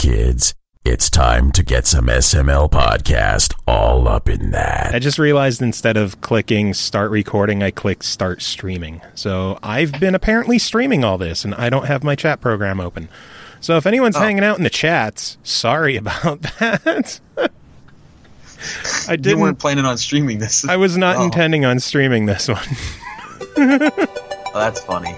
kids. It's time to get some SML podcast all up in that. I just realized instead of clicking start recording, I clicked start streaming. So I've been apparently streaming all this, and I don't have my chat program open. So if anyone's hanging out in the chats, sorry about that. You weren't planning on streaming this. I was not intending on streaming this one. Oh, that's funny.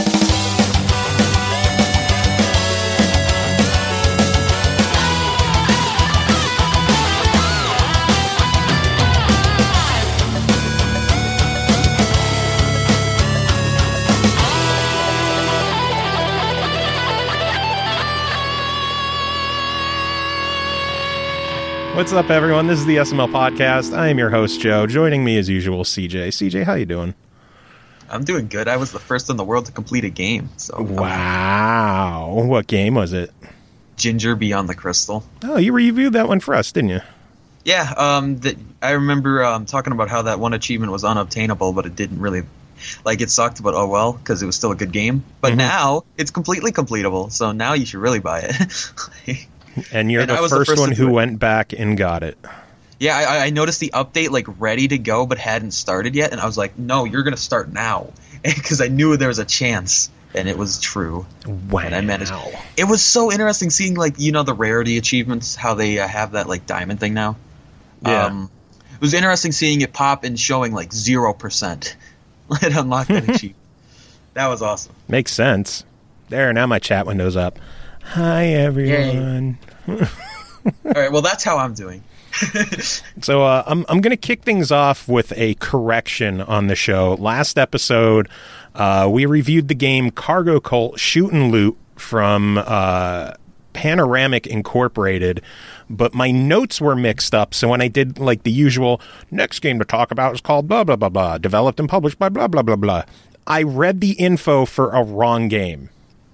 What's up, everyone? This is the SML Podcast. I am your host, Joe. Joining me, as usual, CJ. CJ, how you doing? I'm doing good. I was the first in the world to complete a game. So wow. What game was it? Ginger Beyond the Crystal. Oh, you reviewed that one for us, didn't you? Yeah. I remember talking about how that one achievement was unobtainable, but it didn't really... it sucked, but oh well, because it was still a good game. But now, it's completely completable, so now you should really buy it. And you're the first one who went back and got it. Yeah, I noticed the update, ready to go, but hadn't started yet. And I was like, no, you're going to start now. Because I knew there was a chance. And it was true. Wow. And I managed. It was so interesting seeing, the rarity achievements, how they have that, diamond thing now. Yeah. It was interesting seeing it pop and showing, 0%. It unlocked that achievement. That was awesome. Makes sense. There, now my chat window's up. Hi, everyone. All right, well, that's how I'm doing. So I'm going to kick things off with a correction on the show. Last episode, we reviewed the game Cargo Cult Shoot and Loot from Panoramic Incorporated, but my notes were mixed up. So when I did the usual, next game to talk about is called blah, blah, blah, blah, developed and published by blah, blah, blah, blah, I read the info for a wrong game.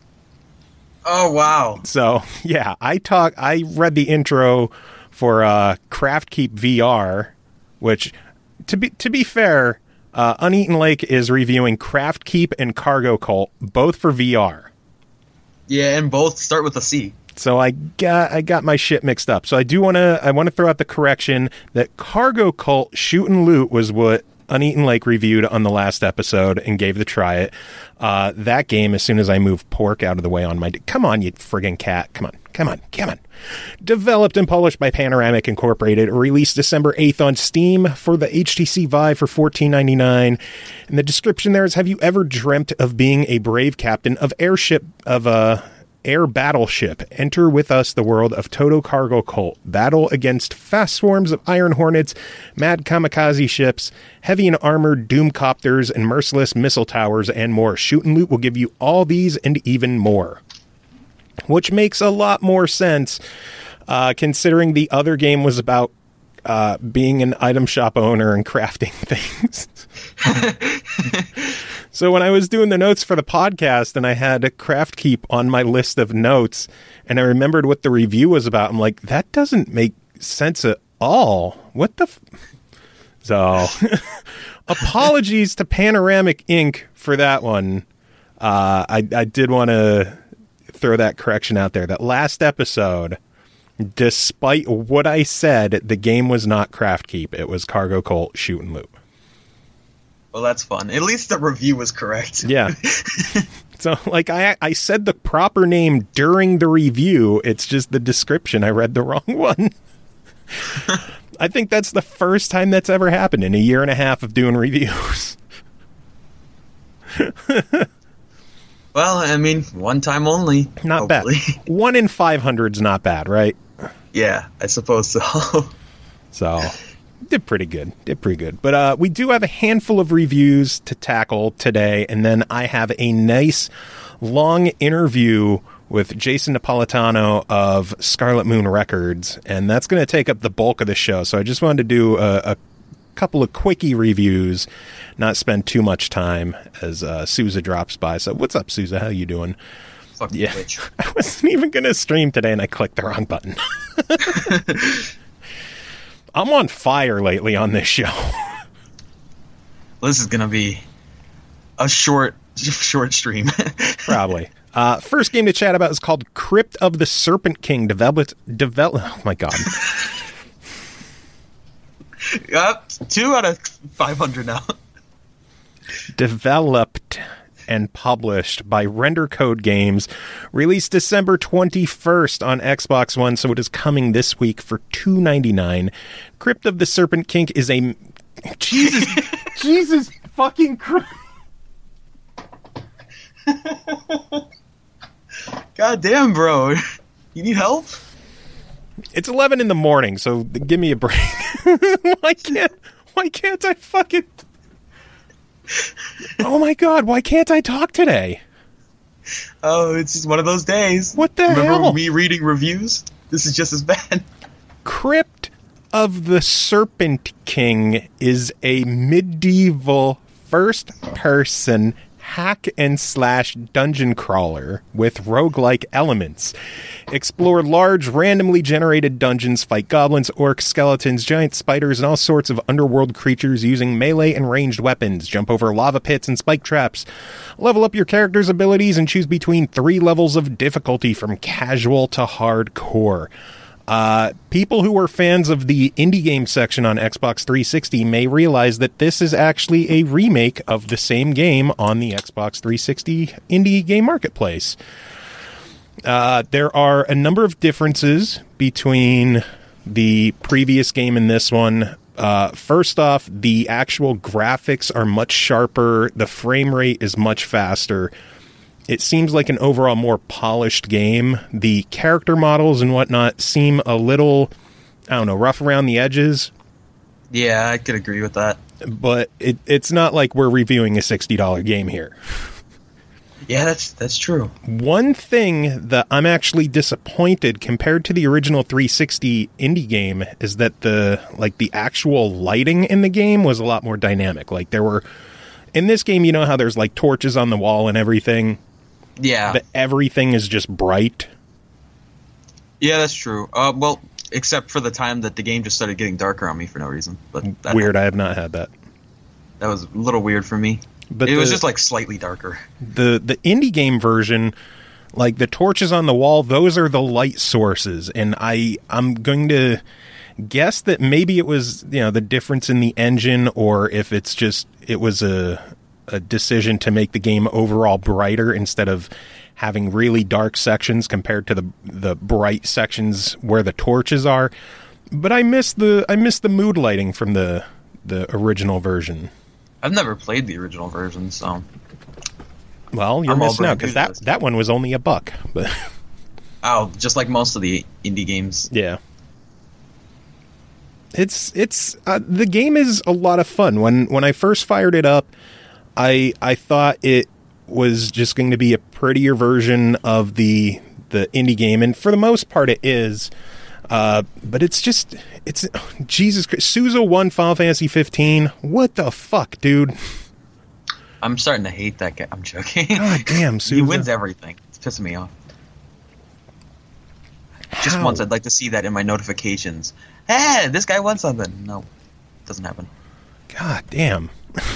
Oh, wow. So, yeah, I read the intro for Craftkeep VR, which, to be fair, Uneaten Lake is reviewing Craftkeep and Cargo Cult, both for VR. Yeah, and both start with a C. So I got my shit mixed up. So I want to throw out the correction that Cargo Cult Shoot and Loot was what Uneaten Lake reviewed on the last episode and gave the try it. That game, as soon as I move pork out of the way on my... Come on, you friggin' cat. Come on. Developed and published by Panoramic Incorporated. Released December 8th on Steam for the HTC Vive for $14.99. And the description there is, have you ever dreamt of being a brave captain of air battleship? Enter with us the world of Toto Cargo Cult. Battle against fast swarms of Iron Hornets, mad kamikaze ships, heavy and armored doomcopters, and merciless missile towers, and more. Shoot and Loot will give you all these and even more. Which makes a lot more sense, considering the other game was about being an item shop owner and crafting things. So when I was doing the notes for the podcast and I had Craftkeep on my list of notes and I remembered what the review was about, I'm like, that doesn't make sense at all. What the... So, apologies to Panoramic Inc. for that one. I did want to throw that correction out there. That last episode, despite what I said, the game was not Craftkeep. It was Cargo Cult Shoot and Loot. Well, that's fun. At least the review was correct. Yeah. So, I said the proper name during the review. It's just the description. I read the wrong one. I think that's the first time that's ever happened in a year and a half of doing reviews. Well, I mean, one time only. Not hopefully. Bad. 1 in 500 is not bad, right? Yeah, I suppose so. So... Did pretty good. But we do have a handful of reviews to tackle today, and then I have a nice long interview with Jason Napolitano of Scarlet Moon Records, and that's going to take up the bulk of the show. So I just wanted to do a couple of quickie reviews, not spend too much time as Sousa drops by. So what's up, Sousa? How you doing? Fucking bitch. I wasn't even going to stream today, and I clicked the wrong button. I'm on fire lately on this show. Well, this is going to be a short stream. Probably. First game to chat about is called Crypt of the Serpent King. Oh my god. Yep, 2 out of 500 now. Developed and published by Render Code Games, released December 21st on Xbox One, so it is coming this week for $2.99. Crypt of the Serpent King is a... Jesus fucking Christ. God damn, bro. You need help? It's 11 in the morning, so give me a break. Why can't I fucking... Oh my god, why can't I talk today? Oh, it's just one of those days. What the hell? Remember me reading reviews? This is just as bad. Crypt of the Serpent King is a medieval first-person hack and slash dungeon crawler with roguelike elements. Explore large, randomly generated dungeons, fight goblins, orcs, skeletons, giant spiders, and all sorts of underworld creatures using melee and ranged weapons. Jump over lava pits and spike traps. Level up your character's abilities and choose between 3 levels of difficulty from casual to hardcore. People who are fans of the indie game section on Xbox 360 may realize that this is actually a remake of the same game on the Xbox 360 indie game marketplace. There are a number of differences between the previous game and this one. First off, the actual graphics are much sharper. The frame rate is much faster. It seems like an overall more polished game. The character models and whatnot seem a little, I don't know, rough around the edges. Yeah, I could agree with that. But it's not like we're reviewing a $60 game here. Yeah, that's true. One thing that I'm actually disappointed compared to the original 360 indie game is that the actual lighting in the game was a lot more dynamic. Like there were, in this game, you know how there's like torches on the wall and everything? Yeah. But everything is just bright. Yeah, that's true. Well, except for the time that the game just started getting darker on me for no reason. But weird, I have not had that. That was a little weird for me. But it was just like slightly darker. The indie game version, like the torches on the wall, those are the light sources, and I'm going to guess that maybe it was, you know, the difference in the engine, or if it's just it was a decision to make the game overall brighter instead of having really dark sections compared to the bright sections where the torches are. But I miss the mood lighting from the original version. I've never played the original version, so... Well, you're missing out, because that one was only $1. But oh, just like most of the indie games. Yeah. It's the game is a lot of fun. When I first fired it up, I thought it was just going to be a prettier version of the indie game, and for the most part it is. But it's Jesus Christ. Suzo won Final Fantasy 15. What the fuck, dude? I'm starting to hate that guy. I'm joking. God damn, Suzo. He wins everything. It's pissing me off. Just once, I'd like to see that in my notifications. Hey, this guy won something. No, doesn't happen. God damn.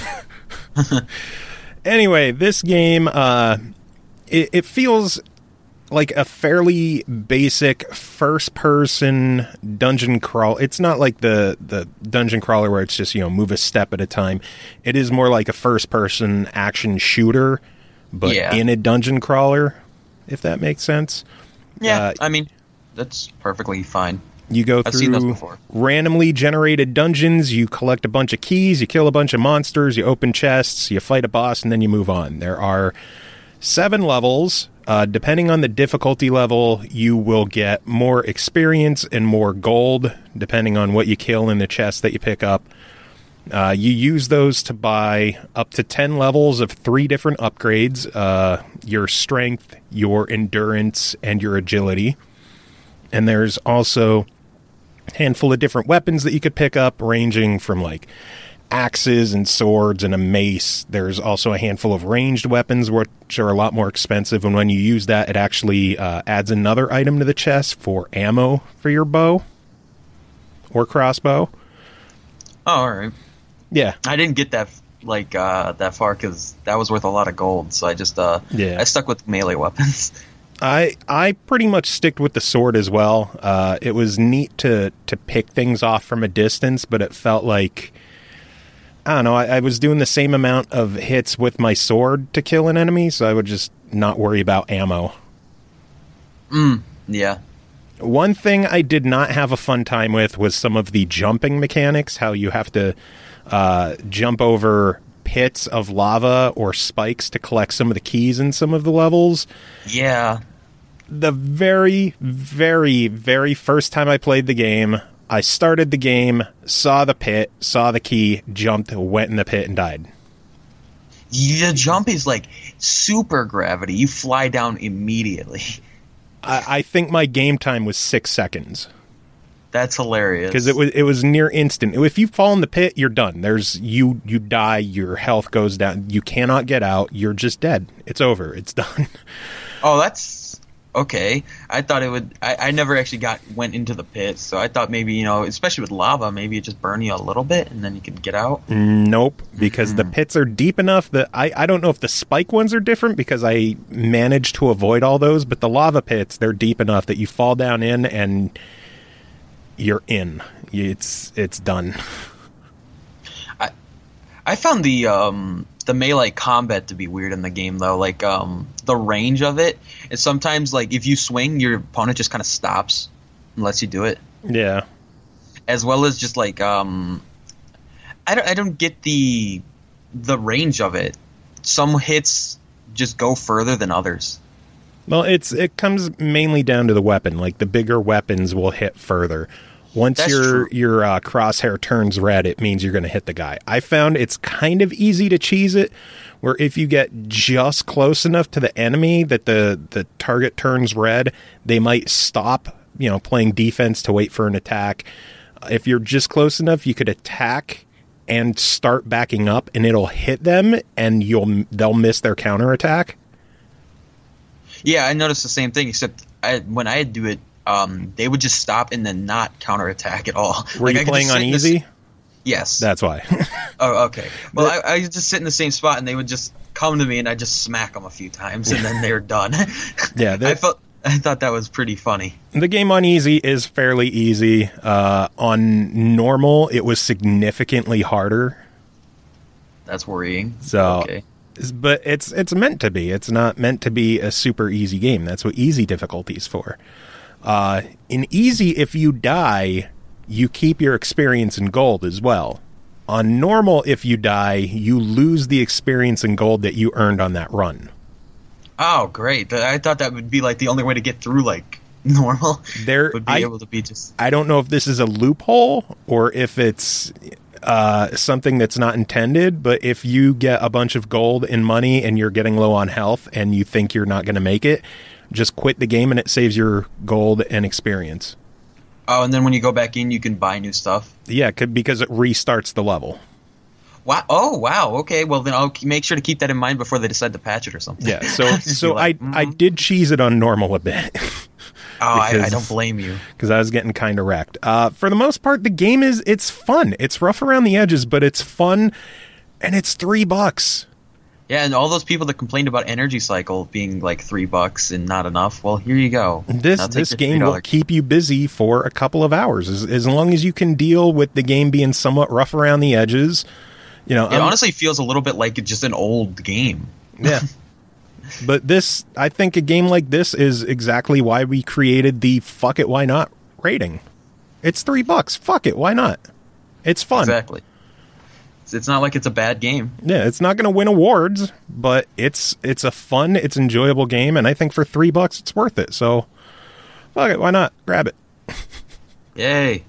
Anyway, this game, it feels like a fairly basic first-person dungeon crawl. It's not like the dungeon crawler where it's just, you know, move a step at a time. It is more like a first-person action shooter, but in a dungeon crawler, if that makes sense. Yeah, I mean, that's perfectly fine. You go through randomly generated dungeons, you collect a bunch of keys, you kill a bunch of monsters, you open chests, you fight a boss, and then you move on. There are 7 levels. Depending on the difficulty level, you will get more experience and more gold, depending on what you kill in the chests that you pick up. You use those to buy up to 10 levels of 3 different upgrades, your strength, your endurance, and your agility. And there's also a handful of different weapons that you could pick up, ranging from like axes and swords and a mace. There's also a handful of ranged weapons, which are a lot more expensive, and when you use that, it actually adds another item to the chest for ammo for your bow or crossbow. Oh, all right. Yeah. I didn't get that like that far because that was worth a lot of gold. So I just I stuck with melee weapons. I pretty much sticked with the sword as well. It was neat to pick things off from a distance, but it felt like, I don't know, I was doing the same amount of hits with my sword to kill an enemy, so I would just not worry about ammo. Yeah. One thing I did not have a fun time with was some of the jumping mechanics, how you have to jump over pits of lava or spikes to collect some of the keys in some of the levels. Yeah. The very, very, very first time I played the game, I started the game, saw the pit, saw the key, jumped, went in the pit, and died. The jump is like super gravity. You fly down immediately. I think my game time was 6 seconds. That's hilarious. Because it was near instant. If you fall in the pit, you're done. You die, your health goes down. You cannot get out. You're just dead. It's over. It's done. Oh, that's okay. I thought it would. I never actually went into the pit, so I thought maybe, especially with lava, maybe it just burn you a little bit and then you could get out. Nope, because the pits are deep enough that I don't know if the spike ones are different because I managed to avoid all those, but the lava pits, they're deep enough that you fall down in and you're in. It's done. I found the melee combat to be weird in the game, though. Like, the range of it is sometimes, like, if you swing, your opponent just kind of stops and lets you do it. Yeah. As well as just, like, I don't get the range of it. Some hits just go further than others. Well, it comes mainly down to the weapon. Like, the bigger weapons will hit further. Once your crosshair turns red, it means you're going to hit the guy. I found it's kind of easy to cheese it, where if you get just close enough to the enemy that the target turns red, they might stop, playing defense to wait for an attack. If you're just close enough, you could attack and start backing up, and it'll hit them, and they'll miss their counterattack. Yeah, I noticed the same thing, except when I do it, they would just stop and then not counterattack at all. Were you playing on easy? Yes. That's why. Oh, okay. Well, I just sit in the same spot, and they would just come to me, and I just smack them a few times, and then they're done. Yeah. I thought that was pretty funny. The game on easy is fairly easy. On normal, it was significantly harder. That's worrying. So, okay. But it's meant to be. It's not meant to be a super easy game. That's what easy difficulty is for. In easy, if you die, you keep your experience and gold as well. On normal, if you die, you lose the experience and gold that you earned on that run. Oh, great. I thought that would be like the only way to get through like normal. Able to be just. I don't know if this is a loophole or if it's something that's not intended, but if you get a bunch of gold and money and you're getting low on health and you think you're not going to make it, just quit the game and it saves your gold and experience. Oh, and then when you go back in, you can buy new stuff? Yeah, because it restarts the level. Wow. Oh, wow. Okay, well, then I'll make sure to keep that in mind before they decide to patch it or something. Yeah, so I did cheese it on normal a bit. I don't blame you. Because I was getting kind of wrecked. For the most part, the game it's fun. It's rough around the edges, but it's fun, and it's $3. Yeah, and all those people that complained about Energy Cycle being like $3 and not enough, well, here you go. This game will keep you busy for a couple of hours. As long as you can deal with the game being somewhat rough around the edges. It honestly feels a little bit like just an old game. Yeah. But I think a game like this is exactly why we created the fuck it, why not rating. It's $3. Fuck it, why not? It's fun. Exactly. It's not like it's a bad game. Yeah, it's not going to win awards, but it's a fun, it's enjoyable game, and I think for $3 it's worth it. So, fuck it, why not? Grab it. Yay.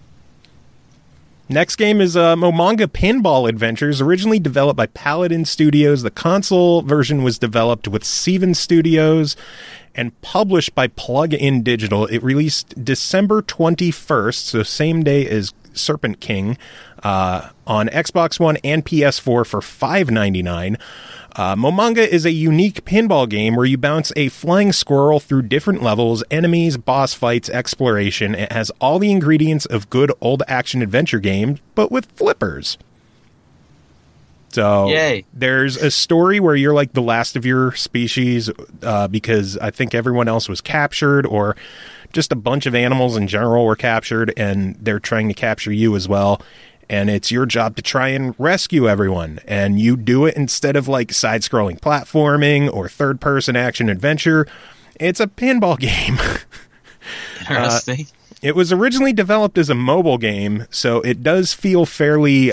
Next game is Momonga Pinball Adventures, originally developed by Paladin Studios. The console version was developed with Seven Studios and published by Plug-In Digital. It released December 21st, so same day as Serpent King, on Xbox One and PS4 for $5.99. Momonga is a unique pinball game where you bounce a flying squirrel through different levels, enemies, boss fights, exploration. It has all the ingredients of good old action adventure games, but with flippers. So Yay. there's a story where you're like the last of your species because I think everyone else was captured, or just a bunch of animals in general were captured, and they're trying to capture you as well. And it's your job to try and rescue everyone. And you do it instead of like side-scrolling platforming or third-person action adventure. It's a pinball game. Interesting. It was originally developed as a mobile game, so it does feel fairly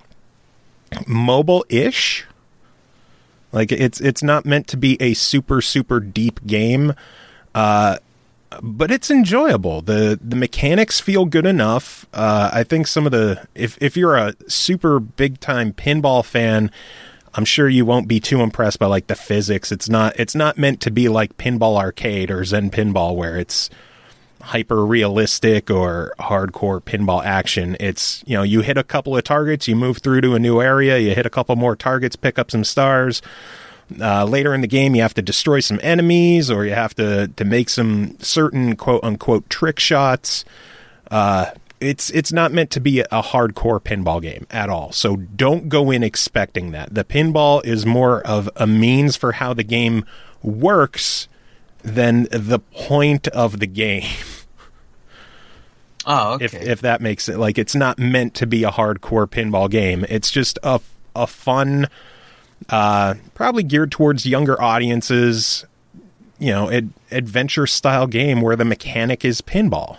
mobile-ish. Like it's not meant to be a super, super deep game, but it's enjoyable. The mechanics feel good enough. I think some of the if you're a super big time pinball fan, I'm sure you won't be too impressed by like the physics. It's not meant to be like Pinball Arcade or Zen Pinball where it's hyper realistic or hardcore pinball action. It's, you know, you hit a couple of targets, you move through to a new area, you hit a couple more targets, pick up some stars. Later in the game, you have to destroy some enemies, or you have to make some certain quote unquote trick shots. It's not meant to be a hardcore pinball game at all. So don't go in expecting that. The pinball is more of a means for how the game works than the point of the game. Oh, okay. If that makes it, like, it's not meant to be a hardcore pinball game. It's just a fun, probably geared towards younger audiences, you know, adventure style game where the mechanic is pinball.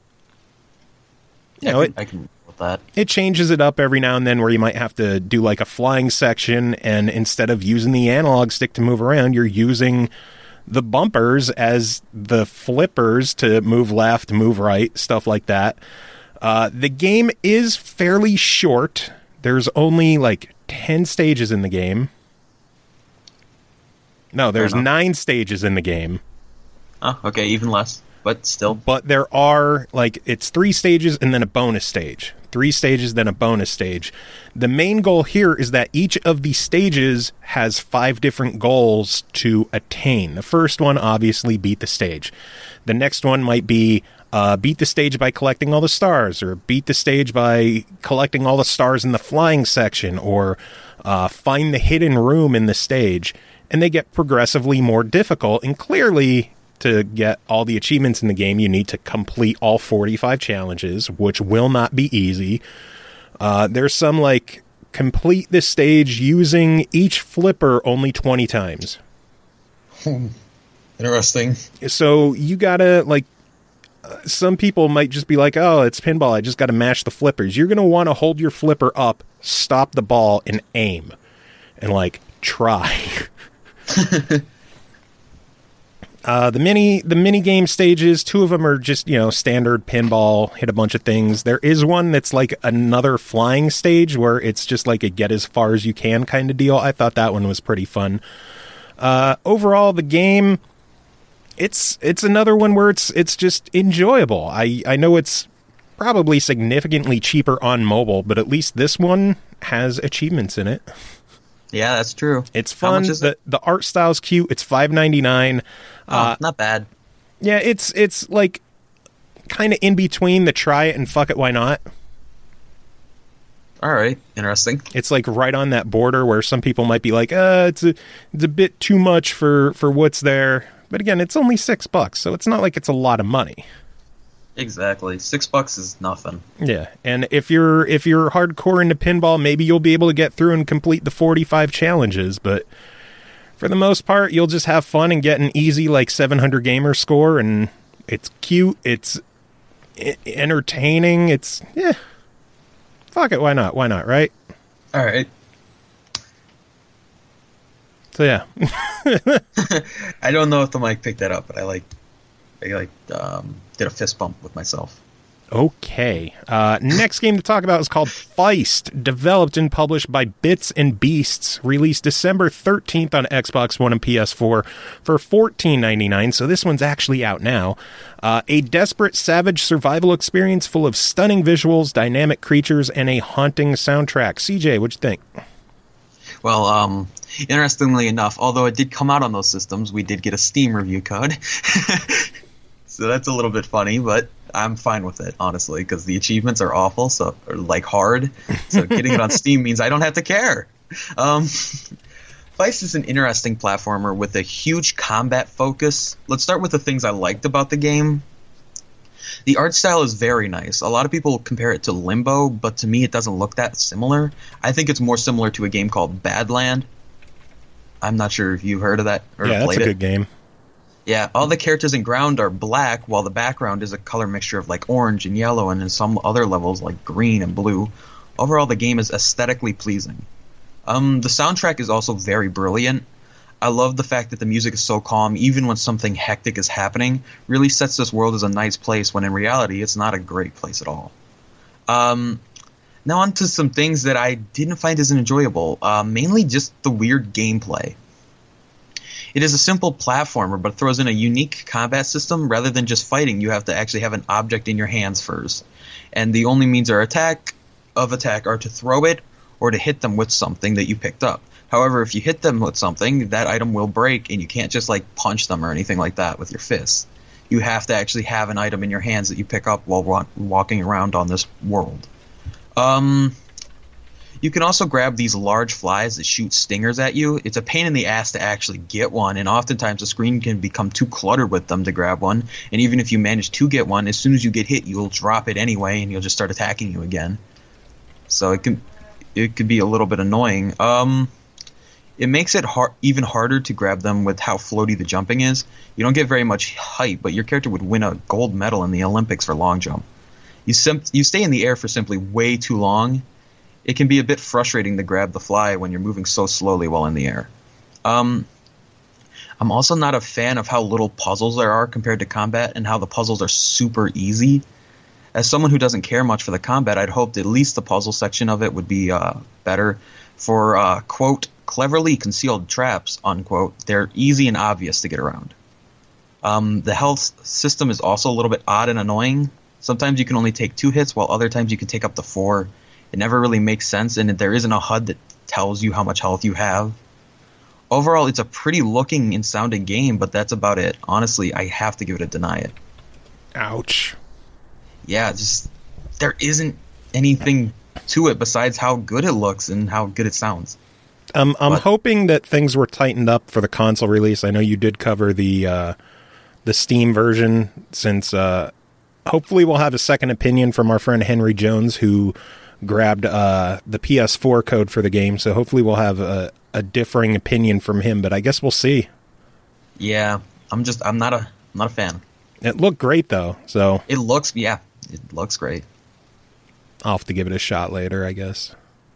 Yeah, You know, I can with that. It changes it up every now and then where you might have to do like a flying section, and instead of using the analog stick to move around, you're using the bumpers as the flippers to move left, move right, stuff like that. The game is fairly short. There's only like 10 stages in the game. No, there's 9 stages in the game. Oh, okay, even less, but still. But there are, like, it's 3 stages and then a bonus stage. 3 stages, then a bonus stage. The main goal here is that each of the stages has 5 different goals to attain. The first one, obviously, beat the stage. The next one might be beat the stage by collecting all the stars, or beat the stage by collecting all the stars in the flying section, or find the hidden room in the stage. And they get progressively more difficult, and clearly, to get all the achievements in the game, you need to complete all 45 challenges, which will not be easy. There's some, like, complete this stage using each flipper only 20 times. Interesting. So you gotta, like, some people might just be like, oh, it's pinball, I just gotta mash the flippers. You're gonna want to hold your flipper up, stop the ball, and aim. And, like, try. The mini game stages, 2 of them are just, you know, standard pinball, hit a bunch of things. There is one that's like another flying stage where it's just like a get as far as you can kind of deal. I thought that one was pretty fun. Overall, the game, it's another one where it's just enjoyable. I know it's probably significantly cheaper on mobile, but at least this one has achievements in it. Yeah, that's true. It's fun. How much is it? The art style's cute. It's $5.99. Not bad. Yeah, it's like kind of in between the try it and fuck it, why not? All right, interesting. It's like right on that border where some people might be like, it's a bit too much for what's there. But again, it's only $6, so it's not like it's a lot of money. Exactly. $6 is nothing. Yeah, and if you're hardcore into pinball, maybe you'll be able to get through and complete the 45 challenges, but for the most part, you'll just have fun and get an easy, like, 700 gamer score, and it's cute, it's entertaining, it's, fuck it, why not, right? All right. So, yeah. I don't know if the mic picked that up, but I did a fist bump with myself. Okay. Next game to talk about is called Feist, developed and published by Bits and Beasts, released December 13th on Xbox One and PS4 for $14.99, so this one's actually out now. A desperate, savage survival experience full of stunning visuals, dynamic creatures, and a haunting soundtrack. CJ, what'd you think? Well, interestingly enough, although it did come out on those systems, we did get a Steam review code. So that's a little bit funny, but I'm fine with it, honestly, because the achievements are awful, or like hard. So getting it on Steam means I don't have to care. Feist is an interesting platformer with a huge combat focus. Let's start with the things I liked about the game. The art style is very nice. A lot of people compare it to Limbo, but to me it doesn't look that similar. I think it's more similar to a game called Badland. I'm not sure if you've heard of that or Yeah, played that's a it. good game. Yeah, all the characters in ground are black, while the background is a color mixture of like orange and yellow, and in some other levels like green and blue. Overall, the game is aesthetically pleasing. The soundtrack is also very brilliant. I love the fact that the music is so calm, even when something hectic is happening. Really sets this world as a nice place, when in reality, it's not a great place at all. Now on to some things that I didn't find as enjoyable. Mainly just the weird gameplay. It is a simple platformer, but throws in a unique combat system. Rather than just fighting, you have to actually have an object in your hands first. And the only means of attack are to throw it or to hit them with something that you picked up. However, if you hit them with something, that item will break, and you can't just like punch them or anything like that with your fists. You have to actually have an item in your hands that you pick up while walking around on this world. You can also grab these large flies that shoot stingers at you. It's a pain in the ass to actually get one, and oftentimes the screen can become too cluttered with them to grab one. And even if you manage to get one, as soon as you get hit, you'll drop it anyway, and you'll just start attacking you again. So it could be a little bit annoying. It makes it even harder to grab them with how floaty the jumping is. You don't get very much height, but your character would win a gold medal in the Olympics for long jump. You stay in the air for simply way too long. It can be a bit frustrating to grab the fly when you're moving so slowly while in the air. I'm also not a fan of how little puzzles there are compared to combat, and how the puzzles are super easy. As someone who doesn't care much for the combat, I'd hoped at least the puzzle section of it would be better. For, quote, cleverly concealed traps, unquote, they're easy and obvious to get around. The health system is also a little bit odd and annoying. Sometimes you can only take 2 hits, while other times you can take up to 4. It never really makes sense, and there isn't a HUD that tells you how much health you have. Overall, it's a pretty looking and sounding game, but that's about it. Honestly, I have to give it a deny it. Ouch. Yeah, just there isn't anything to it besides how good it looks and how good it sounds. I'm hoping that things were tightened up for the console release. I know you did cover the Steam version, since hopefully we'll have a second opinion from our friend Henry Jones, who grabbed the PS4 code for the game. So hopefully we'll have a differing opinion from him, but I guess we'll see. Yeah, I'm not a fan. It looked great though, so it looks great. I'll have to give it a shot later, I guess.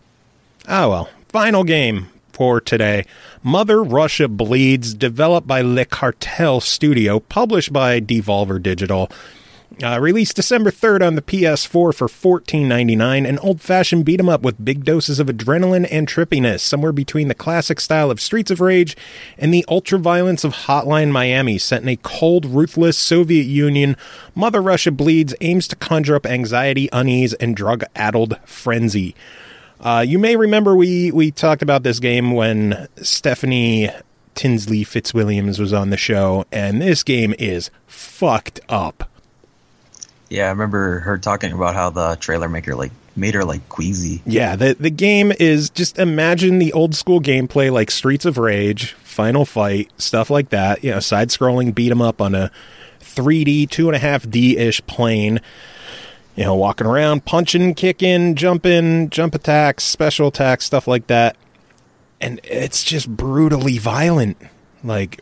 Oh well. Final game for today. Mother Russia Bleeds, developed by Le Cartel Studio, published by Devolver Digital. Released December 3rd on the PS4 for $14.99, an old-fashioned beat-em-up with big doses of adrenaline and trippiness, somewhere between the classic style of Streets of Rage and the ultra-violence of Hotline Miami. Set in a cold, ruthless Soviet Union, Mother Russia Bleeds aims to conjure up anxiety, unease, and drug-addled frenzy. You may remember we talked about this game when Stephanie Tinsley Fitzwilliams was on the show, and this game is fucked up. Yeah, I remember her talking about how the trailer made her queasy. Yeah, the game is, just imagine the old school gameplay like Streets of Rage, Final Fight, stuff like that. You know, side-scrolling beat 'em up on a 3D, 2.5D-ish plane. You know, walking around, punching, kicking, jumping, jump attacks, special attacks, stuff like that. And it's just brutally violent. Like,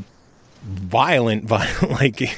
violent, like...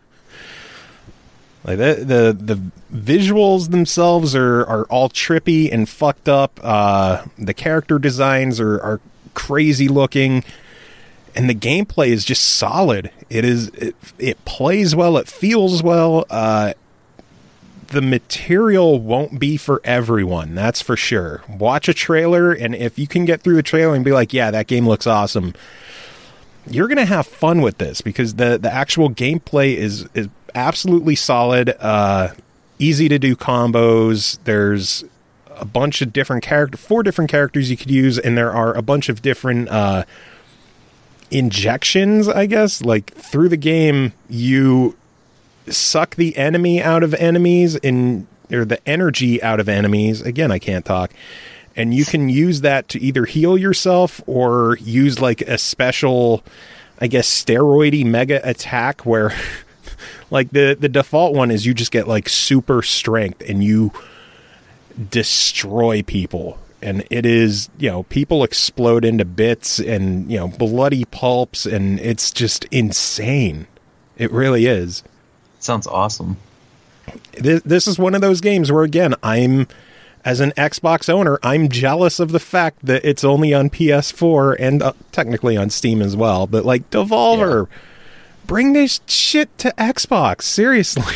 Like the visuals themselves are all trippy and fucked up. The character designs are crazy looking, and the gameplay is just solid. It plays well. It feels well. The material won't be for everyone, that's for sure. Watch a trailer, and if you can get through the trailer and be like, yeah, that game looks awesome, you're gonna have fun with this, because the actual gameplay is absolutely solid. Easy to do combos. There's a bunch of different 4 different characters you could use, and there are a bunch of different injections, I guess. Like, through the game, you suck the enemy out of enemies, or the energy out of enemies. Again, I can't talk. and you can use that to either heal yourself or use like a special, I guess, steroidy mega attack where like the default one is you just get like super strength and you destroy people. And it is, people explode into bits and, bloody pulps, and it's just insane. It really is. Sounds awesome. This is one of those games where, again, as an Xbox owner, I'm jealous of the fact that it's only on PS4 and technically on Steam as well. But, like, Devolver, bring this shit to Xbox. Seriously.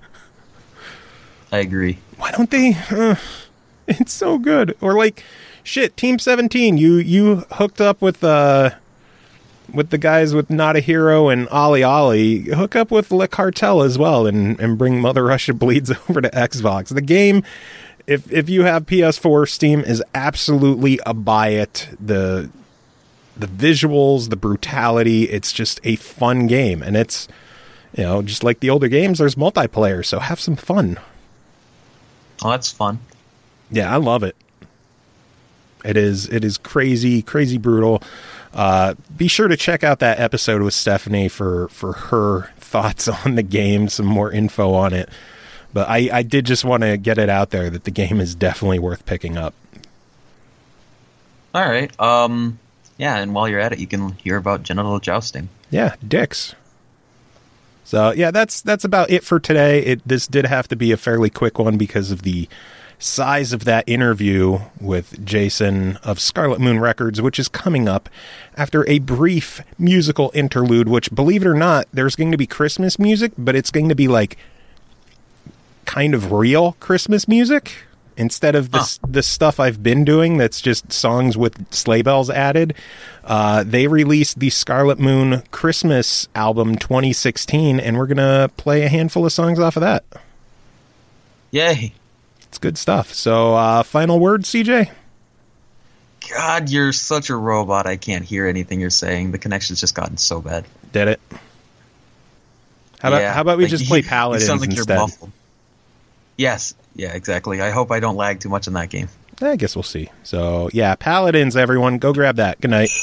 I agree. Why don't they... It's so good. Or like, shit, Team 17, you hooked up with the guys with Not a Hero and Ollie. Hook up with Le Cartel as well and bring Mother Russia Bleeds over to Xbox. The game, if you have PS4, Steam is absolutely a buy it. The visuals, the brutality, it's just a fun game. And it's, just like the older games, there's multiplayer, so have some fun. Oh, that's fun. Yeah, I love it. It is crazy, crazy brutal. Be sure to check out that episode with Stephanie for her thoughts on the game, some more info on it. But I did just want to get it out there that the game is definitely worth picking up. All right. Yeah, and while you're at it, you can hear about genital jousting. Yeah, dicks. So, yeah, that's about it for today. This did have to be a fairly quick one because of the size of that interview with Jason of Scarlet Moon Records, which is coming up after a brief musical interlude, which, believe it or not, there's going to be Christmas music, but it's going to be like kind of real Christmas music instead of the stuff I've been doing that's just songs with sleigh bells added. They released the Scarlet Moon Christmas album 2016, and we're going to play a handful of songs off of that. Yay. It's good stuff. So, final word, CJ? God, you're such a robot. I can't hear anything you're saying. The connection's just gotten so bad. Did it? How about we just play Paladins you sound like instead? You're muffled. Yes. Yeah, exactly. I hope I don't lag too much in that game. I guess we'll see. So, yeah, Paladins, everyone. Go grab that. Good night.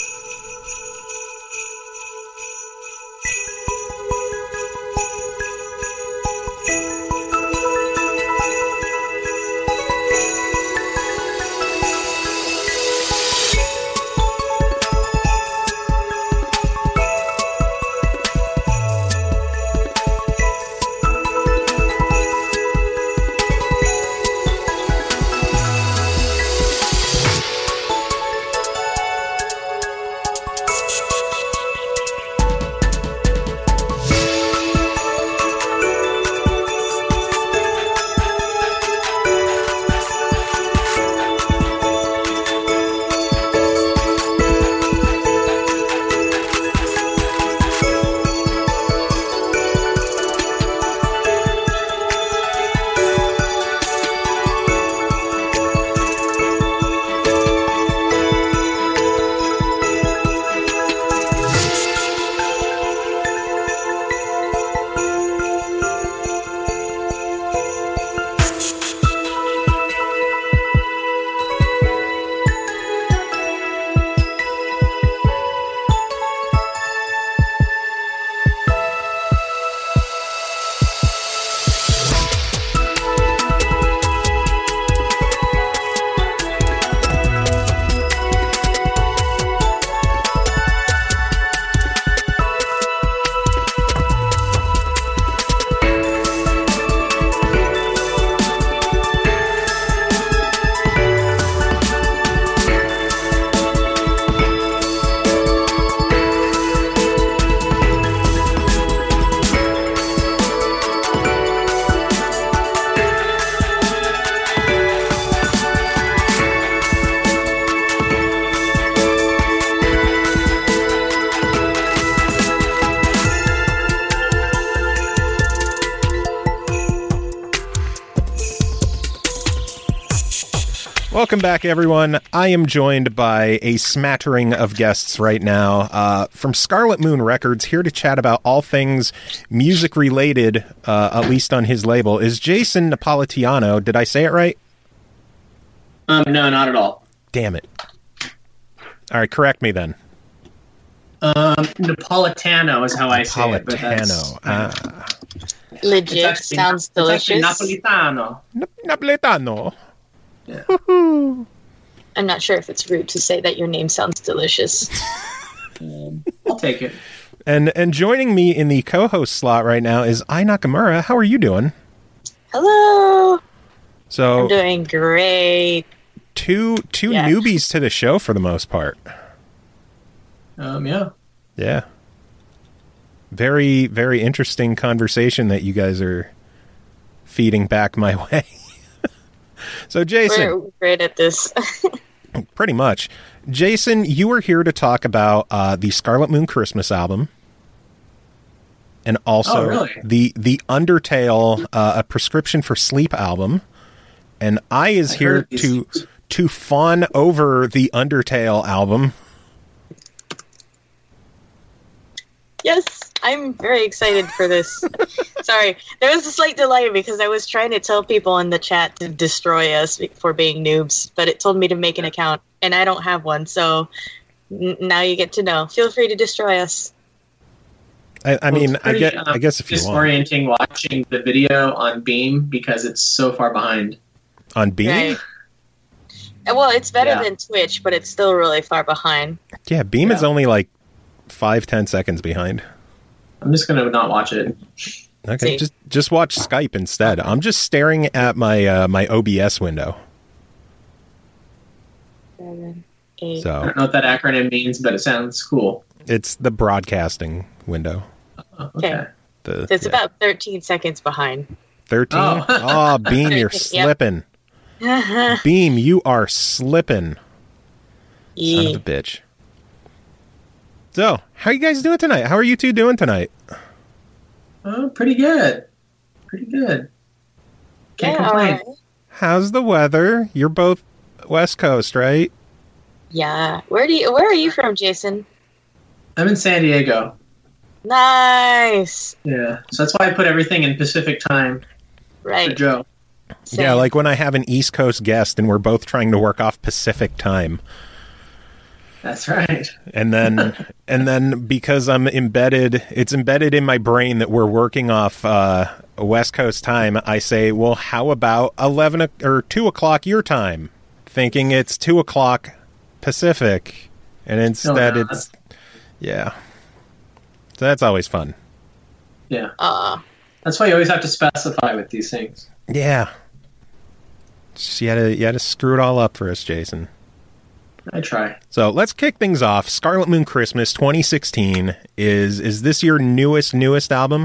Welcome back, everyone. I am joined by a smattering of guests right now from Scarlet Moon Records, here to chat about all things music-related, at least on his label, is Jason Napolitano. Did I say it right? No, not at all. Damn it. All right, correct me then. Napolitano is how I say it. But Napolitano. Legit. Sounds delicious. It's actually Napolitano. Napolitano. Yeah. Woohoo. I'm not sure if it's rude to say that your name sounds delicious. I'll take it. And joining me in the co-host slot right now is Ai Nakamura. How are you doing? Hello. So I'm doing great. Two newbies to the show for the most part. Yeah. Yeah. Very, very interesting conversation that you guys are feeding back my way. So, Jason. We're great at this. Pretty much. Jason, you were here to talk about the Scarlet Moon Christmas album. And also the Undertale, A Prescription for Sleep album. And I is here to fawn over the Undertale album. Yes, I'm very excited for this. Sorry, there was a slight delay because I was trying to tell people in the chat to destroy us for being noobs, but it told me to make an account, and I don't have one, so now you get to know. Feel free to destroy us. I guess if you want. Disorienting watching the video on Beam because it's so far behind. On Beam? Right. Well, it's better than Twitch, but it's still really far behind. Yeah, Beam is only like 5-10 seconds behind. I'm just gonna not watch it. Okay, just watch Skype instead. I'm just staring at my my OBS window. 7, 8. So I don't know what that acronym means, but it sounds cool. It's the broadcasting window. Okay. So it's about 13 seconds behind. 13? Oh, Beam, you're slipping. Beam, you are slipping. Son of a bitch. So, how are you guys doing tonight? How are you two doing tonight? Oh, pretty good. Pretty good. Can't complain. Right. How's the weather? You're both West Coast, right? Yeah. Where are you from, Jason? I'm in San Diego. Nice. Yeah. So that's why I put everything in Pacific time for Right. Joe. Same. Yeah, like when I have an East Coast guest and we're both trying to work off Pacific time. That's right. And then because it's embedded in my brain that we're working off West Coast time, I say, well, how about 11 or 2 o'clock your time? Thinking it's 2 o'clock Pacific. And instead it's, yeah. So that's always fun. Yeah. That's why you always have to specify with these things. Yeah. Just, you had to screw it all up for us, Jason. I try. So let's kick things off. Scarlet Moon Christmas 2016 is this your newest album?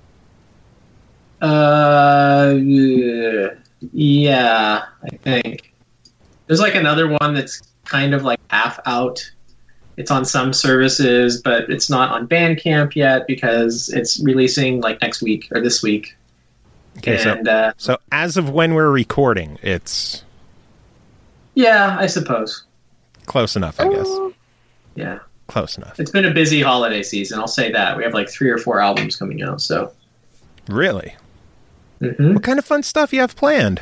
Yeah, I think. There's like another one that's kind of like half out. It's on some services, but it's not on Bandcamp yet because it's releasing like next week or this week. Okay, so as of when we're recording, it's... Yeah, I suppose. Close enough, I guess. Yeah. Close enough. It's been a busy holiday season, I'll say that. We have like 3 or 4 albums coming out, so... Really? Mm-hmm. What kind of fun stuff you have planned?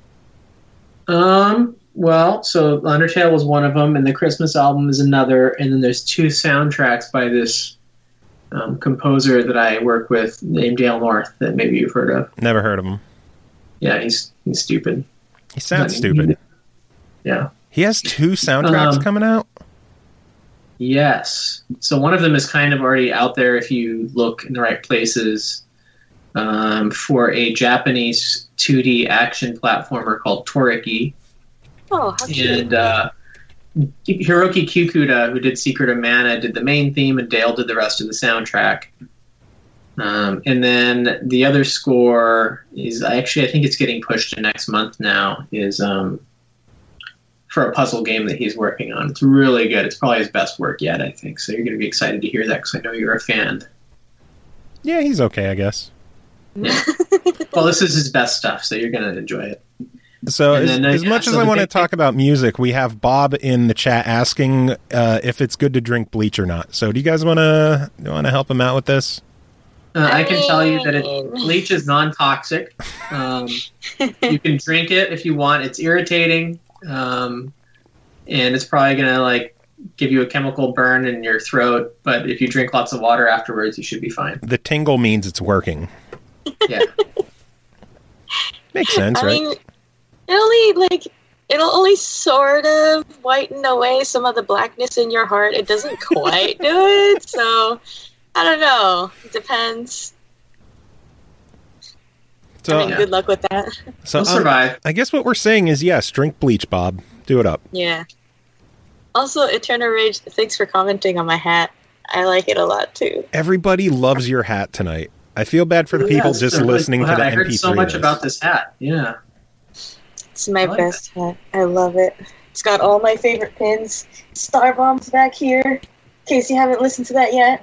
Well, so Undertale was one of them, and the Christmas album is another, and then there's 2 soundtracks by this composer that I work with named Dale North that maybe you've heard of. Never heard of him. Yeah, he's stupid. He sounds stupid. Yeah. He has 2 soundtracks coming out? Yes. So one of them is kind of already out there if you look in the right places for a Japanese 2D action platformer called Toriki. Oh, how cute. And Hiroki Kikuta, who did Secret of Mana, did the main theme, and Dale did the rest of the soundtrack. And then the other score is I think it's getting pushed to next month now, is for a puzzle game that he's working on. It's really good. It's probably his best work yet, I think. So you're going to be excited to hear that because I know you're a fan. Yeah, he's okay, I guess. Yeah. Well, this is his best stuff, so you're going to enjoy it. So as much as I want to talk about music, we have Bob in the chat asking if it's good to drink bleach or not. So do you guys want to help him out with this? I can tell you that bleach is non-toxic. You can drink it if you want. It's irritating. and it's probably gonna like give you a chemical burn in your throat. But if you drink lots of water afterwards, you should be fine. The tingle means it's working. Yeah. Makes sense, right? I mean, it'll only sort of whiten away some of the blackness in your heart. It doesn't quite do it, so I don't know. It depends. So, I mean, good luck with that. so We'll survive. I guess what we're saying is yes, drink bleach, Bob. Do it up. Yeah. Also, Eternal Rage, thanks for commenting on my hat. I like it a lot, too. Everybody loves your hat tonight. I feel bad for the people it's just a really listening cool to hat. the I MP3. heard so much list. about this hat. Yeah. It's my like best hat. I love it. It's got all my favorite pins. Star Bomb's back here, in case you haven't listened to that yet.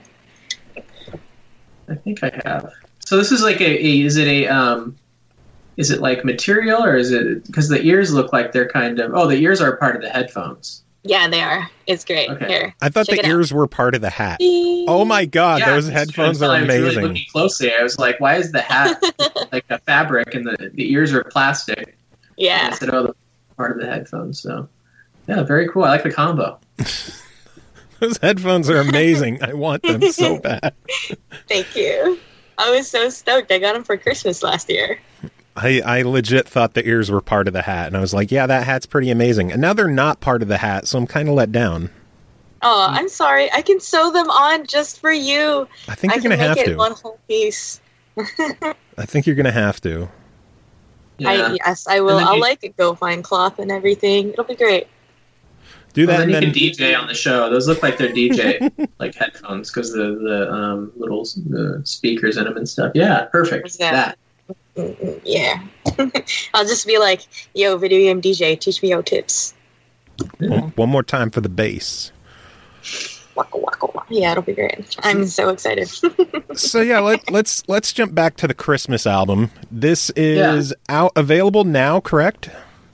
I think I have. So this is like is it like material, or is it, because the ears look like they're kind of, the ears are part of the headphones. Yeah, they are. It's great. Okay. Here. I thought check the it out. ears were part of the hat. Oh my god, Yeah, those it's headphones true. are I was really amazing. looking closely. I was like, why is the hat like a fabric and the ears are plastic? And Yeah. I said, they're part of the headphones. So yeah, very cool. I like the combo. Those headphones are amazing. I want them so bad. Thank you. I was so stoked. I got them for Christmas last year. I legit thought the ears were part of the hat, and I was like, yeah, that hat's pretty amazing. And now they're not part of the hat, so I'm kind of let down. Oh, I'm sorry. I can sew them on just for you. I think I you're can going to have make it to. one whole piece. I think you're going to have to. Yeah. Yes, I will. And then I'll you- like go find cloth and everything. It'll be great. Do Well, that, then and you then can DJ on the show. Those look like they're DJ like headphones because the little speakers in them and stuff. Yeah, perfect. What's that? Yeah. I'll just be like, yo, video game DJ, teach me your tips. one more time for the bass. Waka waka waka. Yeah, it'll be great. I'm so excited. So yeah, let's jump back to the Christmas album. This is out available now, correct?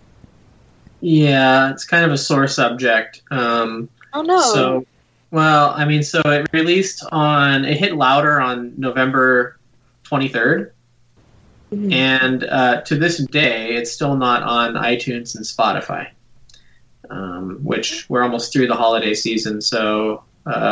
Yeah, it's kind of a sore subject. Oh no. So, well, I mean, so it released it hit louder on November 23rd. Mhm. And to this day, it's still not on iTunes and Spotify, which we're almost through the holiday season. So,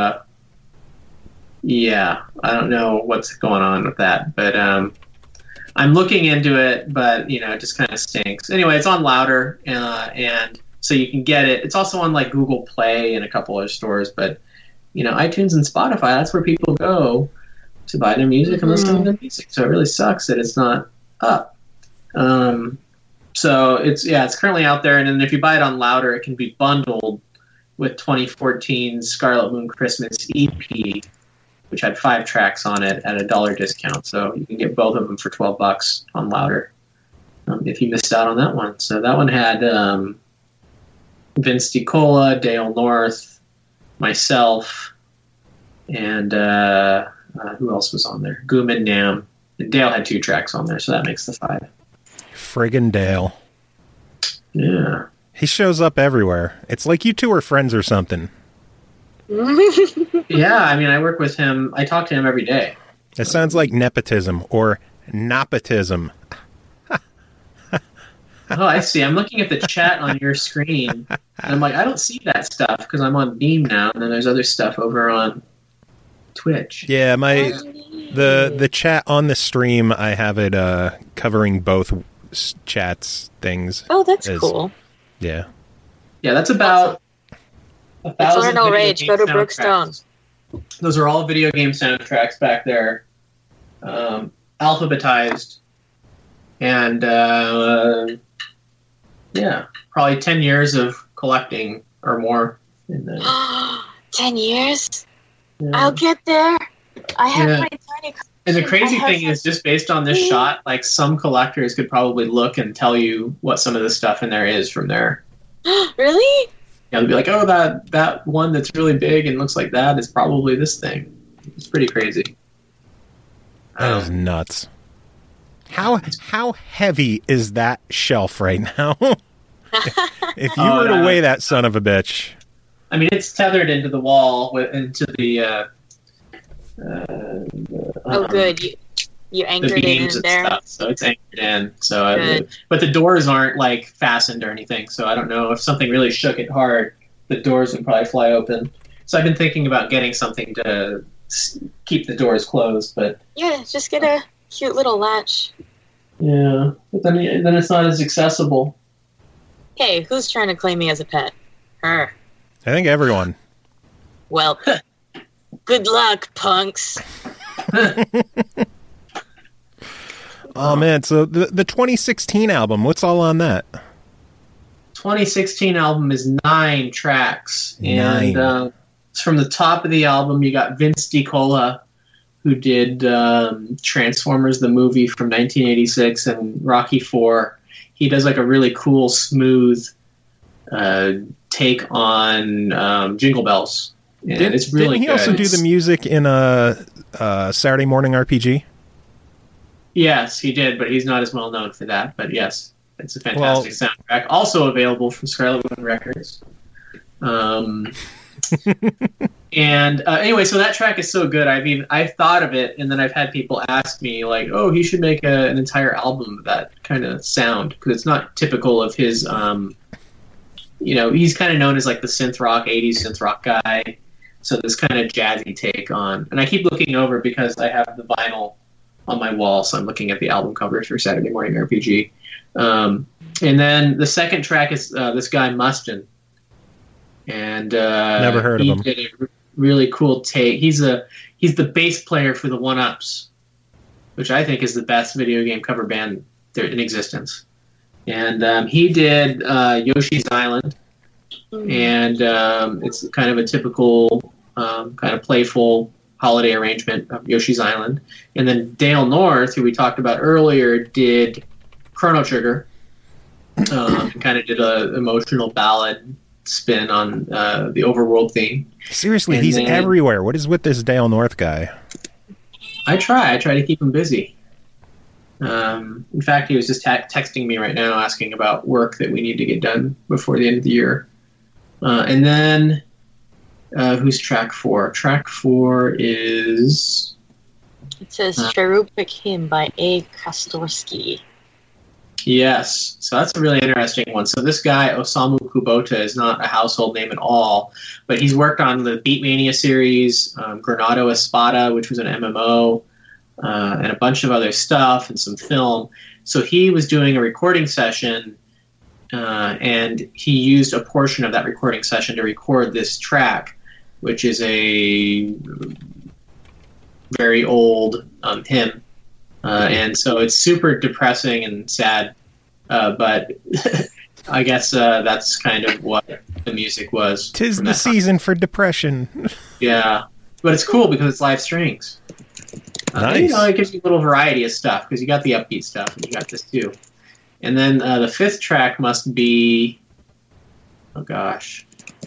yeah, I don't know what's going on with that, but I'm looking into it, but it just kind of stinks. Anyway, it's on Louder, and so you can get it. It's also on like Google Play and a couple other stores, but iTunes and Spotify, that's where people go to buy their music and listen to their music. So it really sucks that it's not up. So it's currently out there, and then if you buy it on Louder, it can be bundled with 2014's Scarlet Moon Christmas EP, which had 5 tracks on it at $1 discount. So you can get both of them for $12 on Louder if you missed out on that one. So that one had Vince DiCola, Dale North, myself, and who else was on there? Goomin Nam. And Dale had 2 tracks on there, so that makes the 5. Friggin' Dale. Yeah. He shows up everywhere. It's like you two are friends or something. Yeah, I mean, I work with him. I talk to him every day. It sounds like nepotism or nepotism. Oh, I see. I'm looking at the chat on your screen, and I'm like, I don't see that stuff because I'm on Beam now, and then there's other stuff over on Twitch. Yeah, the chat on the stream, I have it covering both chats things. Oh, that's cool. Yeah. Yeah, that's about 1,000 Eternal video Rage, game go to soundtracks. Brookstone. Those are all video game soundtracks back there, alphabetized, and yeah, probably 10 years of collecting or more. In the, 10 years? yeah. I'll get there. I have Yeah. my tiny. And the crazy I have thing is, just based on this shot, like some collectors could probably look and tell you what some of the stuff in there is from there. Really? Yeah, they'll be like, "Oh, that one that's really big and looks like that is probably this thing." It's pretty crazy. That is nuts. How heavy is that shelf right now? if you were to weigh that son of a bitch. I mean, it's tethered into the wall into the. Oh, good. You You anchored it beams in and there. stuff, so it's anchored in. But the doors aren't like fastened or anything, so I don't know if something really shook it hard, the doors would probably fly open. So I've been thinking about getting something to keep the doors closed, but Yeah, just get a cute little latch. yeah, but then it's not as accessible. Hey, who's trying to claim me as a pet? Her. I think everyone. Well, good luck, punks. Oh man, so the 2016 album, what's all on that? 2016 album is 9 tracks, and 9. from the top of the album, you got Vince DiCola, who did Transformers the movie from 1986 and Rocky IV. He does like a really cool, smooth take on Jingle Bells, and it's really Didn't he good. also do the music in Saturday Morning RPG? Yes, he did, but he's not as well known for that. But yes, it's a fantastic soundtrack. Also available from Scarlet Moon Records. And anyway, so that track is so good. I've thought of it, and then I've had people ask me like, "Oh, he should make an entire album of that kind of sound," because it's not typical of his. He's kind of known as like the synth rock, 80s synth rock guy. So this kind of jazzy take on, and I keep looking over because I have the vinyl on my wall, so I'm looking at the album covers for Saturday Morning RPG. And then the second track is this guy Mustin, and Never heard of him. He did a really cool take. He's the bass player for the One Ups, which I think is the best video game cover band there in existence. And he did Yoshi's Island, and it's kind of a typical kind of playful holiday arrangement of Yoshi's Island. And then Dale North, who we talked about earlier, did Chrono Trigger, and kind of did an emotional ballad spin on the overworld theme. Seriously, And he's then- everywhere. What is with this Dale North guy? I try to keep him busy. In fact, he was just texting me right now asking about work that we need to get done before the end of the year. And then, who's track 4? Track 4 is... It says Cherubic Hymn by A. Kostorsky. Yes, so that's a really interesting one. So this guy, Osamu Kubota, is not a household name at all, but he's worked on the Beatmania series, Granado Espada, which was an MMO, and a bunch of other stuff and some film. So he was doing a recording session, and he used a portion of that recording session to record this track, which is a very old hymn. And so it's super depressing and sad, but I guess that's kind of what the music was. 'Tis from the that time. season for depression. Yeah, but it's cool because it's live strings. Nice. It gives you a little variety of stuff because you got the upbeat stuff and you got this too. And then the 5th track must be, oh gosh.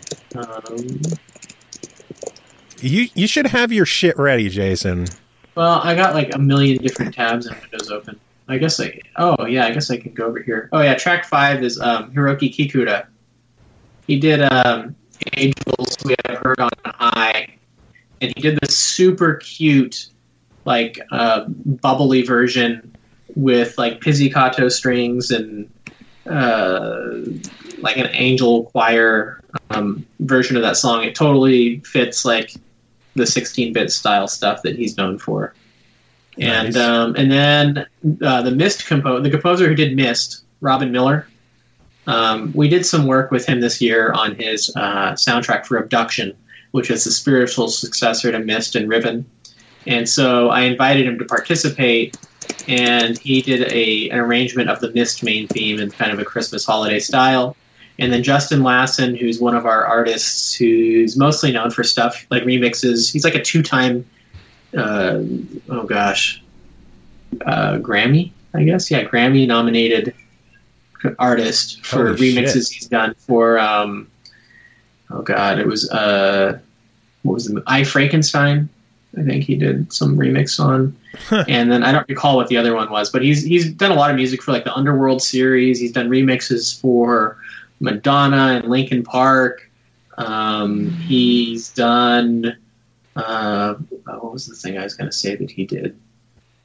You should have your shit ready, Jason. Well, I got like a million different tabs and windows open. I guess I can go over here. Oh yeah, track 5 is Hiroki Kikuta. He did Angels We Have Heard on High, and he did this super cute, like bubbly version with like pizzicato strings and like an angel choir version of that song. It totally fits like the 16-bit style stuff that he's known for. Nice. And then the composer who did Mist, Robin Miller. We did some work with him this year on his soundtrack for Abduction, which is the spiritual successor to Mist and Riven. And so I invited him to participate, and he did an arrangement of the Mist main theme in kind of a Christmas holiday style. And then Justin Lassen, who's one of our artists who's mostly known for stuff like remixes. He's like a 2-time, Grammy, I guess. Yeah, Grammy-nominated artist for Holy remixes shit. he's done for, it was, what was the I, Frankenstein? I think he did some remix on. And then I don't recall what the other one was, but he's done a lot of music for like the Underworld series. He's done remixes for Madonna and Linkin Park. He's done what was the thing I was going to say that he did?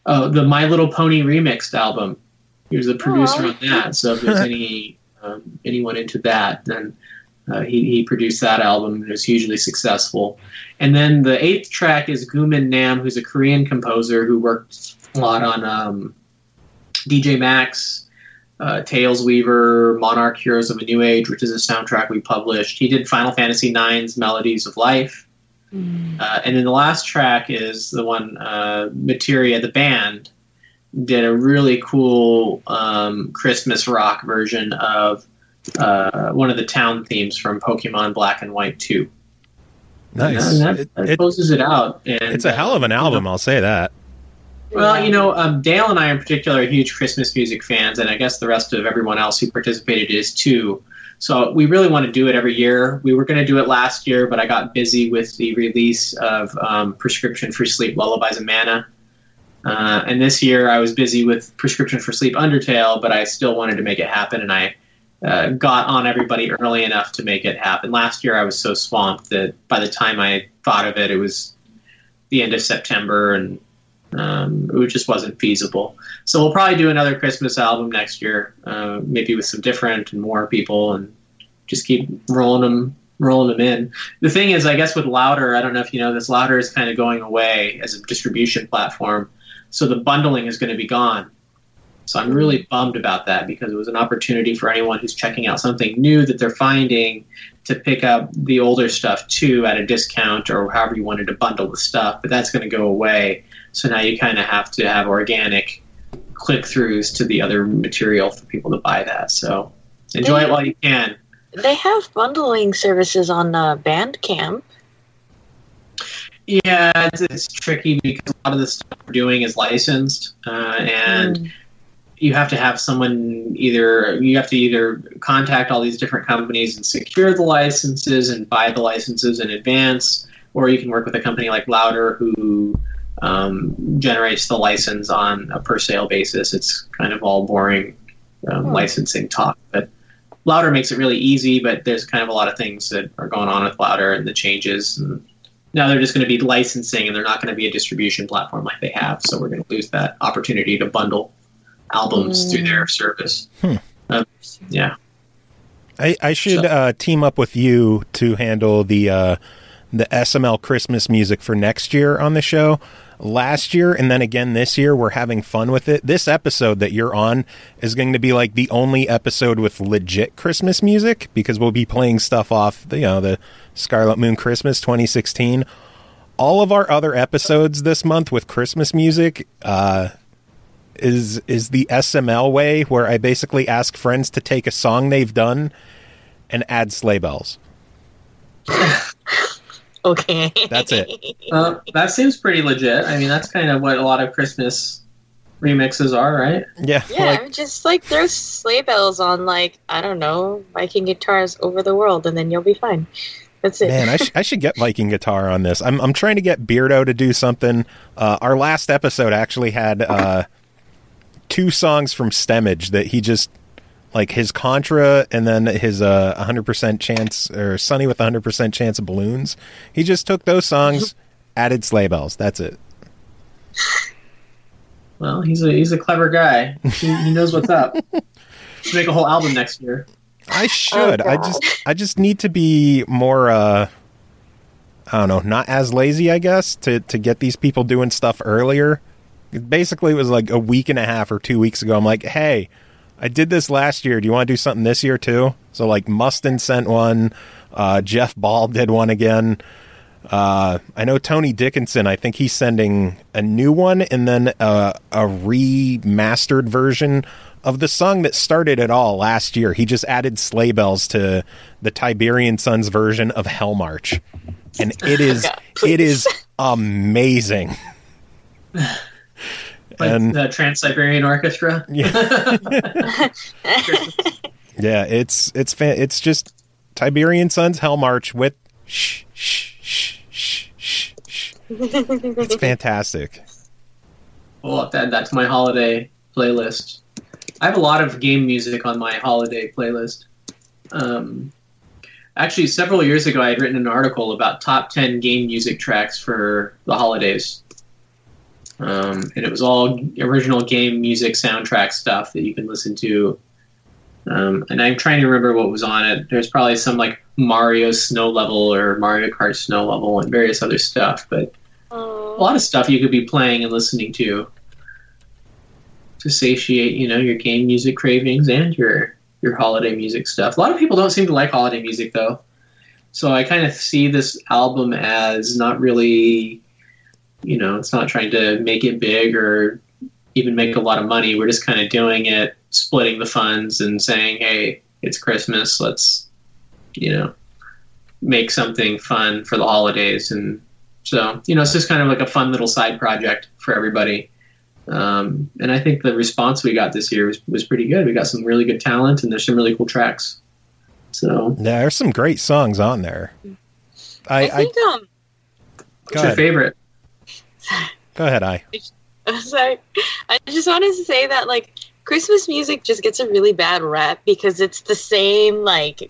the My Little Pony remixed album. He was the producer on that. So if there's anyone into that, then he produced that album, and it was hugely successful. And then the 8th track is Goomin Nam, who's a Korean composer who worked a lot on DJ Max, Tales Weaver, Monarch Heroes of a New Age, which is a soundtrack we published. He did Final Fantasy IX's Melodies of Life. And then the last track is the one Materia, the band, did a really cool Christmas rock version of one of the town themes from Pokemon Black and White 2. Nice. And that closes it out. And, it's a hell of an album, I'll say that. Well, Dale and I in particular are huge Christmas music fans, and I guess the rest of everyone else who participated is too. So we really want to do it every year. We were going to do it last year, but I got busy with the release of Prescription for Sleep, Lullabies of Mana. And this year I was busy with Prescription for Sleep, Undertale, but I still wanted to make it happen, and I got on everybody early enough to make it happen. Last year I was so swamped that by the time I thought of it, it was the end of September, and it just wasn't feasible. So we'll probably do another Christmas album next year, maybe with some different and more people, and just keep rolling them in. The thing is, I guess with Louder, I don't know if you know this, Louder is kind of going away as a distribution platform, so the bundling is going to be gone. So I'm really bummed about that, because it was an opportunity for anyone who's checking out something new that they're finding to pick up the older stuff too at a discount, or however you wanted to bundle the stuff, but that's going to go away. So now you kind of have to have organic click-throughs to the other material for people to buy that. So enjoy it while you can. They have bundling services on Bandcamp. Yeah, it's tricky because a lot of the stuff we're doing is licensed, and you have to have someone either contact all these different companies and secure the licenses and buy the licenses in advance, or you can work with a company like Louder who generates the license on a per sale basis. It's kind of all boring licensing talk, but Louder makes it really easy. But there's kind of a lot of things that are going on with Louder and the changes. And now they're just going to be licensing, and they're not going to be a distribution platform like they have. So we're going to lose that opportunity to bundle albums through their service. Yeah. I should team up with you to handle the SML Christmas music for next year on the show. Last year and then again this year, we're having fun with it. This episode that you're on is going to be like the only episode with legit Christmas music, because we'll be playing stuff off the Scarlet Moon Christmas 2016. All of our other episodes this month with Christmas music is the SML way, where I basically ask friends to take a song they've done and add sleigh bells. Okay. That's it. That seems pretty legit. I mean, that's kind of what a lot of Christmas remixes are, right? Yeah. Yeah, just throw sleigh bells on, I don't know, Viking Guitars Over the World, and then you'll be fine. That's it. Man, I should get Viking Guitar on this. I'm trying to get Beardo to do something. Our last episode actually had 2 songs from Stemmage that he just, his Contra and then his 100% chance, or Sunny with 100% chance of balloons. He just took those songs, added sleigh bells. That's it. Well, he's a clever guy. He knows what's up. Should make a whole album next year. I should. I just need to be more I don't know, not as lazy, I guess, to get these people doing stuff earlier. Basically, it was like a week and a half or 2 weeks ago. I'm like, hey, I did this last year. Do you want to do something this year too? So Mustin sent one. Jeff Ball did one again. I know Tony Dickinson, I think he's sending a new one, and then a remastered version of the song that started it all last year. He just added sleigh bells to the Tiberian Sons version of Hell March. And it is amazing. And the Trans-Siberian Orchestra. Yeah. Yeah, it's just Tiberian Sons Hell March with shh shh shh shh shh shh. It's fantastic. Well, I'll add that to my holiday playlist. I have a lot of game music on my holiday playlist. Actually, several years ago, I had written an article about top 10 game music tracks for the holidays. And it was all original game music soundtrack stuff that you can listen to. And I'm trying to remember what was on it. There's probably some like Mario Snow Level or Mario Kart Snow Level and various other stuff, but a lot of stuff you could be playing and listening to satiate, your game music cravings and your holiday music stuff. A lot of people don't seem to like holiday music though. So I kind of see this album as not really, it's not trying to make it big or even make a lot of money. We're just kind of doing it, splitting the funds and saying, hey, it's Christmas. Let's, make something fun for the holidays. And so, it's just kind of like a fun little side project for everybody. And I think the response we got this year was pretty good. We got some really good talent and there's some really cool tracks. So yeah, there's some great songs on there. I think what's your favorite? Go ahead, Sorry. I just wanted to say that Christmas music just gets a really bad rap because it's the same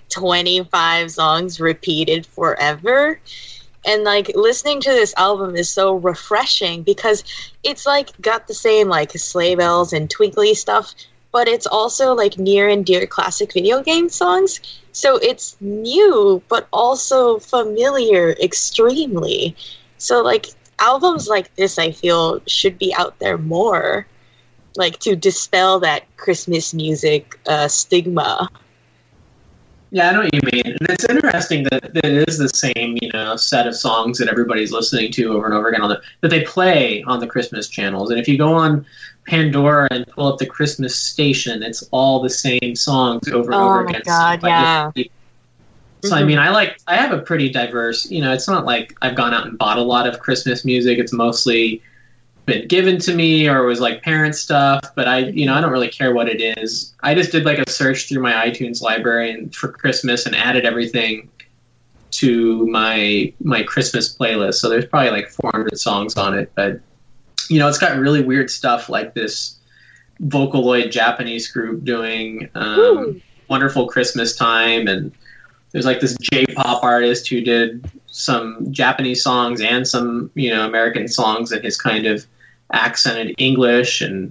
25 songs repeated forever. And listening to this album is so refreshing because it's got the same sleigh bells and twinkly stuff, but it's also near and dear classic video game songs. So it's new, but also familiar extremely. So albums like this, I feel, should be out there more, to dispel that Christmas music stigma. Yeah, I know what you mean. And it's interesting that it is the same, set of songs that everybody's listening to over and over again that they play on the Christmas channels. And if you go on Pandora and pull up the Christmas station, it's all the same songs over and over again. Oh my God, yeah. So, I have a pretty diverse, it's not like I've gone out and bought a lot of Christmas music. It's mostly been given to me or was parent stuff, but I don't really care what it is. I just did a search through my iTunes library and for Christmas and added everything to my Christmas playlist. So there's probably 400 songs on it, but it's got really weird stuff like this Vocaloid Japanese group doing Wonderful Christmas Time, and there's this J-pop artist who did some Japanese songs and some American songs in his kind of accented English, and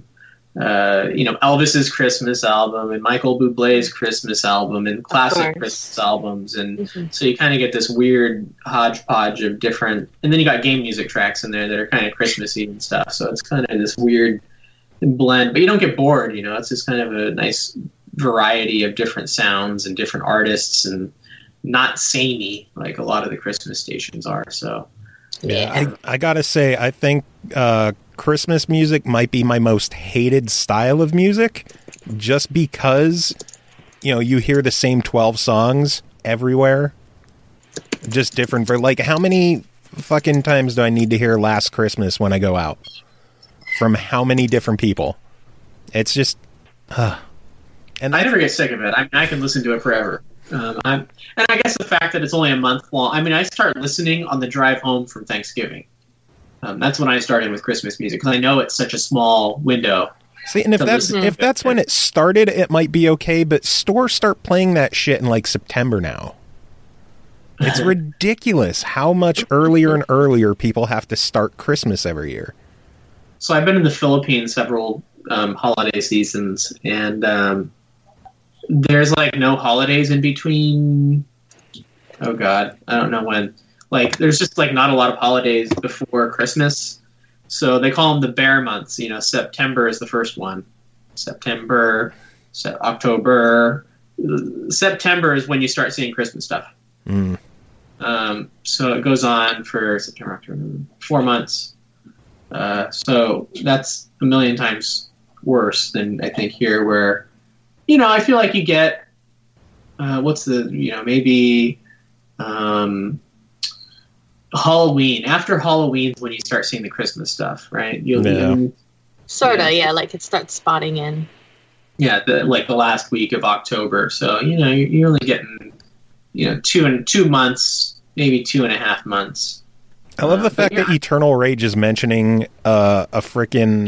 Elvis's Christmas album and Michael Bublé's Christmas album and classic Christmas albums, and so you kind of get this weird hodgepodge of different, and then you got game music tracks in there that are kind of Christmassy and stuff, so it's kind of this weird blend, but you don't get bored. It's just kind of a nice variety of different sounds and different artists, and not samey like a lot of the Christmas stations are. So yeah, I gotta say, I think Christmas music might be my most hated style of music, just because you hear the same 12 songs everywhere, just different for how many fucking times do I need to hear Last Christmas when I go out from how many different people? It's just and I never get sick of it. I can listen to it forever. And I guess the fact that it's only a month long. I start listening on the drive home from Thanksgiving. That's when I started with Christmas music because I know it's such a small window. See, and if that's when it started, it might be okay. But stores start playing that shit in September now. It's ridiculous how much earlier and earlier people have to start Christmas every year. So I've been in the Philippines several holiday seasons, and there's no holidays in between. Oh God, I don't know when. There's just not a lot of holidays before Christmas, so they call them the bear months. September is the first one. October. September is when you start seeing Christmas stuff. So it goes on for September, October, 4 months. So that's a million times worse than I think here, where I feel like you get maybe Halloween. After Halloween's when you start seeing the Christmas stuff, right? Sorta, yeah. It starts spotting in. Yeah, the last week of October. So you're only getting 2 months, maybe 2.5 months. I love the fact that Eternal Rage is mentioning a frickin'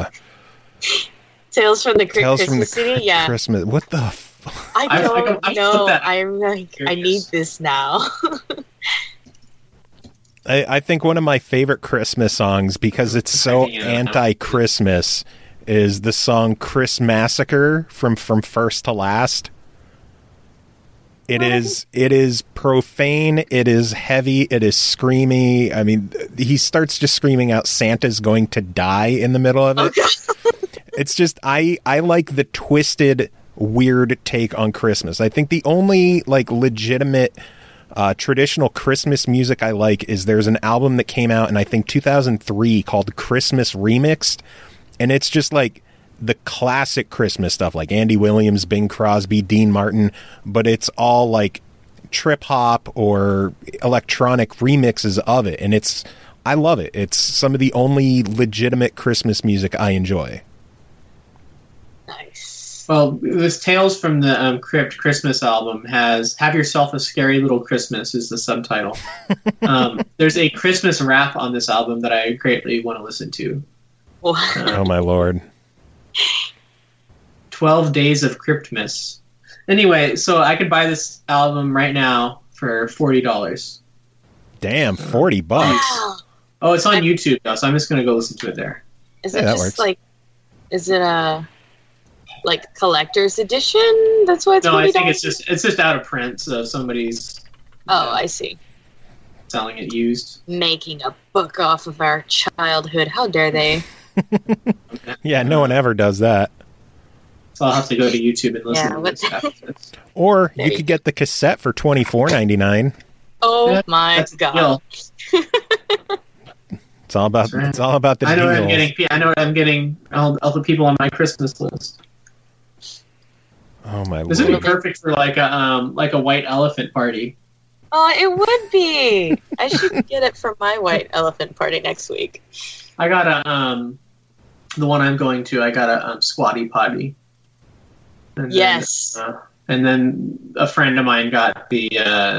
Tales from the Christmas City. Yeah, Christmas. What the? I don't know. I'm I need this now. I think one of my favorite Christmas songs, because it's so anti-Christmas, is the song Chris Massacre from First to Last. It is profane, it is heavy, it is screamy. I mean, he starts just screaming out Santa's going to die in the middle of it. It's just, I like the twisted, weird take on Christmas. I think the only like legitimate traditional Christmas music I like is there's an album that came out in I think 2003 called Christmas Remixed, and it's just like the classic Christmas stuff like Andy Williams, Bing Crosby, Dean Martin, but it's all like trip hop or electronic remixes of it, and I love it. It's some of the only legitimate Christmas music I enjoy. Nice. Well, this Tales from the Crypt Christmas album has "Have Yourself a Scary Little Christmas" is the subtitle. There's a Christmas rap on this album that I greatly want to listen to. Oh my lord. 12 Days of Cryptmas. Anyway, so I could buy this album right now for $40. Damn, $40. Wow. Oh, it's on YouTube though, so I'm just gonna go listen to it there. Is Yeah, it that just works. like, is it a like collector's edition? That's why it's No, $40? I think it's just out of print, so somebody's Oh, I see. selling it used. Making a book off of our childhood. How dare they? Yeah, no one ever does that. So I'll have to go to YouTube and listen Yeah, to what this after this. Or There you you could get the cassette for $24.99. Oh Yeah, my That's a god. deal. It's all about That's right. it's all about the I know what I'm deals. getting. I know what I'm getting. All the people on my Christmas list. Oh my This would be lord. perfect for like a white elephant party. Oh, it would be. I should get it for my white elephant party next week. I got the one I'm going to. I got a squatty potty. And Yes. and then a friend of mine got the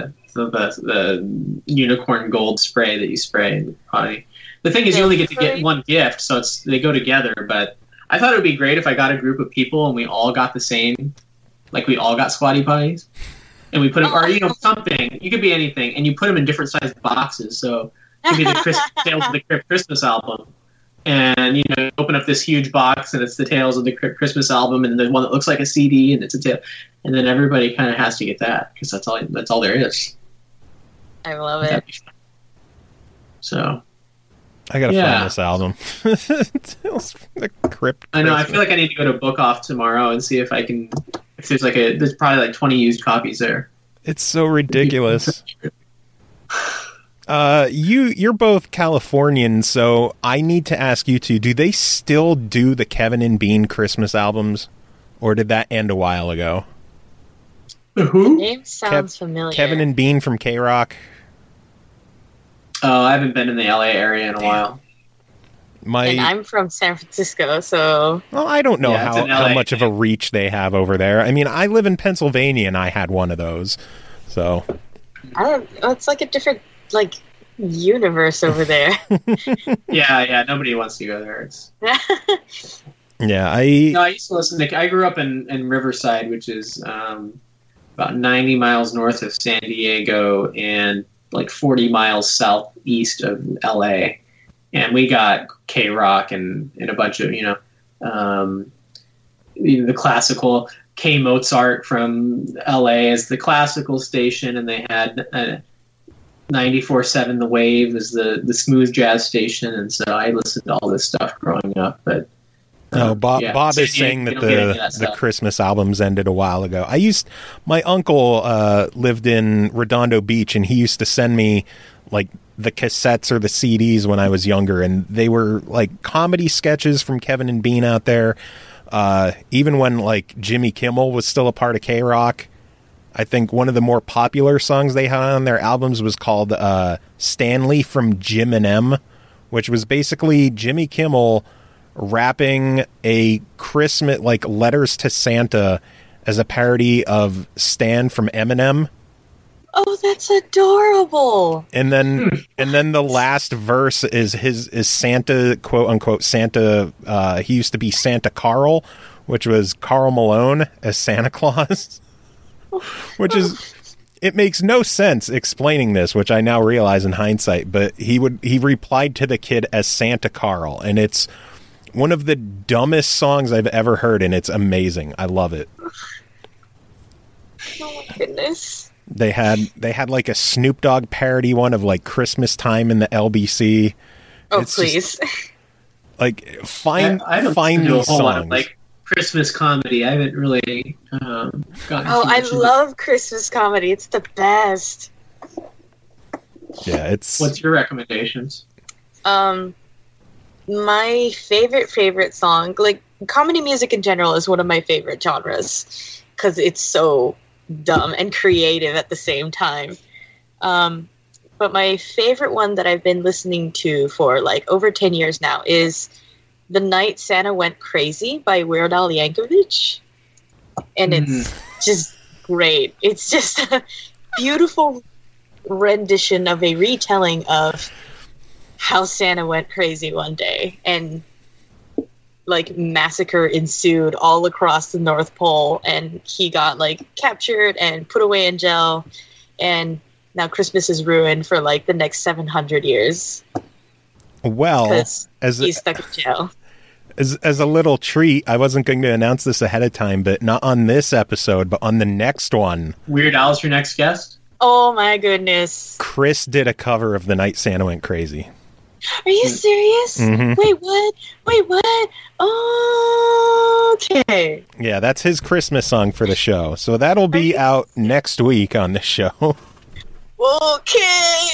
unicorn gold spray that you spray in the potty. The thing is, you only get to get one gift, so they go together. But I thought it would be great if I got a group of people and we all got the same, like we all got squatty potties, and we put them, or something. You could be anything, and you put them in different sized boxes. So it could be the Tales of the Crypt Christmas album, and you open up this huge box, and it's the Tales of the Crypt Christmas album, and the one that looks like a CD, and it's a tale, and then everybody kind of has to get that because that's all there is. I love it. So. I gotta Yeah. find this album. The Crypt. I know. I Christmas. feel like I need to go to Book Off tomorrow and see if I can. If there's there's probably like 20 used copies there. It's so ridiculous. You're both Californians, so I need to ask you two: do they still do the Kevin and Bean Christmas albums, or did that end a while ago? Who? Name sounds familiar. Kevin and Bean from K-Rock. Oh, I haven't been in the LA area in a while. And I'm from San Francisco, so Well, I don't know Yeah, it's an how LA much of a reach they have over there. I mean, I live in Pennsylvania, and I had one of those. So I don't. It's like a different universe over there. Yeah. Nobody wants to go there. yeah, I used to listen to. I grew up in Riverside, which is about 90 miles north of San Diego and like 40 miles southeast of LA, and we got K-Rock and a bunch of the classical K Mozart from LA as the classical station, and they had 94.7 The Wave as the smooth jazz station, and so I listened to all this stuff growing up. But Bob yeah. is saying You that don't get any of that the stuff. Christmas albums ended a while ago. My uncle lived in Redondo Beach, and he used to send me like the cassettes or the CDs when I was younger, and they were like comedy sketches from Kevin and Bean out there. Even when like Jimmy Kimmel was still a part of K-Rock, I think one of the more popular songs they had on their albums was called Stanley from Jim and M, which was basically Jimmy Kimmel rapping a Christmas, like letters to Santa, as a parody of Stan from Eminem. Oh, that's adorable. And then the last verse is Santa, quote unquote Santa. He used to be Santa Carl, which was Carl Malone as Santa Claus, which is it makes no sense explaining this, which I now realize in hindsight, but he replied to the kid as Santa Carl, and it's one of the dumbest songs I've ever heard, and it's amazing. I love it. Oh my goodness. They had like a Snoop Dogg parody one of like Christmas Time in the LBC. Oh, It's please. Like find I don't find do a these whole lot of, songs. like Christmas comedy. I haven't really gotten. Oh, too I much into- love Christmas comedy. It's the best. Yeah, it's What's your recommendations? My favorite song, like comedy music in general, is one of my favorite genres because it's so dumb and creative at the same time. But my favorite one that I've been listening to for like over 10 years now is "The Night Santa Went Crazy" by Weird Al Yankovic, and it's just great. It's just a beautiful rendition of a retelling of how Santa went crazy one day, and like massacre ensued all across the North Pole, and he got like captured and put away in jail, and now Christmas is ruined for like the next 700 years well because as he's stuck in jail. as a little treat. I wasn't going to announce this ahead of time, but not on this episode, but on the next one. Weird Al's your next guest. Oh my goodness. Chris did a cover of "The Night Santa Went Crazy." Are you serious? Mhm. Wait, what? Okay. Yeah, that's his Christmas song for the show. So that'll be out next week on the show. Okay.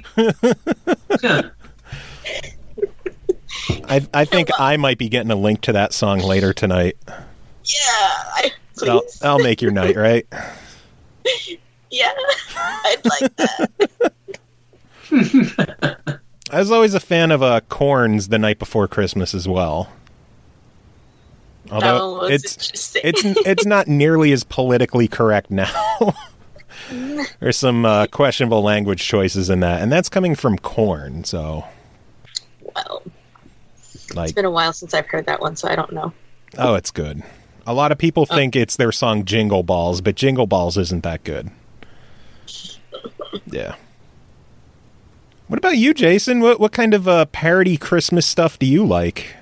I think I might be getting a link to that song later tonight. Yeah. So Please. I'll make your night, right? Yeah. I'd like that. I was always a fan of Korn's "The Night Before Christmas" as well. Although Oh, it's interesting. it's not nearly as politically correct now. There's some questionable language choices in that, and that's coming from Korn. So, Well, like, it's been a while since I've heard that one, so I don't know. oh, it's good. A lot of people think it's their song "Jingle Balls," but "Jingle Balls" isn't that good. Yeah. What about you, Jason? What kind of parody Christmas stuff do you like?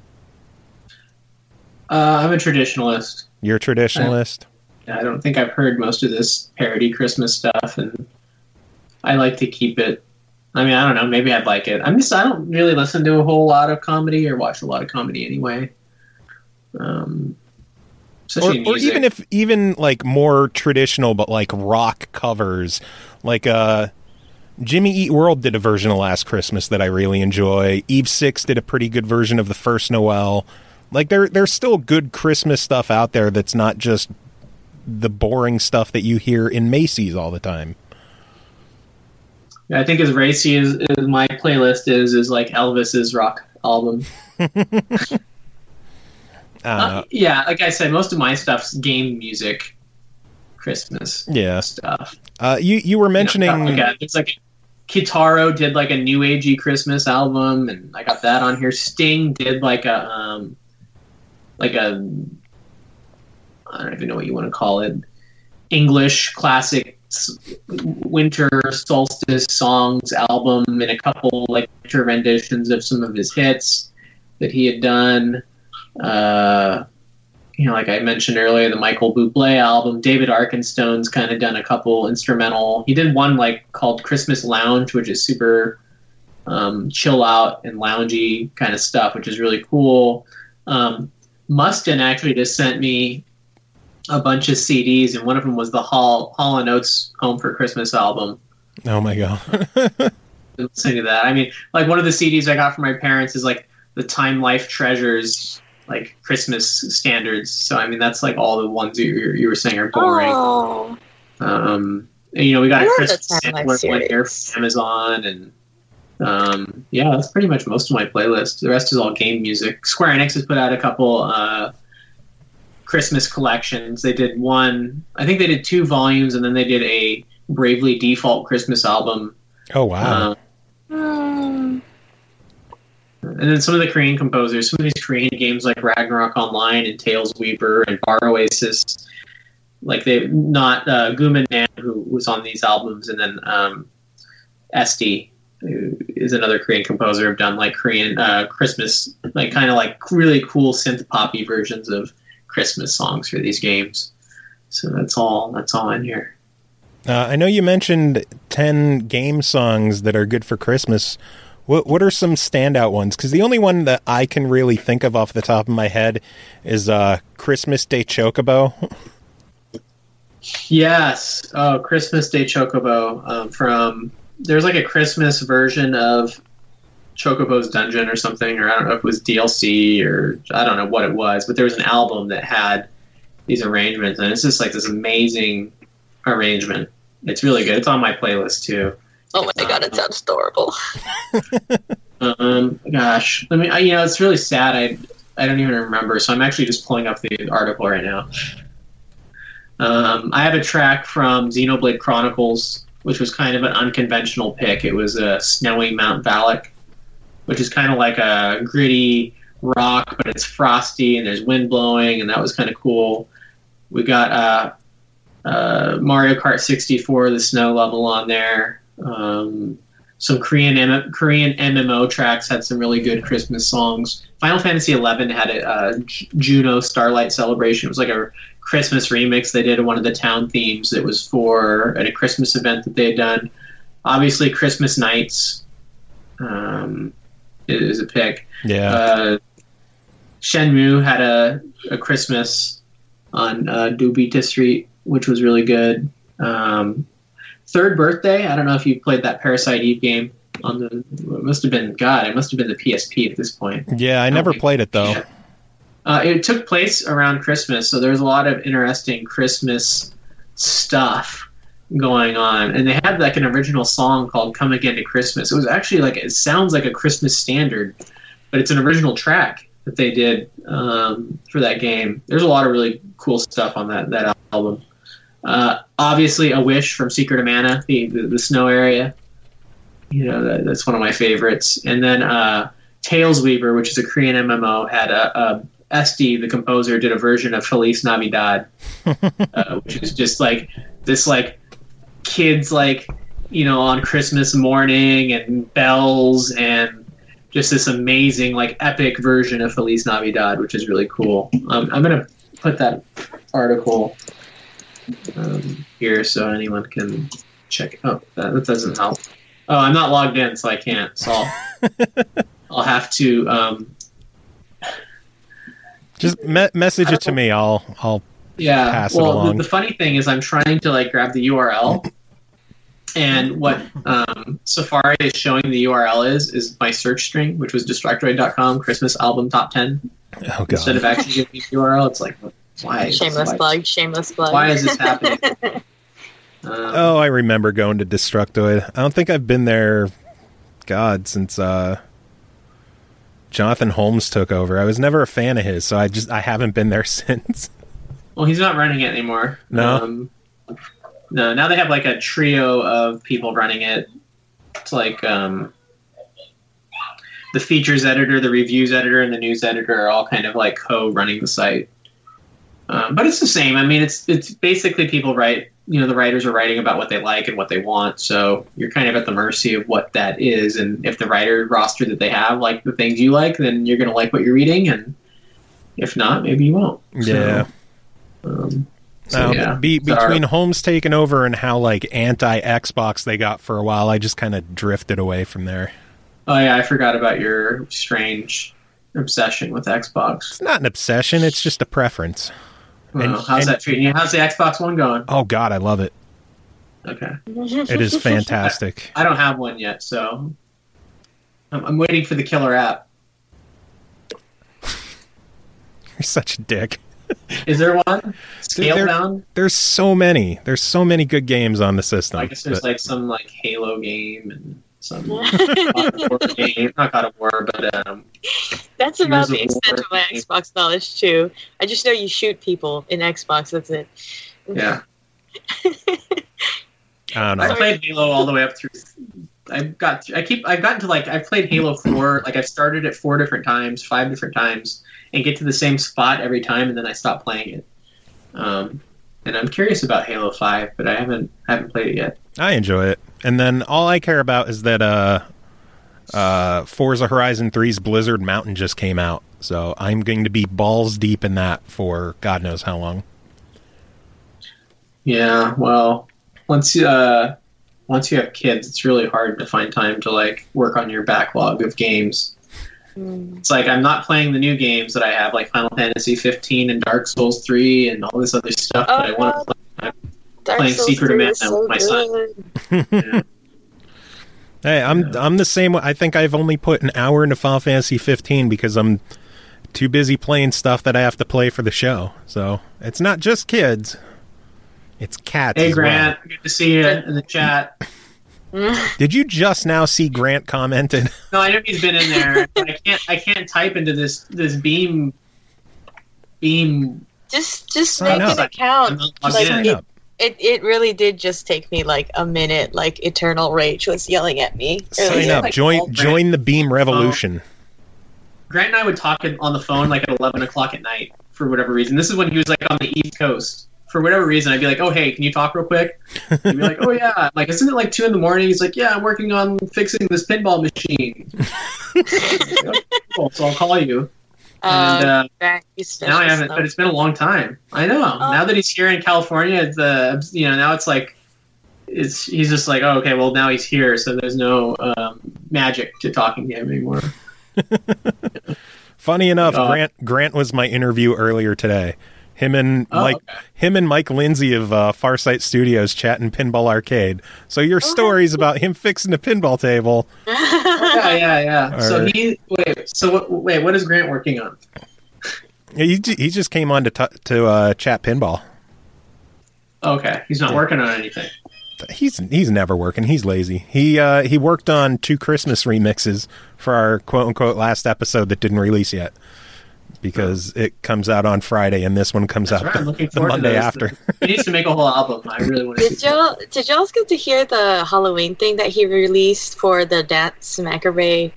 I'm a traditionalist. You're a traditionalist? I don't think I've heard most of this parody Christmas stuff, and I like to keep it. I mean, I don't know. Maybe I'd like it. I don't really listen to a whole lot of comedy or watch a lot of comedy anyway. Especially Or music. even like more traditional, but like rock covers, like Jimmy Eat World did a version of Last Christmas that I really enjoy. Eve Six did a pretty good version of The First Noel. Like there's still good Christmas stuff out there that's not just the boring stuff that you hear in Macy's all the time. I think as racy as my playlist is like Elvis's rock album. I don't know. Yeah, like I said, most of my stuff's game music, Christmas Yeah. stuff. You were mentioning It's like Kitaro did like a new agey Christmas album, and I got that on here. Sting did like a I don't even know what you want to call it, English classic winter solstice songs album, and a couple like winter renditions of some of his hits that he had done. Like I mentioned earlier, the Michael Bublé album. David Arkenstone's kind of done a couple instrumental. He did one like called Christmas Lounge, which is super chill out and loungy kind of stuff, which is really cool. Mustin actually just sent me a bunch of CDs, and one of them was the Hall & Oates Home for Christmas album. Oh my god. Listening to that, I mean, like one of the CDs I got from my parents is like the Time Life Treasures, like Christmas standards. So I mean, that's like all the ones you were saying are boring. Oh. And, we got I a love Christmas the Time Life sampler one here series. from Amazon, and yeah, that's pretty much most of my playlist. The rest is all game music. Square Enix has put out a couple Christmas collections. They did one, I think they did 2 volumes, and then they did a Bravely Default Christmas album. Oh wow. And then some of the Korean composers, some of these Korean games like Ragnarok Online and Tales Weaver and Bar Oasis, like they not Guman Nam, who was on these albums, and then Esti, who is another Korean composer, have done like Korean Christmas, like kind of like really cool synth poppy versions of Christmas songs for these games. So that's all in here. I know you mentioned 10 game songs that are good for Christmas. What are some standout ones? Because the only one that I can really think of off the top of my head is Christmas Day Chocobo. Yes. Oh, Christmas Day Chocobo. There's like a Christmas version of Chocobo's Dungeon or something, or I don't know if it was DLC or I don't know what it was, but there was an album that had these arrangements, and it's just like this amazing arrangement. It's really good. It's on my playlist too. Oh my god, it sounds adorable. Gosh, it's really sad. I don't even remember, so I'm actually just pulling up the article right now. I have a track from Xenoblade Chronicles, which was kind of an unconventional pick. It was a Snowy Mount Valak, which is kind of like a gritty rock, but it's frosty and there's wind blowing, and that was kind of cool. We got Mario Kart 64, the snow level on there. Some Korean MMO tracks had some really good Christmas songs. Final Fantasy XI had a Juno Starlight Celebration. It was like a Christmas remix they did of one of the town themes that was for at a Christmas event that they had done. Obviously, Christmas Nights is a pick. Yeah. Shenmue had a Christmas on Dubita Street, which was really good. Third Birthday, I don't know if you played that Parasite Eve game on it must have been the PSP at this point. Yeah, I never played it though. Yeah. It took place around Christmas, so there's a lot of interesting Christmas stuff going on. And they had like an original song called Come Again to Christmas. It was actually it sounds like a Christmas standard, but it's an original track that they did for that game. There's a lot of really cool stuff on that album. Obviously, A Wish from Secret of Mana, the snow area. That's one of my favorites. And then Tales Weaver, which is a Korean MMO, had Esti, the composer, did a version of Feliz Navidad, which is just like this, like kids, on Christmas morning and bells and just this amazing, epic version of Feliz Navidad, which is really cool. I'm gonna put that article here so anyone can check. Oh, that doesn't help. Oh, I'm not logged in, so I can't. So I'll have to just message it to me. I'll pass it along. The funny thing is, I'm trying to grab the URL, and what Safari is showing the URL is my search string, which was Destructoid.com Christmas album top 10. Oh god! Instead of actually giving me the URL, it's like, why? Shameless plug. Why is this happening? I remember going to Destructoid. I don't think I've been there, since Jonathan Holmes took over. I was never a fan of his, so I haven't been there since. Well, he's not running it anymore. No? No, now they have a trio of people running it. It's the features editor, the reviews editor, and the news editor are all kind of co-running the site. But it's the same. I mean, it's basically people write. The writers are writing about what they like and what they want. So you're kind of at the mercy of what that is. And if the writer roster that they have like the things you like, then you're going to like what you're reading. And if not, maybe you won't. Yeah. Between Holmes taking over and how anti-Xbox they got for a while, I just kind of drifted away from there. Oh yeah, I forgot about your strange obsession with Xbox. It's not an obsession. It's just a preference. How's that treating you? How's the Xbox One going? Oh, God, I love it. Okay. It is fantastic. I don't have one yet, so I'm waiting for the killer app. You're such a dick. Is there one? Scalebound? There's so many. There's so many good games on the system. I guess there's some Halo game and some God of War game. Not God of War, but that's about the extent of my Xbox knowledge too. I just know you shoot people in Xbox. That's it. Yeah. I don't know. I played Halo all the way up through. I've gotten to I've played Halo 4. I've started it 5 different times, and get to the same spot every time, and then I stop playing it. And and I'm curious about Halo 5, but I haven't played it yet. I enjoy it. And then all I care about is that Forza Horizon 3's Blizzard Mountain just came out. So I'm going to be balls deep in that for God knows how long. Yeah, well, once you have kids, it's really hard to find time to like work on your backlog of games. It's like I'm not playing the new games that I have, like Final Fantasy 15 and Dark Souls 3 and all this other stuff that I want to play. I'm playing Secret of Mana with my son. Yeah. Hey, I'm the same way. I think I've only put an hour into Final Fantasy 15 because I'm too busy playing stuff that I have to play for the show. So it's not just kids. It's cats. Hey, as Grant. well. Good to see you in the chat. Did you just now see Grant commented? No, I know he's been in there. But I can't type into this Beam. Just Sign make up. an account. Sign up. It really did just take me like a minute. Like Eternal Rage was yelling at me. Sign up. Like, Join the Beam revolution. Grant and I would talk on the phone like at 11 o'clock at night for whatever reason. This is when he was like on the East Coast. For whatever reason, I'd be like, "Oh, hey, can you talk real quick?" He'd be like, "Oh yeah." I'm like, isn't it like 2 a.m? He's like, "Yeah, I'm working on fixing this pinball machine." Okay, cool, so I'll call you. And now I haven't, but it's been a long time. I know. Now that he's here in California, it's now it's like he's just like, oh, okay, well now he's here, so there's no magic to talking to him anymore. Funny enough, Grant was my interview earlier today. Him and Mike Lindsay of Farsight Studios chatting Pinball Arcade. So your stories about him fixing the pinball table. Yeah. So what is Grant working on? He just came on to chat pinball. Okay, he's not working on anything. He's never working. He's lazy. He worked on 2 Christmas remixes for our quote unquote last episode that didn't release yet. Because it comes out on Friday, and this one comes out the Monday after. He needs to make a whole album. I really want to. Did y'all get to hear the Halloween thing that he released for the Dance Macabre?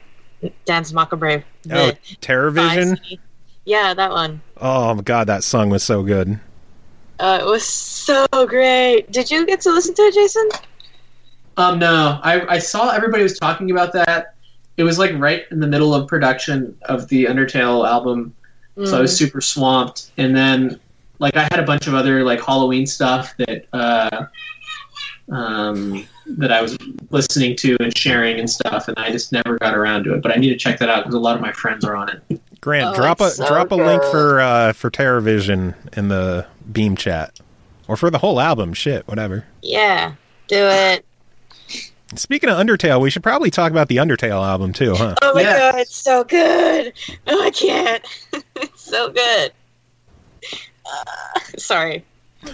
TerrorVision? Yeah, that one. Oh my god, that song was so good. It was so great. Did you get to listen to it, Jason? No. I saw everybody was talking about that. It was like right in the middle of production of the Undertale album. So I was super swamped, and then like I had a bunch of other like Halloween stuff that that I was listening to and sharing and stuff, and I just never got around to it. But I need to check that out because a lot of my friends are on it. Grant, drop a link for TerrorVision in the Beam chat, or for the whole album. Shit, whatever. Yeah, do it. Speaking of Undertale, we should probably talk about the Undertale album too, huh? Oh my god, it's so good! Oh, I can't. It's so good. Sorry.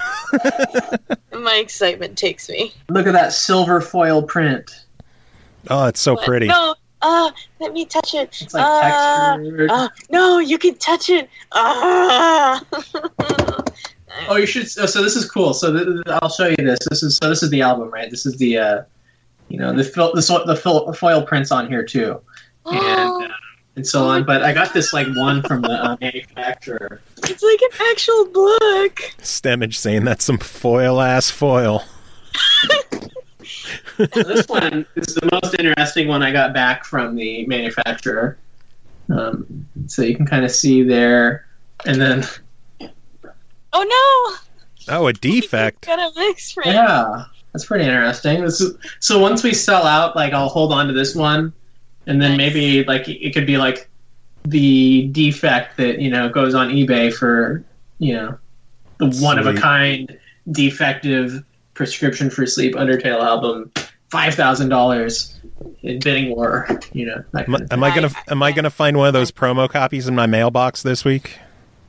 My excitement takes me. Look at that silver foil print. Oh, it's so pretty. No, let me touch it. It's like textured. No, you can touch it. Oh, you should. So this is cool. So I'll show you this. This is the album, right? This is the the foil prints on here too, and so on. But I got this like one from the manufacturer. It's like an actual book. Stemage saying that's some foil-ass foil. So this one is the most interesting one I got back from the manufacturer. So you can kind of see there, and then. Oh no! Oh, a defect. Got a mix print. Yeah. That's pretty interesting. So once we sell out, like I'll hold on to this one, and then maybe like it could be like the defect that goes on eBay for the one of a kind defective prescription for sleep Undertale album, $5,000 in bidding war. Am I gonna find one of those promo copies in my mailbox this week?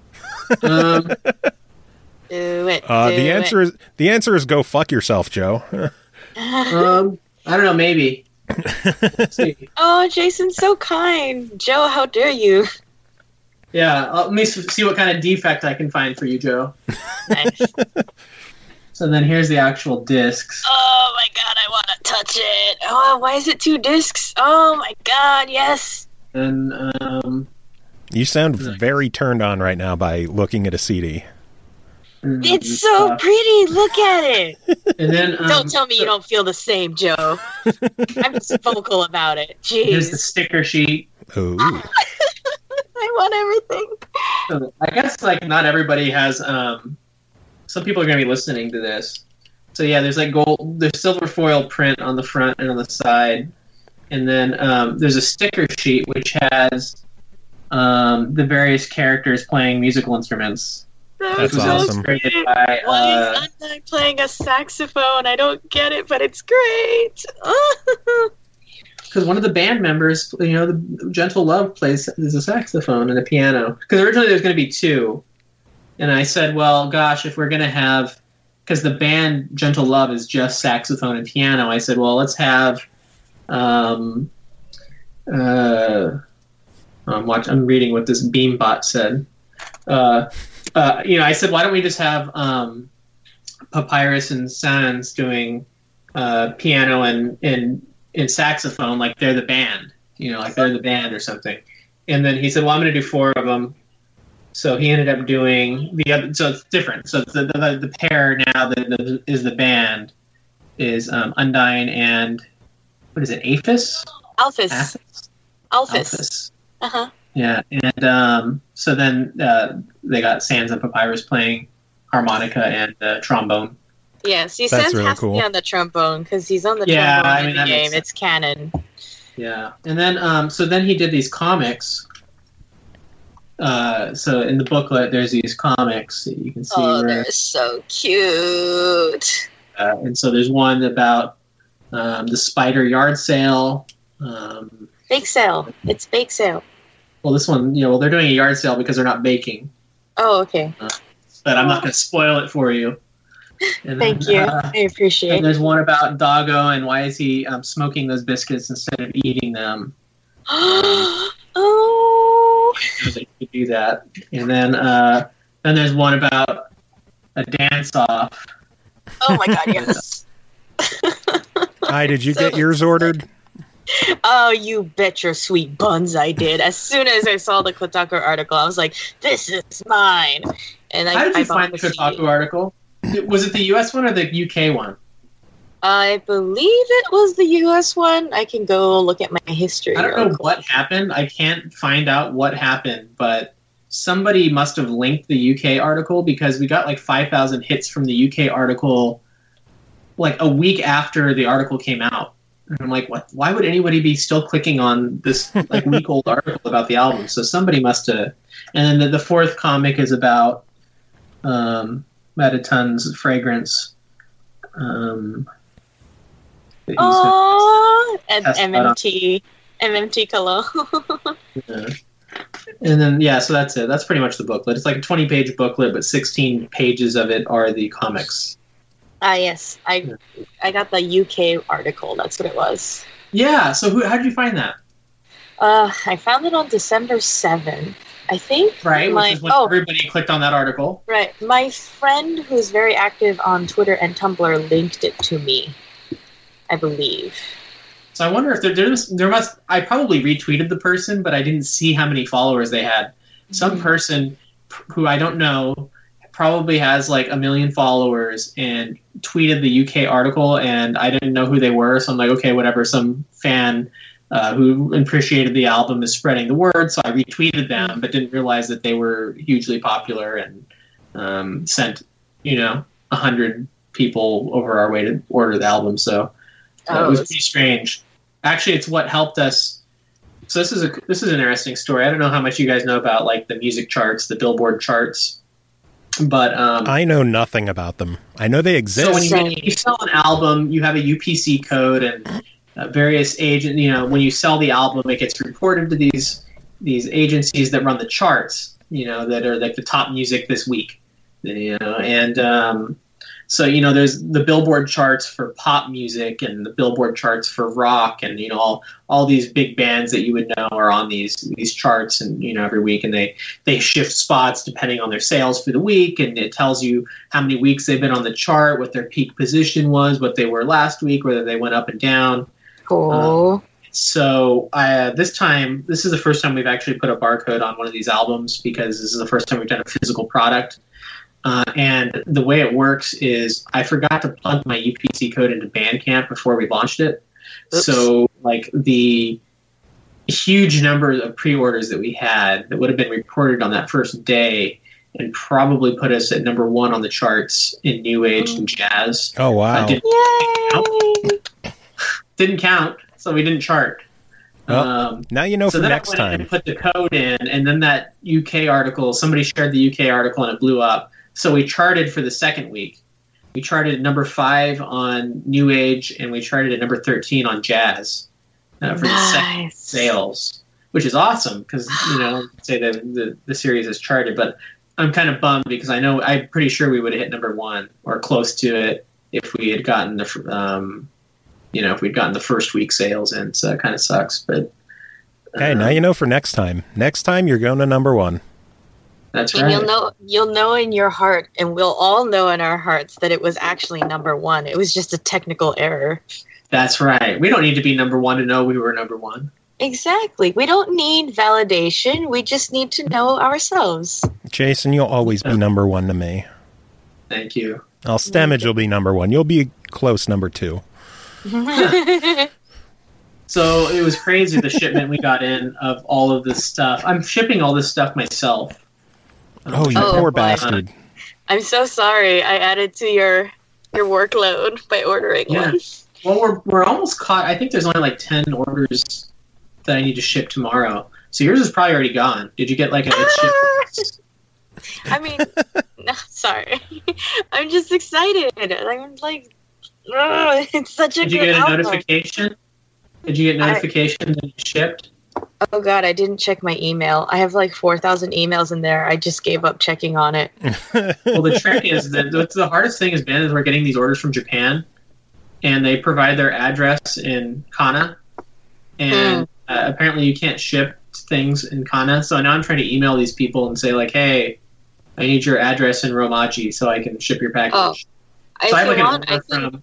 Do it. The answer is go fuck yourself, Joe. I don't know, maybe. Let's see. Oh, Jason's so kind. Joe, how dare you? Yeah, let me see what kind of defect I can find for you, Joe. Nice. So then here's the actual discs. Oh my god, I want to touch it. Oh, why is it 2 discs? Oh my god, yes. And you sound very turned on right now by looking at a CD. It's so pretty. Look at it. And then Don't tell me you don't feel the same, Joe. I'm just vocal about it. Jeez. Here's the sticker sheet. Oh, I want everything. So I guess like not everybody has. Some people are going to be listening to this. So yeah, there's like there's silver foil print on the front and on the side, and then there's a sticker sheet which has the various characters playing musical instruments. That's awesome. Why is Undyne playing a saxophone? I don't get it, but it's great. Because one of the band members, the Gentle Love plays a saxophone and a piano. Because originally there was going to be two, and I said, well, gosh, if we're going to have, because the band Gentle Love is just saxophone and piano, I said, well, let's have. I'm reading what this Beambot said. I said, why don't we just have Papyrus and Sans doing piano and saxophone, like they're the band, like they're the band or something. And then he said, well, I'm going to do 4 of them. So he ended up doing the other. So it's different. So the pair now that is the band is Undyne and what is it? Alphys. Uh-huh. Yeah, and so then they got Sans and Papyrus playing harmonica and trombone. Yes, he That's says really has cool. to be on the trombone because he's on the trombone in the game. It's canon. Yeah, and then so then he did these comics. So in the booklet, there's these comics that you can see. Oh, they're so cute. And so there's one about the spider yard sale. Bake sale. It's bake sale. Well, this one, they're doing a yard sale because they're not baking. Oh, okay. But I'm not going to spoil it for you. And Thank you. I appreciate it. And there's one about Doggo and why is he smoking those biscuits instead of eating them. Oh. That you could do that. And then there's one about a dance-off. Oh, my God, yes. Hi, did you get yours ordered? Oh, you bet your sweet buns I did. As soon as I saw the Kotaku article, I was like, this is mine. And How did you find the Kotaku article? Was it the US one or the UK one? I believe it was the US one. I can go look at my history. I don't know what happened. I can't find out what happened, but somebody must have linked the UK article because we got like 5,000 hits from the UK article like a week after the article came out. And I'm like, what? Why would anybody be still clicking on this like week-old article about the album? So somebody must have. And then the 4th comic is about Metaton's fragrance. Oh, and MMT Cologne. Yeah. And then so that's it. That's pretty much the booklet. It's like a 20-page booklet, but 16 pages of it are the comics. Yes. I got the UK article. That's what it was. Yeah. So how did you find that? I found it on December 7th, I think. Right, which is when everybody clicked on that article. Right. My friend, who's very active on Twitter and Tumblr, linked it to me, I believe. So I wonder if there must. I probably retweeted the person, but I didn't see how many followers they had. Some person who I don't know probably has like 1 million followers and tweeted the UK article, and I didn't know who they were, so I'm like, okay, whatever. Some fan who appreciated the album is spreading the word, so I retweeted them, but didn't realize that they were hugely popular and sent 100 people over our way to order the album. So it was pretty strange. Actually, it's what helped us. So this is an interesting story. I don't know how much you guys know about like the music charts, the Billboard charts. But I know nothing about them. I know they exist. So when you sell an album, you have a UPC code and various agent. When you sell the album, it gets reported to these agencies that run the charts. That are like the top music this week. So there's the Billboard charts for pop music and the Billboard charts for rock, and all these big bands that you would know are on these charts, and every week, and they shift spots depending on their sales for the week, and it tells you how many weeks they've been on the chart, what their peak position was, what they were last week, whether they went up and down. Cool. So this is the first time we've actually put a barcode on one of these albums because this is the first time we've done a physical product. And the way it works is I forgot to plug my UPC code into Bandcamp before we launched it. Oops. So like the huge number of pre-orders that we had that would have been reported on that first day and probably put us at number 1 on the charts in New Age and Jazz. Oh, wow. Yay! Didn't count, so we didn't chart. Well, now you know so for then next I went in time. and put the code in, and then that UK article, somebody shared the UK article and it blew up. So we charted for the second week. We charted at number 5 on New Age, and we charted at number 13 on Jazz for the second sales, which is awesome because, you know, say that the series is charted. But I'm kind of bummed because I'm pretty sure we would have hit number 1 or close to it if we had gotten the if we'd gotten the first week sales in. So it kind of sucks. But Hey, now you know for next time. Next time you're going to number 1. That's And right. you'll know in your heart, and we'll all know in our hearts that it was actually number 1. It was just a technical error. That's right. We don't need to be number 1 to know we were number 1. Exactly. We don't need validation. We just need to know ourselves. Jason, you'll always be number 1 to me. Thank you. Stemage will be number 1. You'll be close number 2. So it was crazy the shipment we got in of all of this stuff. I'm shipping all this stuff myself. Oh, you Oh, poor boy. bastard. I'm so sorry. I added to your workload by ordering Yeah. one. Well, we're almost caught. I think there's only like 10 orders that I need to ship tomorrow. So yours is probably already gone. Did you get like a ship? I mean, no, sorry. I'm just excited. I'm like, it's such a Did you good get a album. notification? Did you get notification that it shipped? Oh God, I didn't check my email. I have like 4,000 emails in there. I just gave up checking on it. Well, the trick is that the hardest thing has been is we're getting these orders from Japan, and they provide their address in Kana, and apparently you can't ship things in Kana. So now I'm trying to email these people and say like, hey, I need your address in Romaji so I can ship your package. Oh, So I have if like you an want, order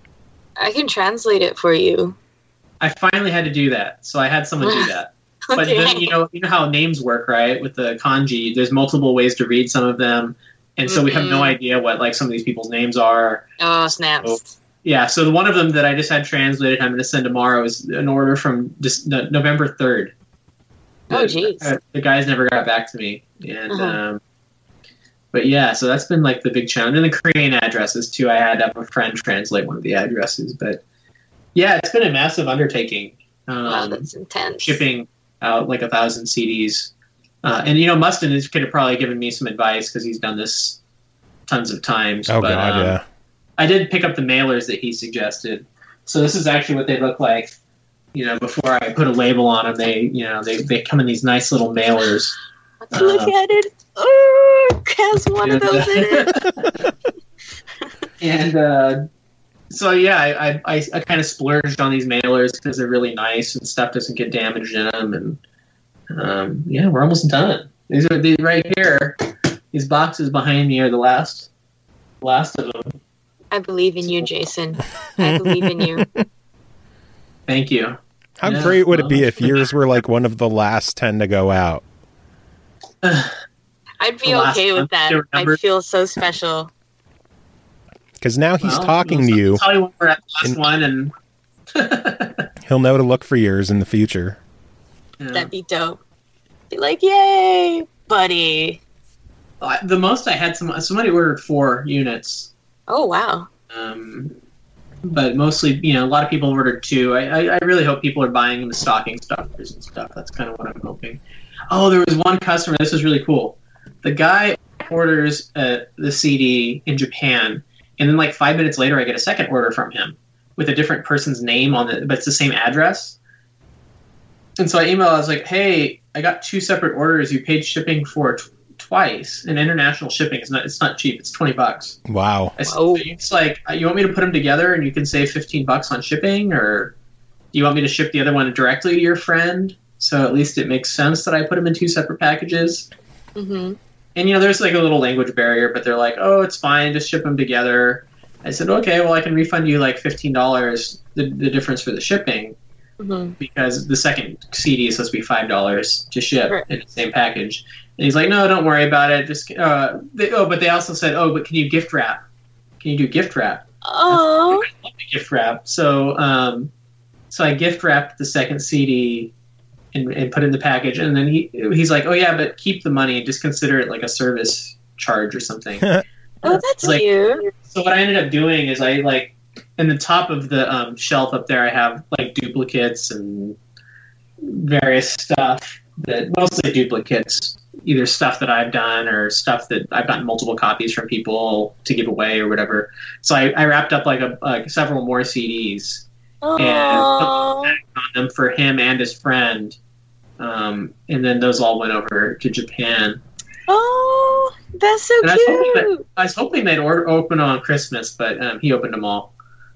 I can translate it for you. I finally had to do that, so I had someone do that. But Okay. then you know how names work, right? With the kanji, there's multiple ways to read some of them, and so we have no idea what like some of these people's names are. Oh, snaps. Yeah, so the one of them that I just had translated, I'm going to send tomorrow, is an order from November 3rd. Oh, jeez. The guys never got back to me, and but yeah, so that's been like the big challenge. And the Korean addresses too. I had to have a friend translate one of the addresses, but yeah, it's been a massive undertaking. Wow, that's intense. Shipping out like 1,000 CDs, and you know, Mustin could have probably given me some advice because he's done this tons of times. Oh, but, God, yeah. I did pick up the mailers that he suggested. So this is actually what they look like. You know, before I put a label on them, they come in these nice little mailers. Look at it. Oh, it has one of those in it. And so yeah, I kind of splurged on these mailers because they're really nice and stuff doesn't get damaged in them. And yeah, we're almost done. These right here. These boxes behind me are the last of them. I believe in you, Jason. I believe in you. Thank you. How Yeah, great would it be well, if yours were like one of the last 10 to go out? I'd be The last okay one, with that. do you remember? I'd feel so special. Because now he's Well, talking to you. I'll tell you when we're at the last one, and He'll know to look for yours in the future. That'd be dope. Be like, yay, buddy. The most I had, somebody ordered 4 units. Oh, wow. But mostly, you know, a lot of people ordered 2. I really hope people are buying the stocking stuffers and stuff. That's kind of what I'm hoping. Oh, there was one customer. This is really cool. The guy orders the CD in Japan, and then like 5 minutes later, I get a second order from him with a different person's name on it, but it's the same address. And so I emailed. I was like, "Hey, I got 2 separate orders. You paid shipping for twice, and international shipping is not cheap. It's $20." Wow. I said, Whoa. it's like, you want me to put them together and you can save $15 on shipping, or do you want me to ship the other one directly to your friend? So at least it makes sense that I put them in 2 separate packages. Mm-hmm. And, you know, there's like a little language barrier, but they're like, oh, it's fine, just ship them together. I said, okay, well, I can refund you like $15, the difference for the shipping. because the second CD is supposed to be $5 to ship Right. in the same package. And he's like, no, don't worry about it. Just but they also said, but can you gift wrap? Can you do gift wrap? Oh, I love the gift wrap. So I gift wrapped the second CD and put it in the package. And then he's like, oh yeah, but keep the money and just consider it like a service charge or something. oh, that's Like- cute. So what I ended up doing is I like in the top of the shelf up there I have like duplicates and various stuff that mostly duplicates, either stuff that I've done or stuff that I've gotten multiple copies from people to give away or whatever. So I wrapped up like several more CDs Oh, and put on them for him and his friend, and then those all went over to Japan. oh, that's so And cute. I was hoping they'd open on Christmas, but he opened them all.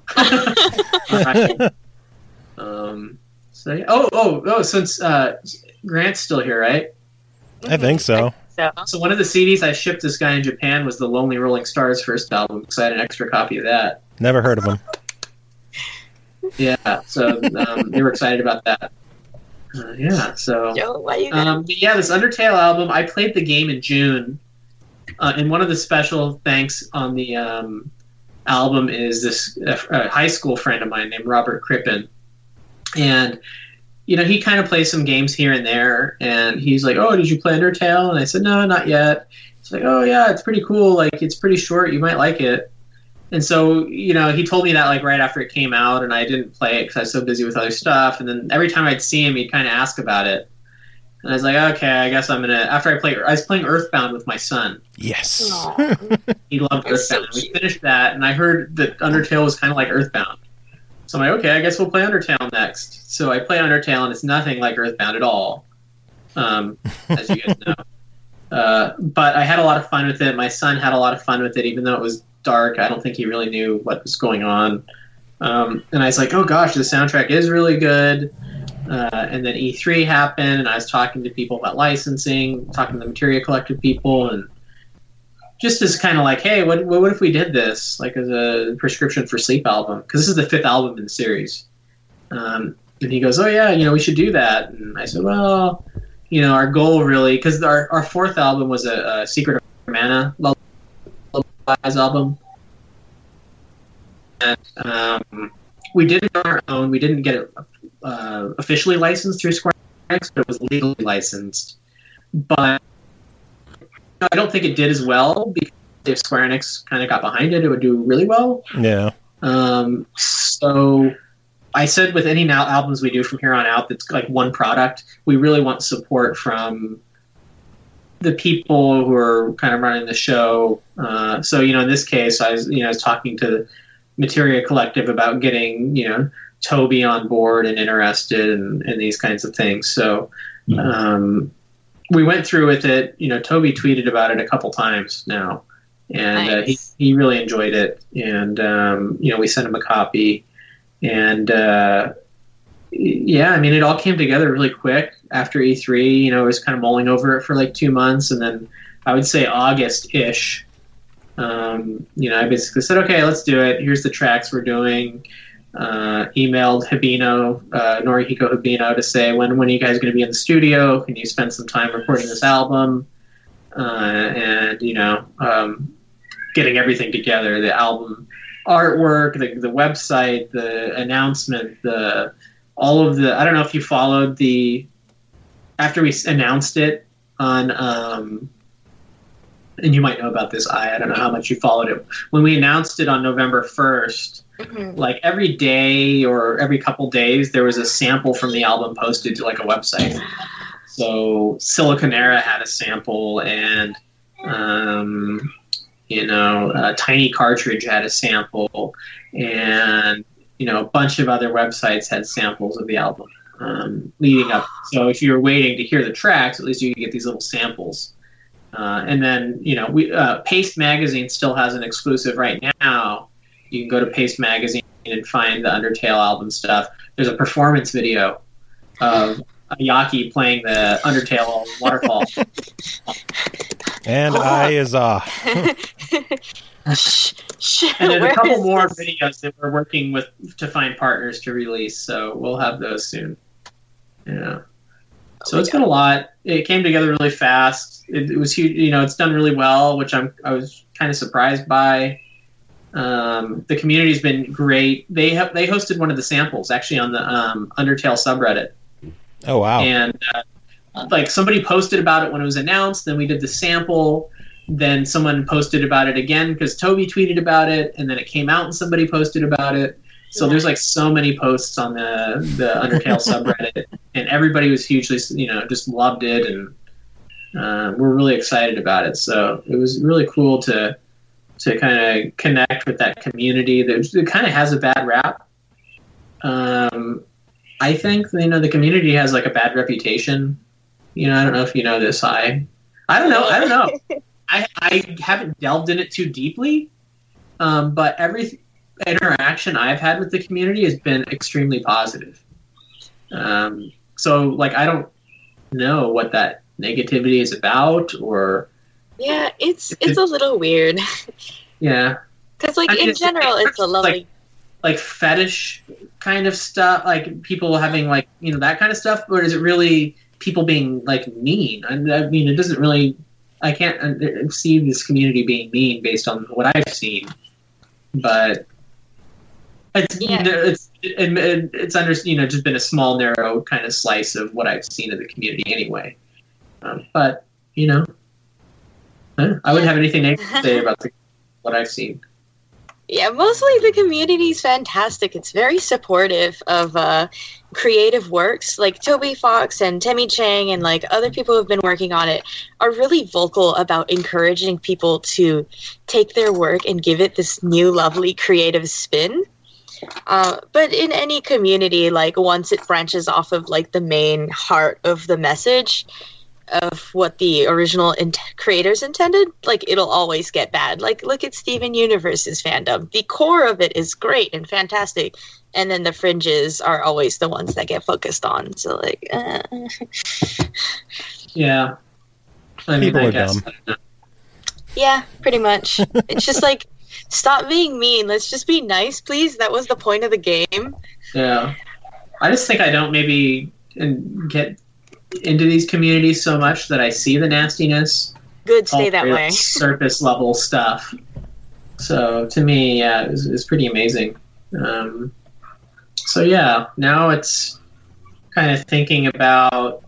Since Grant's still here, right? I think so. So one of the CDs I shipped this guy in Japan was the Lonely Rolling Stars first album, so I had an extra copy of that. Never heard of him. Yeah, so they were excited about that. So Joe, why you got but yeah, this Undertale album, I played the game in June, and one of the special thanks on the album is this high school friend of mine named Robert Crippen, and he kind of plays some games here and there, and he's like, oh, did you play Undertale? And I said, no, not yet. He's like, oh yeah, it's pretty cool, like it's pretty short, you might like it. And so, he told me that like right after it came out, and I didn't play it because I was so busy with other stuff. And then every time I'd see him, he'd kind of ask about it. And I was like, okay, I guess I'm gonna. I was playing Earthbound with my son. Yes. Aw. He loved That's so Earthbound. We cute. finished that, and I heard that Undertale was kind of like Earthbound. So I'm like, okay, I guess we'll play Undertale next. So I play Undertale, and it's nothing like Earthbound at all, as you guys know. But I had a lot of fun with it. My son had a lot of fun with it, even though it was dark. I don't think he really knew what was going on. And I was like, oh gosh, the soundtrack is really good. And then E3 happened, and I was talking to people about licensing, talking to the Materia Collective people, and just as kind of like, hey, what if we did this like as a Prescription for Sleep album? Because this is the 5th album in the series. And he goes, oh yeah, we should do that. And I said, well, our goal really, because our 4th album was a Secret of Mana Lullabies album. And we did it on our own. We didn't get it officially licensed through Square Enix, but it was legally licensed. But I don't think it did as well, because if Square Enix kind of got behind it, it would do really well. Yeah. So I said with any albums we do from here on out that's like one product, we really want support from the people who are kind of running the show. So in this case, I was talking to Materia Collective about getting Toby on board and interested in these kinds of things. So we went through with it. Toby tweeted about it a couple times now, and Nice. he really enjoyed it. And we sent him a copy, and it all came together really quick after E3. I was kind of mulling over it for like 2 months, and then I would say August-ish. I basically said, okay, let's do it. Here's the tracks we're doing. Emailed Hibino, Norihiko Hibino, to say, when are you guys going to be in the studio? Can you spend some time recording this album? Getting everything together, the album artwork, the website, the announcement, all of the, I don't know if you followed after we announced it on, and you might know about this, I don't know how much you followed it. When we announced it on November 1st, like every day or every couple days, there was a sample from the album posted to like a website. So Siliconera had a sample, and Tiny Cartridge had a sample, and a bunch of other websites had samples of the album leading up. So if you're waiting to hear the tracks, at least you can get these little samples. And then Paste Magazine still has an exclusive right now. You can go to Paste Magazine and find the Undertale album stuff. There's a performance video of Ayaki playing the Undertale waterfall. And eye is off. And there's a Where couple is more this? videos that we're working with to find partners to release, so we'll have those soon. Yeah. So it's been a lot. It came together really fast. It was huge. It's done really well, which I was kind of surprised by. The community's been great. They hosted one of the samples actually on the Undertale subreddit. Oh wow! And somebody posted about it when it was announced. Then we did the sample. Then someone posted about it again because Toby tweeted about it, and then it came out and somebody posted about it. So there's so many posts on the Undertale subreddit, and everybody was hugely, just loved it, and we're really excited about it. So it was really cool to kind of connect with that community. It kind of has a bad rap. I think the community has a bad reputation. I don't know if you know this. I don't know. I haven't delved in it too deeply, but every interaction I've had with the community has been extremely positive. So I don't know what that negativity is about, or it's a little weird. Yeah, because in general, it's a lovely fetish kind of stuff, people having that kind of stuff, or is it really people being mean? I mean, it doesn't really. I can't see this community being mean based on what I've seen, but it's just been a small, narrow kind of slice of what I've seen of the community anyway. But I wouldn't have anything negative to say about what I've seen. Yeah, mostly the community's fantastic. It's very supportive of creative works. Toby Fox and Temmie Chang and other people who have been working on it are really vocal about encouraging people to take their work and give it this new, lovely, creative spin. But in any community, once it branches off of the main heart of the message of what the original creators intended, it'll always get bad. Look at Steven Universe's fandom. The core of it is great and fantastic, and then the fringes are always the ones that get focused on. So yeah, people are dumb. Yeah, pretty much. It's just stop being mean. Let's just be nice, please. That was the point of the game. Yeah, I just think I don't maybe get into these communities so much that I see the nastiness. Good, stay that way. Surface level stuff. So to me, it's pretty amazing. So yeah, now it's kind of thinking about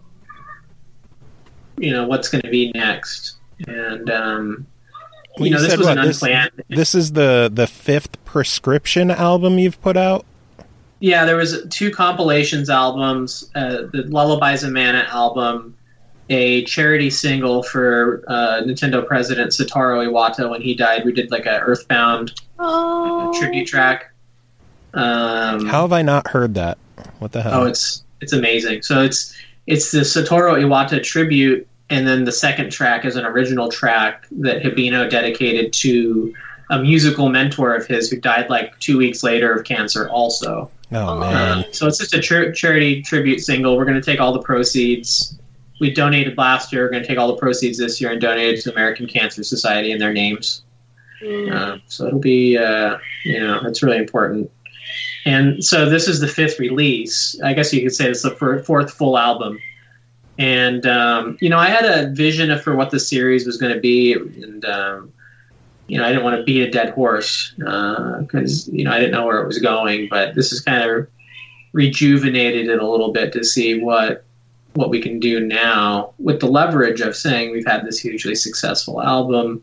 what's going to be next, and this was an unplanned. This is the fifth Prescription album you've put out. Yeah, there was 2 compilations albums, the Lullabies of Mana album, a charity single for Nintendo president Satoru Iwata when he died. We did a Earthbound tribute track. How have I not heard that? What the hell? Oh, it's amazing. So it's the Satoru Iwata tribute, and then the second track is an original track that Hibino dedicated to a musical mentor of his who died 2 weeks later of cancer also. Oh, man. So it's just a charity tribute single. We're going to take all the proceeds. We donated last year. We're going to take all the proceeds this year and donate it to American Cancer Society in their names. So it'll be, it's really important. And so this is the 5th release. I guess you could say it's the 4th full album. And, I had a vision for what the series was going to be. And, I didn't want to beat a dead horse because, I didn't know where it was going. But this has kind of rejuvenated it a little bit to see what we can do now with the leverage of saying we've had this hugely successful album.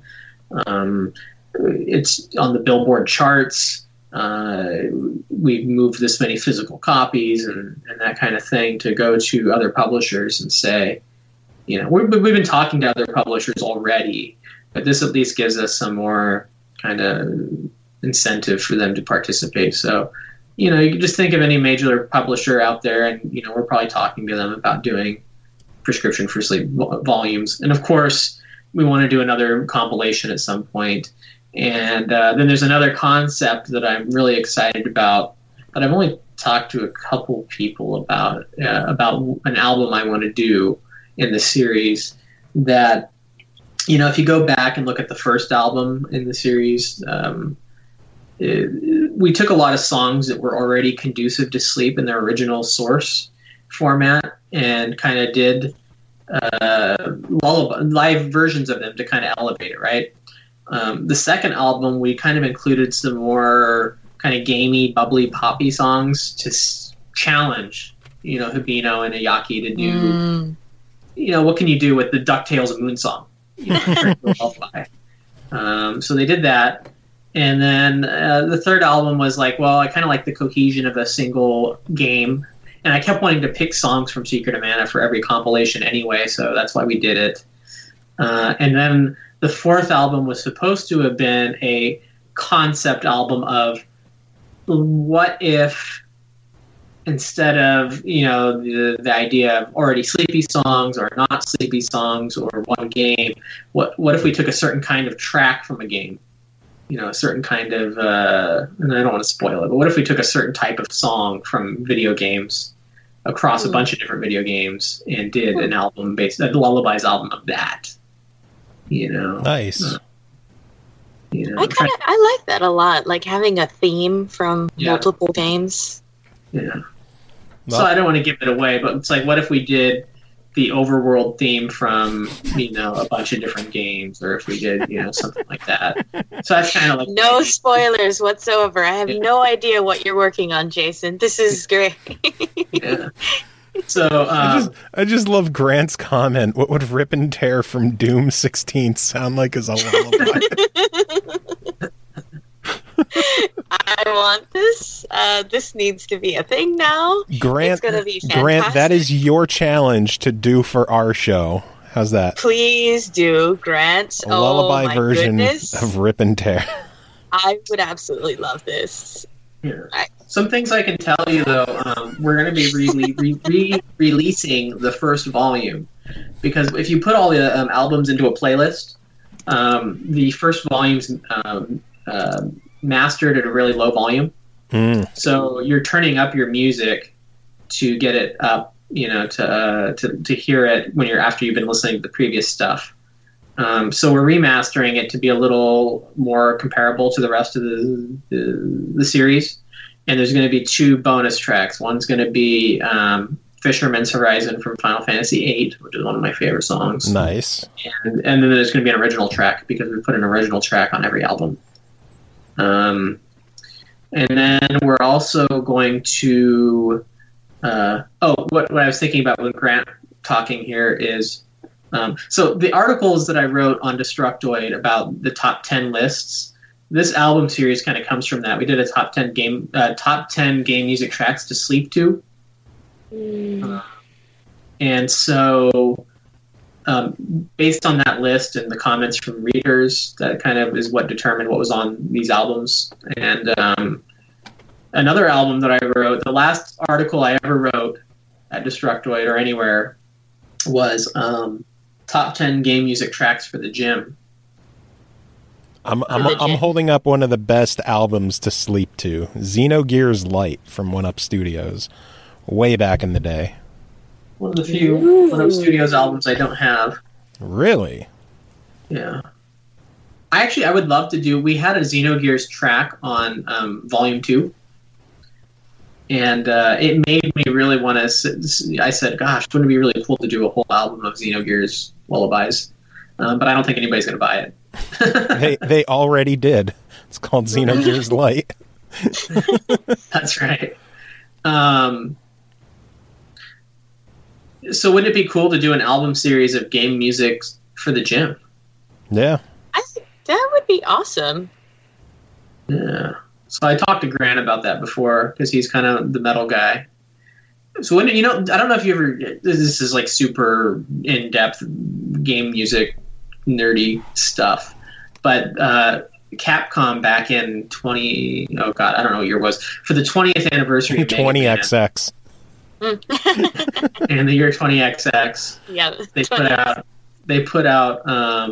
It's on the Billboard charts. We've moved this many physical copies and that kind of thing to go to other publishers and say, we've been talking to other publishers already, but this at least gives us some more kind of incentive for them to participate. So, you can just think of any major publisher out there and, we're probably talking to them about doing Prescription for Sleep volumes. And of course, we want to do another compilation at some point. And then there's another concept that I'm really excited about, but I've only talked to a couple people about an album I want to do in the series that if you go back and look at the first album in the series, we took a lot of songs that were already conducive to sleep in their original source format and kind of did live versions of them to kind of elevate it, right? The second album, we kind of included some more kind of gamey, bubbly, poppy songs to challenge, Hibino and Ayaki to do, what can you do with the DuckTales Moon Song? So they did that. And then the third album was like, well, I kind of like the cohesion of a single game. And I kept wanting to pick songs from Secret of Mana for every compilation anyway, so that's why we did it. And then the fourth album was supposed to have been a concept album of what if, instead of, the idea of already sleepy songs or not sleepy songs or one game, what if we took a certain kind of track from a game? A certain kind of, and I don't want to spoil it, but what if we took a certain type of song from video games across a bunch of different video games and did an album a Lullabies album of that? Nice. I like that a lot, like having a theme from multiple games. Yeah. Well, so I don't want to give it away, but it's like, what if we did the overworld theme from, a bunch of different games, or if we did, something like that. So that's kind of like... No spoilers whatsoever. I have no idea what you're working on, Jason. This is great. Yeah. So I just love Grant's comment. What would Rip and Tear from Doom 16 sound like as a lullaby? I want this. This needs to be a thing now. Grant, it's gonna be fantastic. Grant, that is your challenge to do for our show. How's that? Please do, Grant. A lullaby version goodness. of Rip and Tear. I would absolutely love this. Yeah. Some things I can tell you, though, we're going to be releasing the first volume. Because if you put all the albums into a playlist, the first volume's mastered at a really low volume. So you're turning up your music to get it up, to hear it after you've been listening to the previous stuff. So we're remastering it to be a little more comparable to the rest of the series. And there's going to be 2 bonus tracks. One's going to be Fisherman's Horizon from Final Fantasy VIII, which is one of my favorite songs. Nice. And then there's going to be an original track, because we put an original track on every album. And then we're also going to... what I was thinking about with Grant talking here is... so the articles that I wrote on Destructoid about the top 10 lists, this album series kind of comes from that. We did a top 10 game music tracks to sleep to. And so based on that list and the comments from readers, that kind of is what determined what was on these albums. And another album that I wrote, the last article I ever wrote at Destructoid or anywhere was top 10 game music tracks for the gym. I'm holding up one of the best albums to sleep to, Xenogears Light from 1UP Studios, way back in the day. One of the few 1UP Studios albums I don't have. Really? Yeah. I would love to do... We had a Xenogears track on Volume 2, and it made me really want to... I said, gosh, wouldn't it be really cool to do a whole album of Xenogears lullabies? But I don't think anybody's going to buy it. They already did. It's called Xenogears Light. That's right. So wouldn't it be cool to do an album series of game music for the gym? Yeah. I think that would be awesome. Yeah. So I talked to Grant about that before, because he's kind of the metal guy. So when I don't know if you ever... This is like super in-depth game music nerdy stuff, but Capcom back in I don't know what year it was, for the 20th anniversary of 20XX. In the year 20XX, yeah, they put out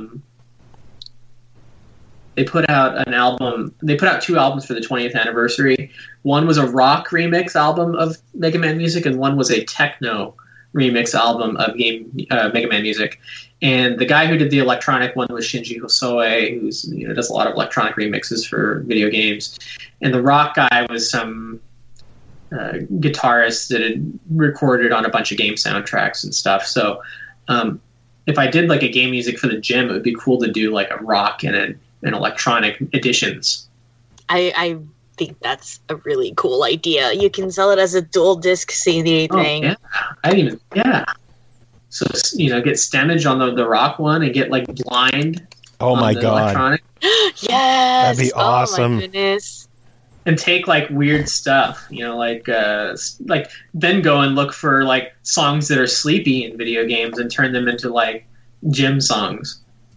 an album. They put out 2 albums for the 20th anniversary. One was a rock remix album of Mega Man music, and one was a techno remix album of Mega Man music. And the guy who did the electronic one was Shinji Hosoe, who's does a lot of electronic remixes for video games. And the rock guy was some guitarist that had recorded on a bunch of game soundtracks and stuff. So if I did like a game music for the gym, it would be cool to do like a rock and an electronic editions. I think that's a really cool idea. You can sell it as a dual disc CD thing. Yeah, I didn't even. Yeah. So get Stemage on the rock one and get like Blind. Oh my god! Electronic. Yes, that'd be awesome. Oh my goodness. And take like weird stuff, like then go and look for like songs that are sleepy in video games and turn them into like gym songs.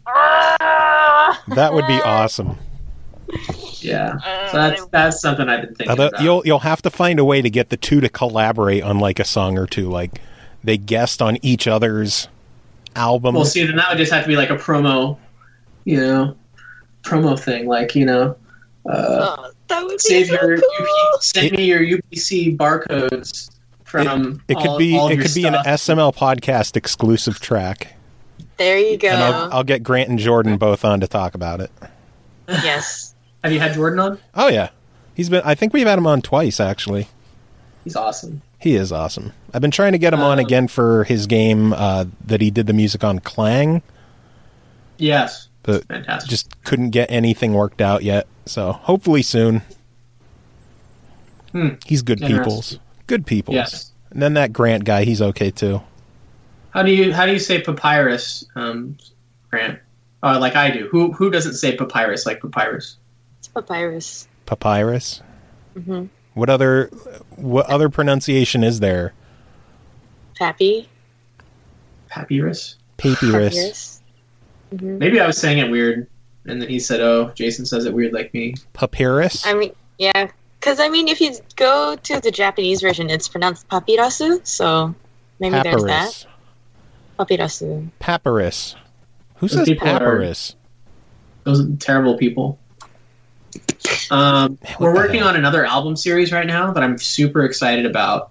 That would be awesome. Yeah, so that's something I've been thinking about. You'll have to find a way to get the two to collaborate on like a song or two, like they guest on each other's album. Well, see, then that would just have to be like a promo thing, like that would save be so your cool. send me your UPC barcodes from. It could be an SML podcast exclusive track. There you go. And I'll get Grant and Jordan both on to talk about it. Yes. Have you had Jordan on? Oh yeah, I think we've had him on twice actually. He's awesome. He is awesome. I've been trying to get him on again for his game that he did the music on, Clang. Yes. But fantastic. Just couldn't get anything worked out yet. So hopefully soon. He's good peoples. Good peoples. Yes. And then that Grant guy, he's okay too. How do you say papyrus, Grant? Like I do. Who doesn't say papyrus like papyrus? It's papyrus. Papyrus? Mm-hmm. What other pronunciation is there? Pappy. Papyrus? Papyrus. Mm-hmm. Maybe I was saying it weird, and then he said, "Oh, Jason says it weird like me." Papyrus? I mean, yeah. Because, if you go to the Japanese version, it's pronounced papirasu, so maybe there's that. Papirasu. Papyrus. Who says papyrus? Those are terrible people. We're working on another album series right now that I'm super excited about.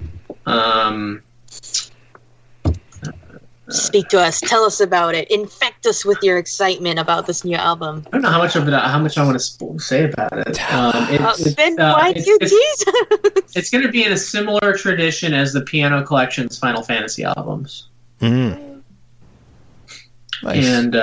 Speak to us. Tell us about it. Infect us with your excitement about this new album. I don't know how much I want to say about it. Then why do you tease us? It's going to be in a similar tradition as the Piano Collection's Final Fantasy albums. Mm. Nice. And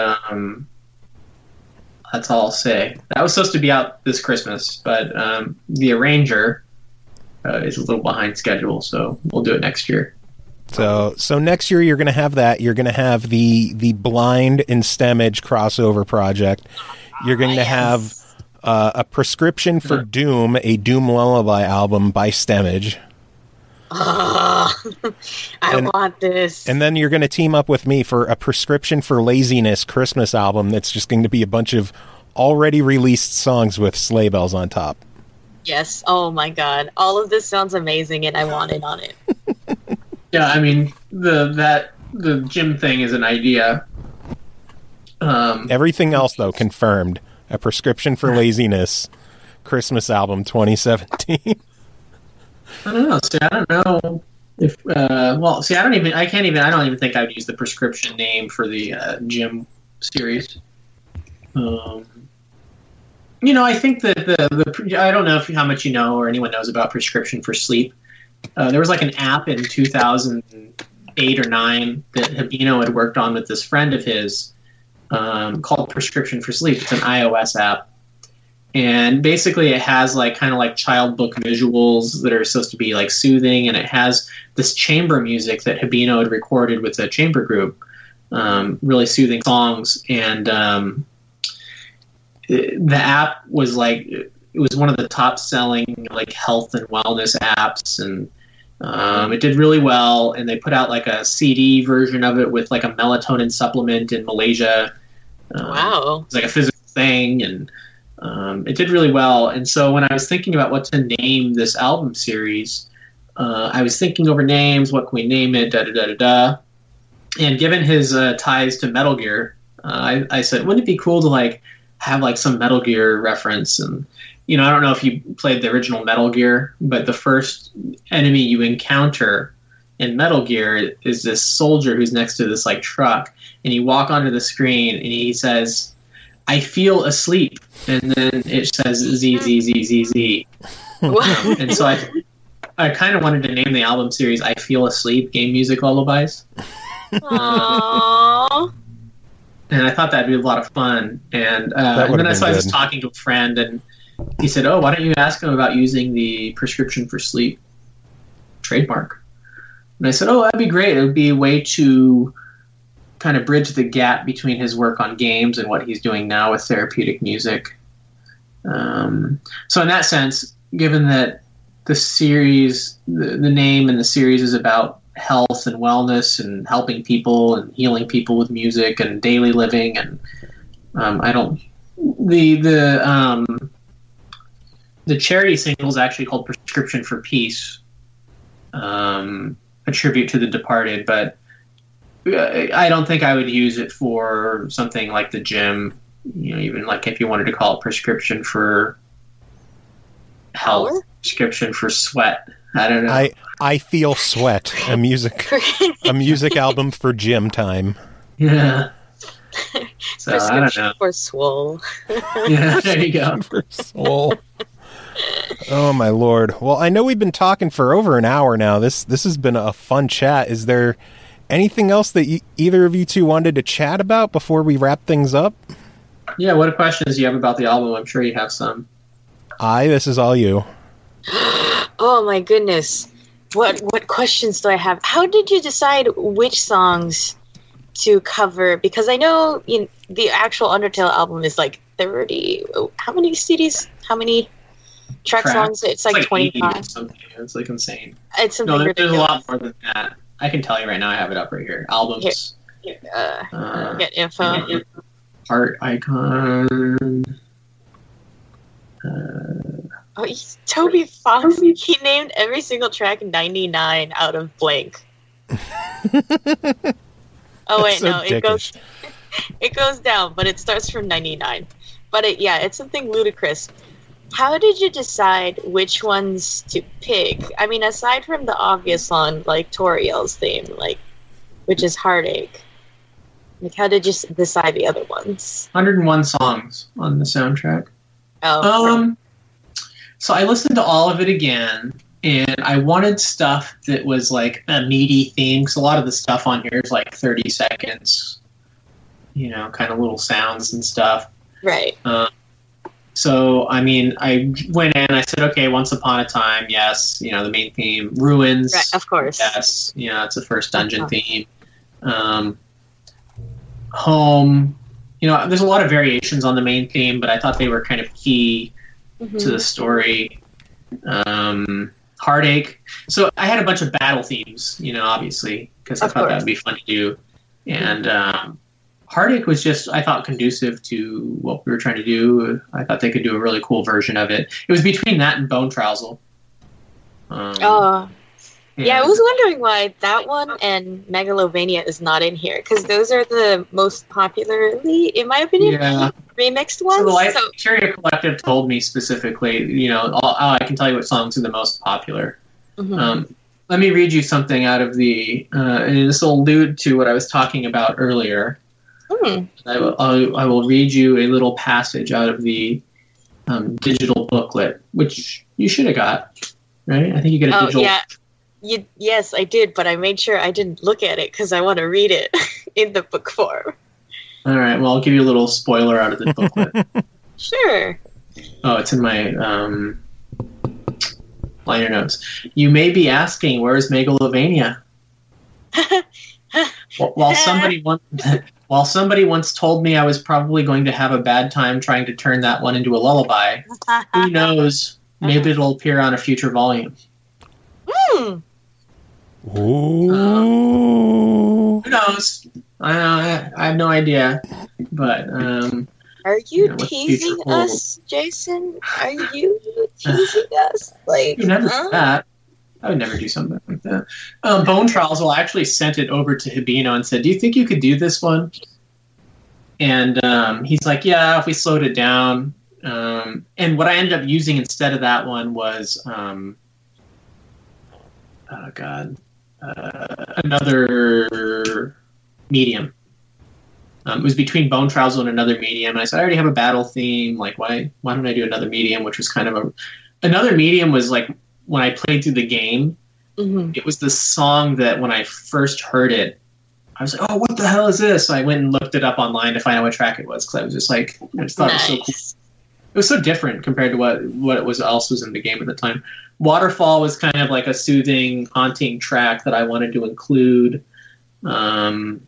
that's all I'll say. That was supposed to be out this Christmas, but the arranger is a little behind schedule, so we'll do it next year. So next year you're going to have that. You're going to have the Blind and Stemage crossover project. You're going to have a prescription for Doom, a Doom Lullaby album by Stemage. I want this. And then you're going to team up with me for a prescription for laziness Christmas album that's just going to be a bunch of already released songs with sleigh bells on top. Yes. Oh my god. All of this sounds amazing and I want in on it. Yeah, the gym thing is an idea. Everything else, though, confirmed. A prescription for laziness Christmas album 2017. I don't know. See, I don't know if. I don't even think I would use the prescription name for the gym series. I think that I don't know how much you know or anyone knows about Prescription for Sleep. There was like an app in 2008 or 9 that Habino had worked on with this friend of his called Prescription for Sleep. It's an iOS app. And basically it has kind of child book visuals that are supposed to be soothing, and it has this chamber music that Habino had recorded with a chamber group, really soothing songs. And the app was it was one of the top selling health and wellness apps, and it did really well. And they put out a CD version of it with a melatonin supplement in Malaysia. Wow. It's a physical thing, and it did really well. And so when I was thinking about what to name this album series, I was thinking over names. What can we name it? And given his ties to Metal Gear, I said, wouldn't it be cool to have some Metal Gear reference? And I don't know if you played the original Metal Gear, but the first enemy you encounter in Metal Gear is this soldier who's next to this like truck, and you walk onto the screen and he says, "I feel asleep," and then it says Z Z Z Z Z. And so I kind of wanted to name the album series "I Feel Asleep: Game Music Lullabies." Aww. And I thought that'd be a lot of fun. And then I was talking to a friend, and he said, "Oh, why don't you ask him about using the Prescription for Sleep trademark?" And I said, "Oh, that'd be great. It would be a way to kind of bridge the gap between his work on games and what he's doing now with therapeutic music." So in that sense, given that the series, the name and the series is about health and wellness and helping people and healing people with music and daily living, and the charity single is actually called "Prescription for Peace," a tribute to the departed, but I don't think I would use it for something like the gym. Even like if you wanted to call it "Prescription for Health," Power? "Prescription for Sweat." I don't know. I Feel Sweat, a music album for gym time. Yeah. So I don't know. For swole. Yeah, there you go. For soul. Oh my lord. Well, I know we've been talking for over an hour now. This has been a fun chat. Is there anything else that either of you two wanted to chat about before we wrap things up? Yeah, what questions do you have about the album? I'm sure you have some. This is all you. Oh my goodness. What questions do I have? How did you decide which songs to cover? Because I know the actual Undertale album is like 30. How many CDs? How many track songs? It's like 25. Something. It's like insane. It's something there's ridiculous. a lot more than that. I can tell you right now. I have it up right here. Albums. Get info. Art icon. Toby Fox. He named every single track 99 out of blank. Oh wait, so no, dickish. it goes down, but it starts from 99. But it's something ludicrous. How did you decide which ones to pick? I mean, aside from the obvious one, like Toriel's theme, which is Heartache. How did you decide the other ones? 101 songs on the soundtrack. Oh. So I listened to all of it again, and I wanted stuff that was like a meaty theme. So a lot of the stuff on here is like 30 seconds, kind of little sounds and stuff. Right. So, I mean, I went in, I said, okay, Once Upon a Time, yes, the main theme. Ruins, right, of course. Yes, it's the first dungeon theme. Home, there's a lot of variations on the main theme, but I thought they were kind of key to the story. Heartache. So I had a bunch of battle themes, obviously, because I thought that would be fun to do. And Heartache was just, I thought, conducive to what we were trying to do. I thought they could do a really cool version of it. It was between that and Bone Trousel. Yeah, I was wondering why that one and Megalovania is not in here, because those are the most popularly, in my opinion, remixed ones. So the Criteria Collective told me specifically, I can tell you what songs are the most popular. Let me read you something out of the, and this will allude to what I was talking about earlier. I will read you a little passage out of the digital booklet, which you should have got, right? I think you get a digital. Yeah. Yes, I did, but I made sure I didn't look at it because I want to read it in the book form. All right, well, I'll give you a little spoiler out of the booklet. Sure. Oh, it's in my liner notes. You may be asking, where's Megalovania? While somebody once told me I was probably going to have a bad time trying to turn that one into a lullaby, who knows? Maybe it'll appear on a future volume. Ooh. Who knows? I have no idea. But are you teasing us, Jason? Are you teasing us? You never do that. I would never do something like that. Bone Trousel actually sent it over to Hibino and said, "Do you think you could do this one?" And he's like, "Yeah, if we slowed it down." And what I ended up using instead of that one was, oh god, another medium. It was between Bone Trials and another medium, and I said, I already have a battle theme. Like, why don't I do another medium? Which was kind of another medium was like when I played through the game. Mm-hmm. It was the song that when I first heard it, I was like, oh, what the hell is this? So I went and looked it up online to find out what track it was, because I was just like, I just thought it was so cool. It was so different compared to what it was else was in the game at the time. Waterfall was kind of like a soothing, haunting track that I wanted to include. I'm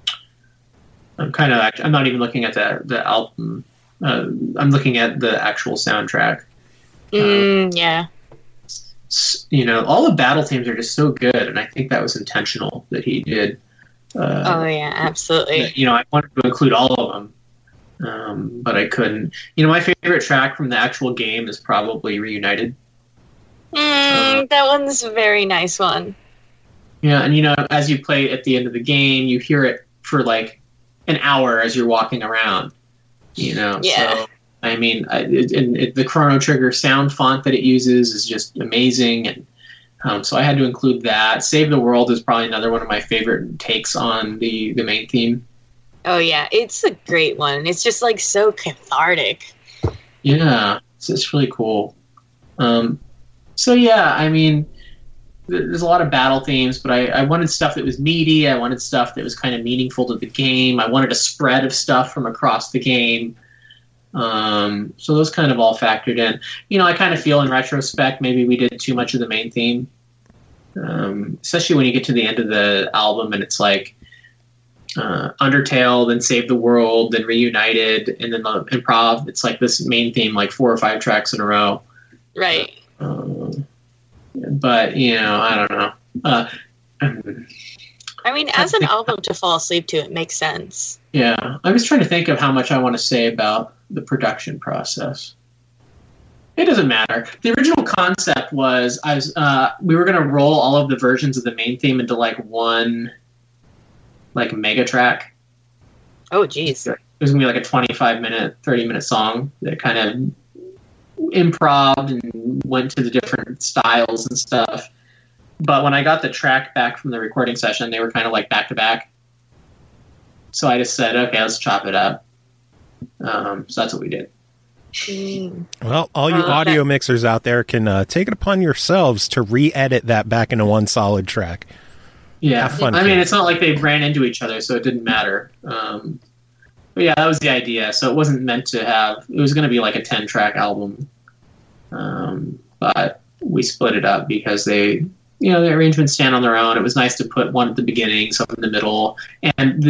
not even looking at the album. I'm looking at the actual soundtrack. Yeah. All the battle themes are just so good, and I think that was intentional that he did. Oh yeah, absolutely. I wanted to include all of them. But I couldn't. My favorite track from the actual game is probably Reunited. That one's a very nice one. Yeah, and as you play at the end of the game, you hear it for like an hour as you're walking around. Yeah. So I mean, the Chrono Trigger sound font that it uses is just amazing, and so I had to include that. Save the World is probably another one of my favorite takes on the main theme. Oh yeah, it's a great one. It's just like so cathartic. Yeah, it's really cool. So yeah, I mean, there's a lot of battle themes, but I wanted stuff that was meaty. I wanted stuff that was kind of meaningful to the game. I wanted a spread of stuff from across the game. So those kind of all factored in. I kind of feel in retrospect maybe we did too much of the main theme, especially when you get to the end of the album and it's like Undertale, then Save the World, then Reunited, and then the improv. It's like this main theme, like 4 or 5 tracks in a row. Right. But I don't know. I mean, as an album to fall asleep to, it makes sense. Yeah, I was trying to think of how much I want to say about the production process. It doesn't matter. The original concept was we were going to roll all of the versions of the main theme into like one like mega track. Oh, geez. It was going to be like a 25-minute, 30-minute song that kind of improv and went to the different styles and stuff. But when I got the track back from the recording session, they were kind of like back to back. So I just said, okay, let's chop it up. So that's what we did. Well, all you audio mixers out there can take it upon yourselves to re-edit that back into one solid track. Yeah, have fun. I mean, it's not like they ran into each other, so it didn't matter. But yeah, that was the idea. So it wasn't meant to have. It was going to be like a 10-track album, but we split it up because the arrangements stand on their own. It was nice to put one at the beginning, some in the middle, and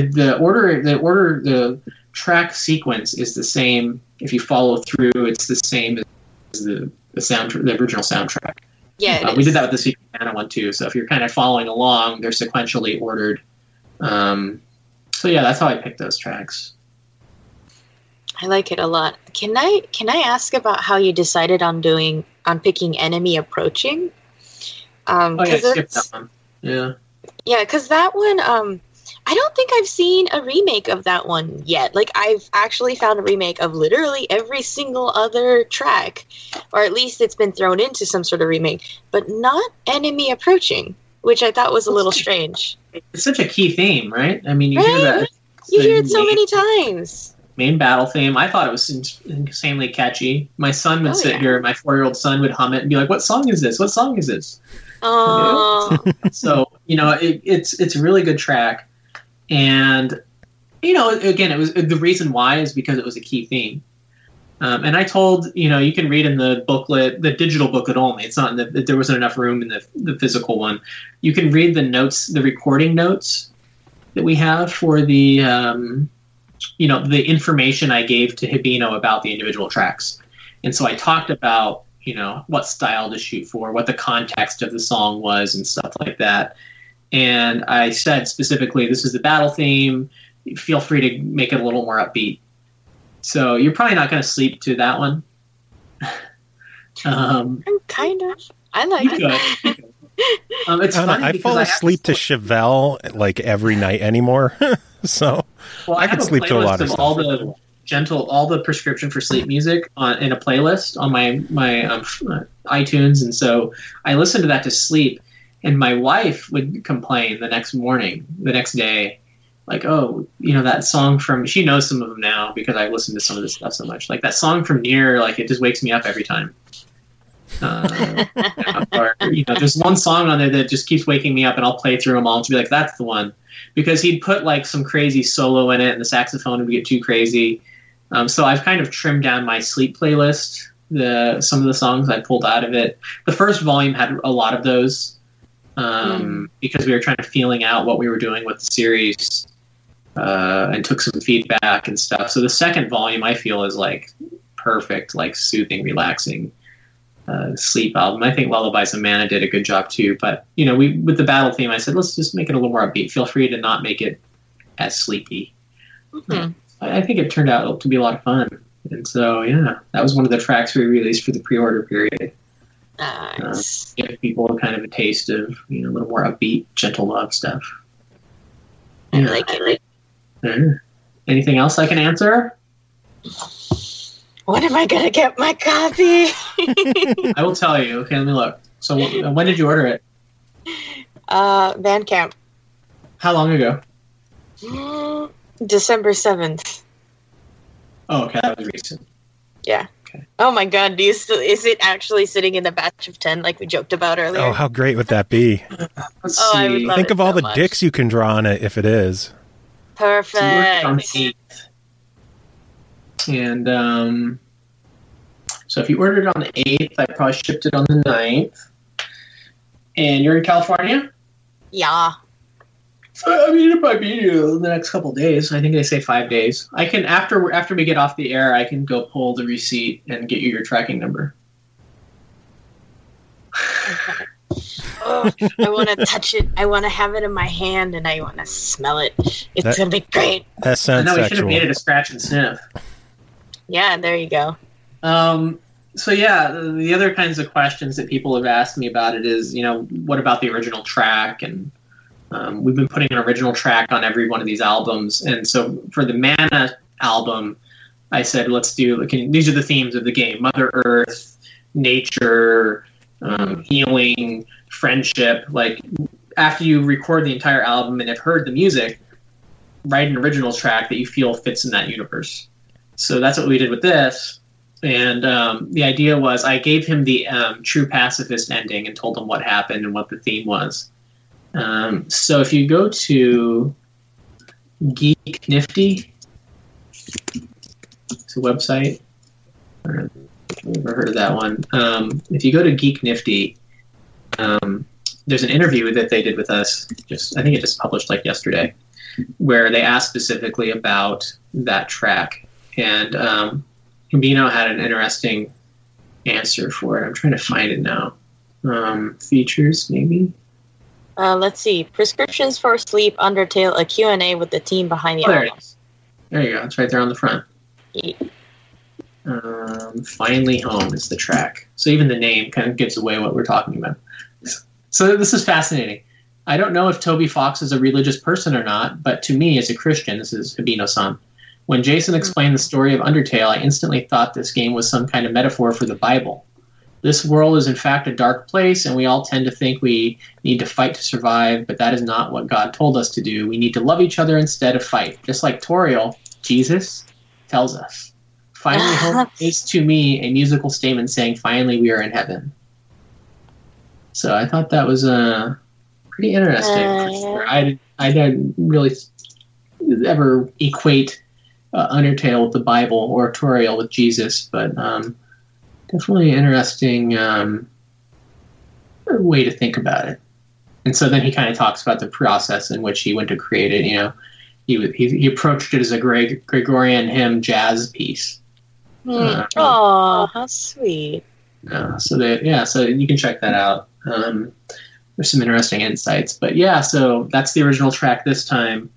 the track sequence is the same. If you follow through, it's the same as the original soundtrack. Yeah, we did that with the Secret Mana one too. So if you're kind of following along, they're sequentially ordered. So yeah, that's how I picked those tracks. I like it a lot. Can I ask about how you decided on picking Enemy Approaching? I skipped that one. Yeah. Yeah, because that one, I don't think I've seen a remake of that one yet. Like, I've actually found a remake of literally every single other track, or at least it's been thrown into some sort of remake, but not Enemy Approaching, which I thought was a little strange. It's such a key theme, right? I mean, you hear that. You hear it so many times. Main battle theme. I thought it was insanely catchy. My son would sit here, my 4-year-old son would hum it and be like, "What song is this? What song is this?" Oh. So, it's a really good track. And, again, it was the reason why is because it was a key theme. And I told, you can read in the booklet, the digital booklet only. It's not there wasn't enough room in the physical one. You can read the notes, the recording notes that we have for the, the information I gave to Hibino about the individual tracks. And so I talked about, what style to shoot for, what the context of the song was and stuff like that. And I said specifically, this is the battle theme. Feel free to make it a little more upbeat. So you're probably not going to sleep to that one. I'm kind of. I like it. It's funny I fall asleep to Chevelle like every night anymore. So I can sleep to a lot of stuff. All the prescription for sleep music in a playlist on my iTunes, and so I listen to that to sleep. And my wife would complain the next day, like, oh, that song she knows some of them now because I've listened to some of this stuff so much. Like that song from Nier, like it just wakes me up every time. Or, there's one song on there that just keeps waking me up, and I'll play through them all to be like, that's the one. Because he'd put like some crazy solo in it, and the saxophone would get too crazy. So I've kind of trimmed down my sleep playlist, some of the songs I pulled out of it. The first volume had a lot of those because we were trying to feeling out what we were doing with the series and took some feedback and stuff. So the second volume I feel is like perfect, like soothing, relaxing sleep album. I think Lullabies of Mana did a good job too. But, with the battle theme, I said, let's just make it a little more upbeat. Feel free to not make it as sleepy. Mm-hmm. I think it turned out to be a lot of fun. And so, yeah, that was one of the tracks we released for the pre-order period. Nice. Give people kind of a taste of, a little more upbeat, gentle love stuff. I like it. Anything else I can answer? When am I going to get my copy? I will tell you. Okay, let me look. So when did you order it? Bandcamp. How long ago? December 7th. Oh, okay, that was recent. Yeah. Okay. Oh my God, is it actually sitting in the batch of 10 like we joked about earlier? Oh, how great would that be? Let's see. I would love Think it of all so the much. dicks you can draw on it if it is. Perfect. So you ordered on the 8th. And so if you ordered it on the 8th, I probably shipped it on the 9th. And you're in California? Yeah. So, it'll probably be in the next couple of days. I think they say 5 days. I can, after we get off the air, I can go pull the receipt and get you your tracking number. Oh, I want to touch it. I want to have it in my hand, and I want to smell it. It's going to be great. That sounds we should have sexual. made it a scratch and sniff. Yeah, there you go. So yeah, the other kinds of questions that people have asked me about it is, what about the original track? And we've been putting an original track on every one of these albums. And so for the Mana album, I said, these are the themes of the game: Mother Earth, nature, healing, friendship. Like, after you record the entire album and have heard the music, write an original track that you feel fits in that universe. So that's what we did with this. And the idea was I gave him the true pacifist ending and told him what happened and what the theme was. So if you go to Geek Nifty, it's a website. I've never heard of that one. If you go to Geek Nifty, there's an interview that they did with us. I think it just published like yesterday, where they asked specifically about that track. And Gambino had an interesting answer for it. I'm trying to find it now. Features, maybe? Let's see. Prescriptions for Sleep, Undertale, a Q&A with the team behind the album. There you go. It's right there on the front. Yeah. Finally Home is the track. So even the name kind of gives away what we're talking about. So this is fascinating. I don't know if Toby Fox is a religious person or not, but to me, as a Christian, this is Hibino-san. When Jason explained the story of Undertale, I instantly thought this game was some kind of metaphor for the Bible. This world is in fact a dark place, and we all tend to think we need to fight to survive, but that is not what God told us to do. We need to love each other instead of fight. Just like Toriel, Jesus tells us. Finally Home is to me a musical statement saying, finally we are in heaven. So I thought that was pretty interesting. For sure. I didn't really ever equate Undertale with the Bible or Toriel with Jesus, but definitely an interesting way to think about it. And so then he kind of talks about the process in which he went to create it. He approached it as a Gregorian hymn jazz piece. Oh, how sweet! So you can check that out. There's some interesting insights, but yeah, so that's the original track this time.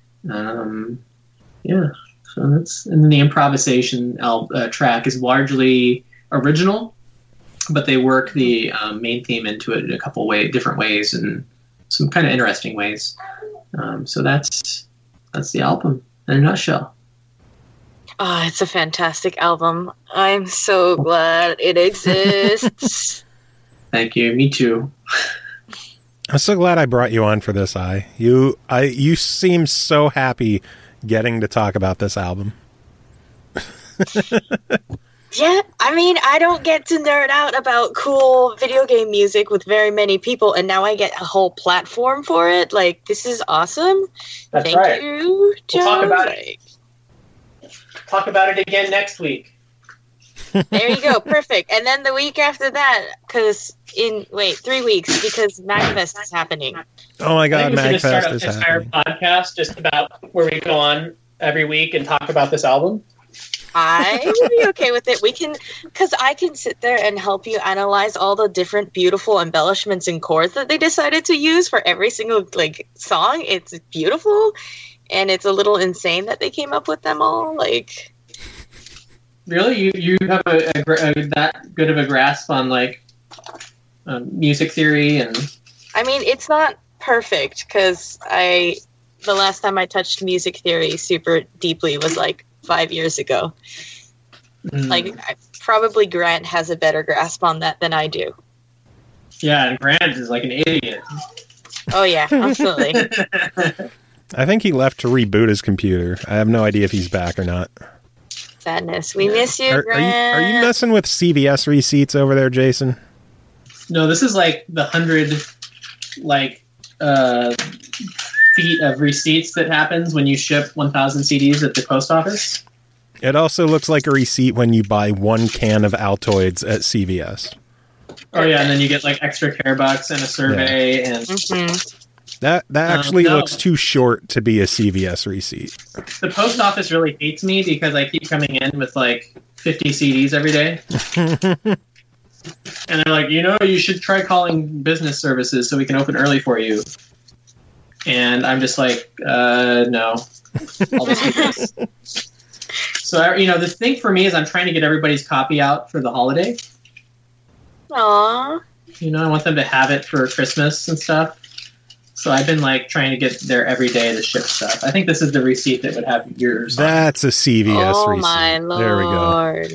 So that's, and then the improvisation track is largely original, but they work the main theme into it in a couple different ways and some kind of interesting ways. So that's the album in a nutshell. Oh, it's a fantastic album. I'm so glad it exists. Thank you. Me too. I'm so glad I brought you on for this, You seem so happy getting to talk about this album. Yeah, I mean, I don't get to nerd out about cool video game music with very many people, and now I get a whole platform for it. Like, this is awesome. That's Thank right. you, Joe. We'll talk about it. Talk about it again next week. There you go, perfect. And then the week after that, 3 weeks, because MagFest is happening. Oh my God, I think we should just MagFest start is an entire happening. podcast just about where we go on every week and talk about this album. I would be okay with it. We can, because I can sit there and help you analyze all the different beautiful embellishments and chords that they decided to use for every single song. It's beautiful, and it's a little insane that they came up with them all. Really, you have that good of a grasp on music theory and. I mean, it's not perfect because the last time I touched music theory super deeply was 5 years ago. Probably Grant has a better grasp on that than I do. Yeah, and Grant is like an idiot. Oh yeah, absolutely. I think he left to reboot his computer. I have no idea if he's back or not. Sadness. We miss you, Are Grant. you messing with CVS receipts over there, Jason? No, this is the 100 feet of receipts that happens when you ship 1,000 CDs at the post office. It also looks like a receipt when you buy 1 can of Altoids at CVS. Oh yeah, and then you get extra care bucks and a survey and That actually no. looks too short to be a CVS receipt. The post office really hates me because I keep coming in with 50 CDs every day. And they're like, you should try calling business services so we can open early for you. And I'm just no. I'll just do this. So, the thing for me is I'm trying to get everybody's copy out for the holiday. Aww. I want them to have it for Christmas and stuff. So I've been trying to get there every day to ship stuff. I think this is the receipt that would have yours. That's a CVS Oh receipt. my lord. There we go.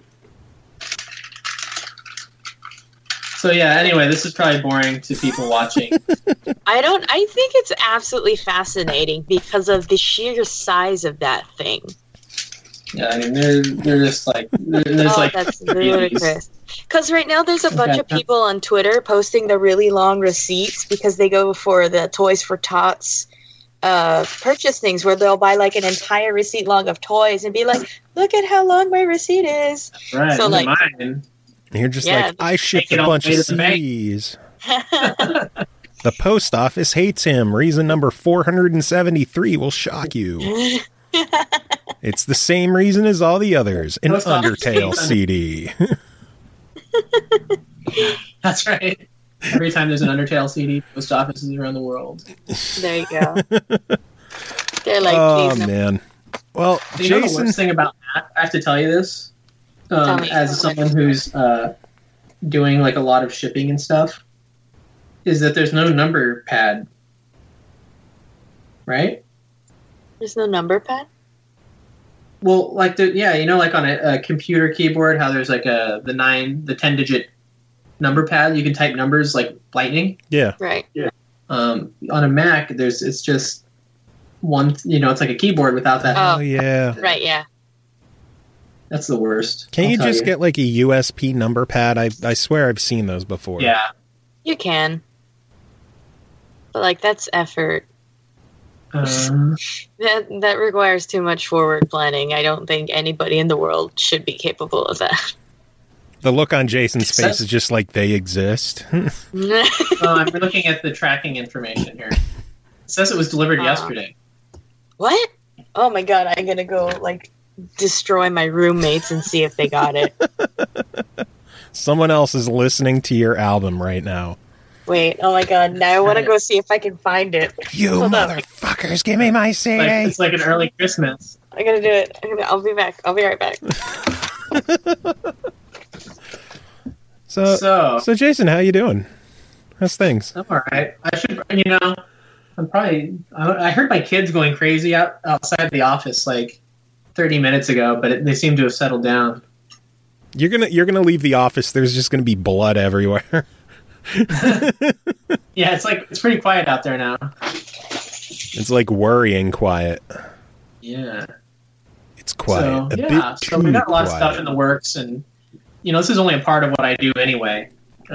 So yeah, anyway, this is probably boring to people watching. I think it's absolutely fascinating because of the sheer size of that thing. Yeah, I mean, they're just that's ludicrous. Because right now there's a bunch of people on Twitter posting the really long receipts because they go for the Toys for Tots purchase things where they'll buy an entire receipt long of toys and be like, look at how long my receipt is. Right, so mine. And you're just Yeah. I shipped Take it a all bunch the way of to the bank. CDs. The post office hates him. Reason number 473 will shock you. It's the same reason as all the others. An Post office Undertale hates him. CD. That's right. Every time there's an Undertale CD, post offices around the world. There you go. They're Oh, please no. man. Well, You know the Jason... worst thing about that? I have to tell you this. Tell me. As someone who's doing a lot of shipping and stuff, is that there's no number pad. Right? There's no number pad? Well, on a computer keyboard, how there's the 10-digit number pad, you can type numbers like lightning. Yeah. Right. On a Mac, it's just one. It's like a keyboard without that. Oh, yeah. Right, yeah. That's the worst. Can't I'll you tell just get a USP number pad? I swear I've seen those before. Yeah. You can. But that's effort. That requires too much forward planning. I don't think anybody in the world should be capable of that. The look on Jason's face is just they exist. I'm looking at the tracking information here. It says it was delivered yesterday. What? Oh my god, I'm gonna go destroy my roommates and see if they got it. Someone else is listening to your album right now. Wait, oh my god, now I want to go see if I can find it. You Hold up. motherfuckers, give me my CD. It's like an early Christmas. I gotta do it. I'll be back. I'll be right back. So Jason, how you doing? How's things? I'm all right. I should, I heard my kids going crazy outside the office 30 minutes ago, but they seem to have settled down. You're gonna leave the office. There's just gonna be blood everywhere. Yeah, it's pretty quiet out there now. It's like worrying quiet. Yeah. It's quiet. So we got a lot of stuff in the works, and this is only a part of what I do anyway.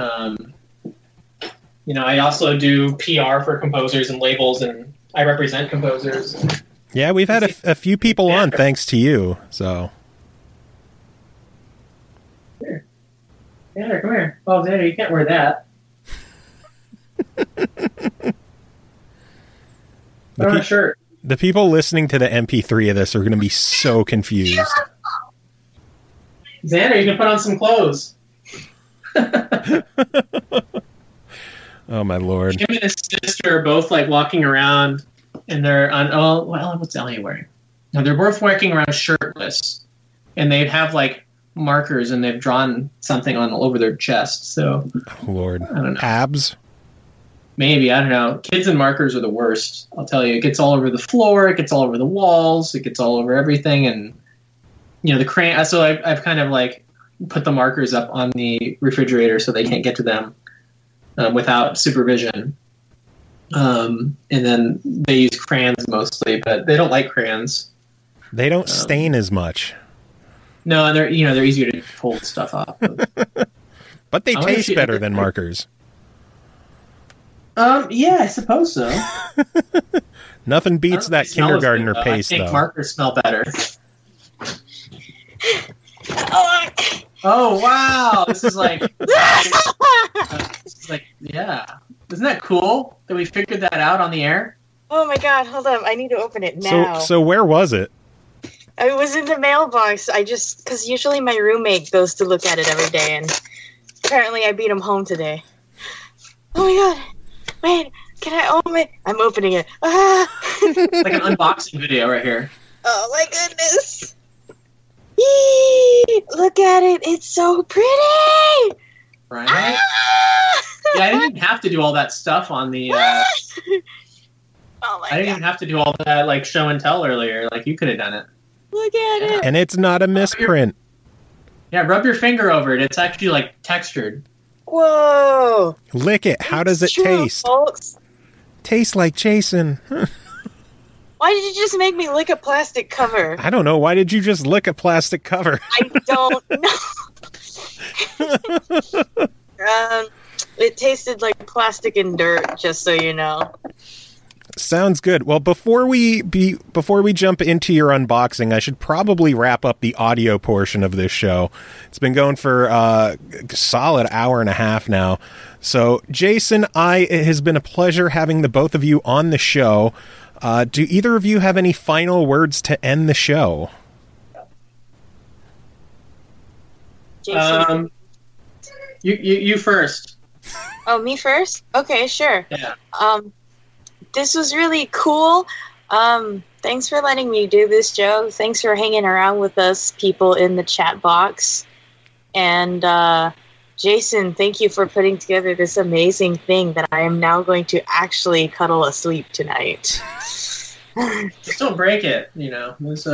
I also do PR for composers and labels, and I represent composers. Yeah, we've had a few people on thanks to you. So. Here. Xander, come here. Oh, Xander, you can't wear that. Put on a shirt. The people listening to the MP3 of this are going to be so confused. Xander, you can put on some clothes. Oh, my Lord. Him and his sister are both walking around, and they're on. What's Ellie wearing? No, they're both walking around shirtless, and they have markers, and they've drawn something on all over their chest. So, oh, Lord, I don't know. Abs. Maybe, I don't know. Kids and markers are the worst. I'll tell you, it gets all over the floor, it gets all over the walls, it gets all over everything, and the crayon. So I've kind of put the markers up on the refrigerator so they can't get to them without supervision. And then they use crayons mostly, but they don't like crayons. They don't stain as much. No, and they're easier to pull stuff off. But they taste better than markers. Yeah, I suppose so. Nothing beats that kindergartner paste, I think though. markers smell better. Oh, wow! This is yeah. Isn't that cool that we figured that out on the air? Oh my god, hold on. I need to open it now. So where was it? It was in the mailbox. Because usually my roommate goes to look at it every day, and apparently I beat him home today. Oh my god. Wait, can I open it? I'm opening it. Ah! It's like an unboxing video right here. Oh my goodness. Yee! Look at it. It's so pretty. Right? Ah! Yeah, I didn't even have to do all that stuff on the... Oh my I didn't even have to do all that show and tell earlier. You could have done it. Look at it. And it's not a misprint. Yeah, rub your finger over it. It's actually textured. Whoa. Lick it. How does it taste? Folks. Tastes like Jason. Why did you just make me lick a plastic cover? I don't know. Why did you just lick a plastic cover? I don't know. It tasted like plastic and dirt, just so you know. Sounds good. Well, before we jump into your unboxing, I should probably wrap up the audio portion of this show. It's been going for a solid hour and a half now. So, Jason, it has been a pleasure having the both of you on the show. Do either of you have any final words to end the show? Jason? You first. Oh, me first? Okay, sure. Yeah. This was really cool. Thanks for letting me do this, Joe. Thanks for hanging around with us, people in the chat box. And Jason, thank you for putting together this amazing thing that I am now going to actually cuddle asleep tonight. Just don't break it, It was,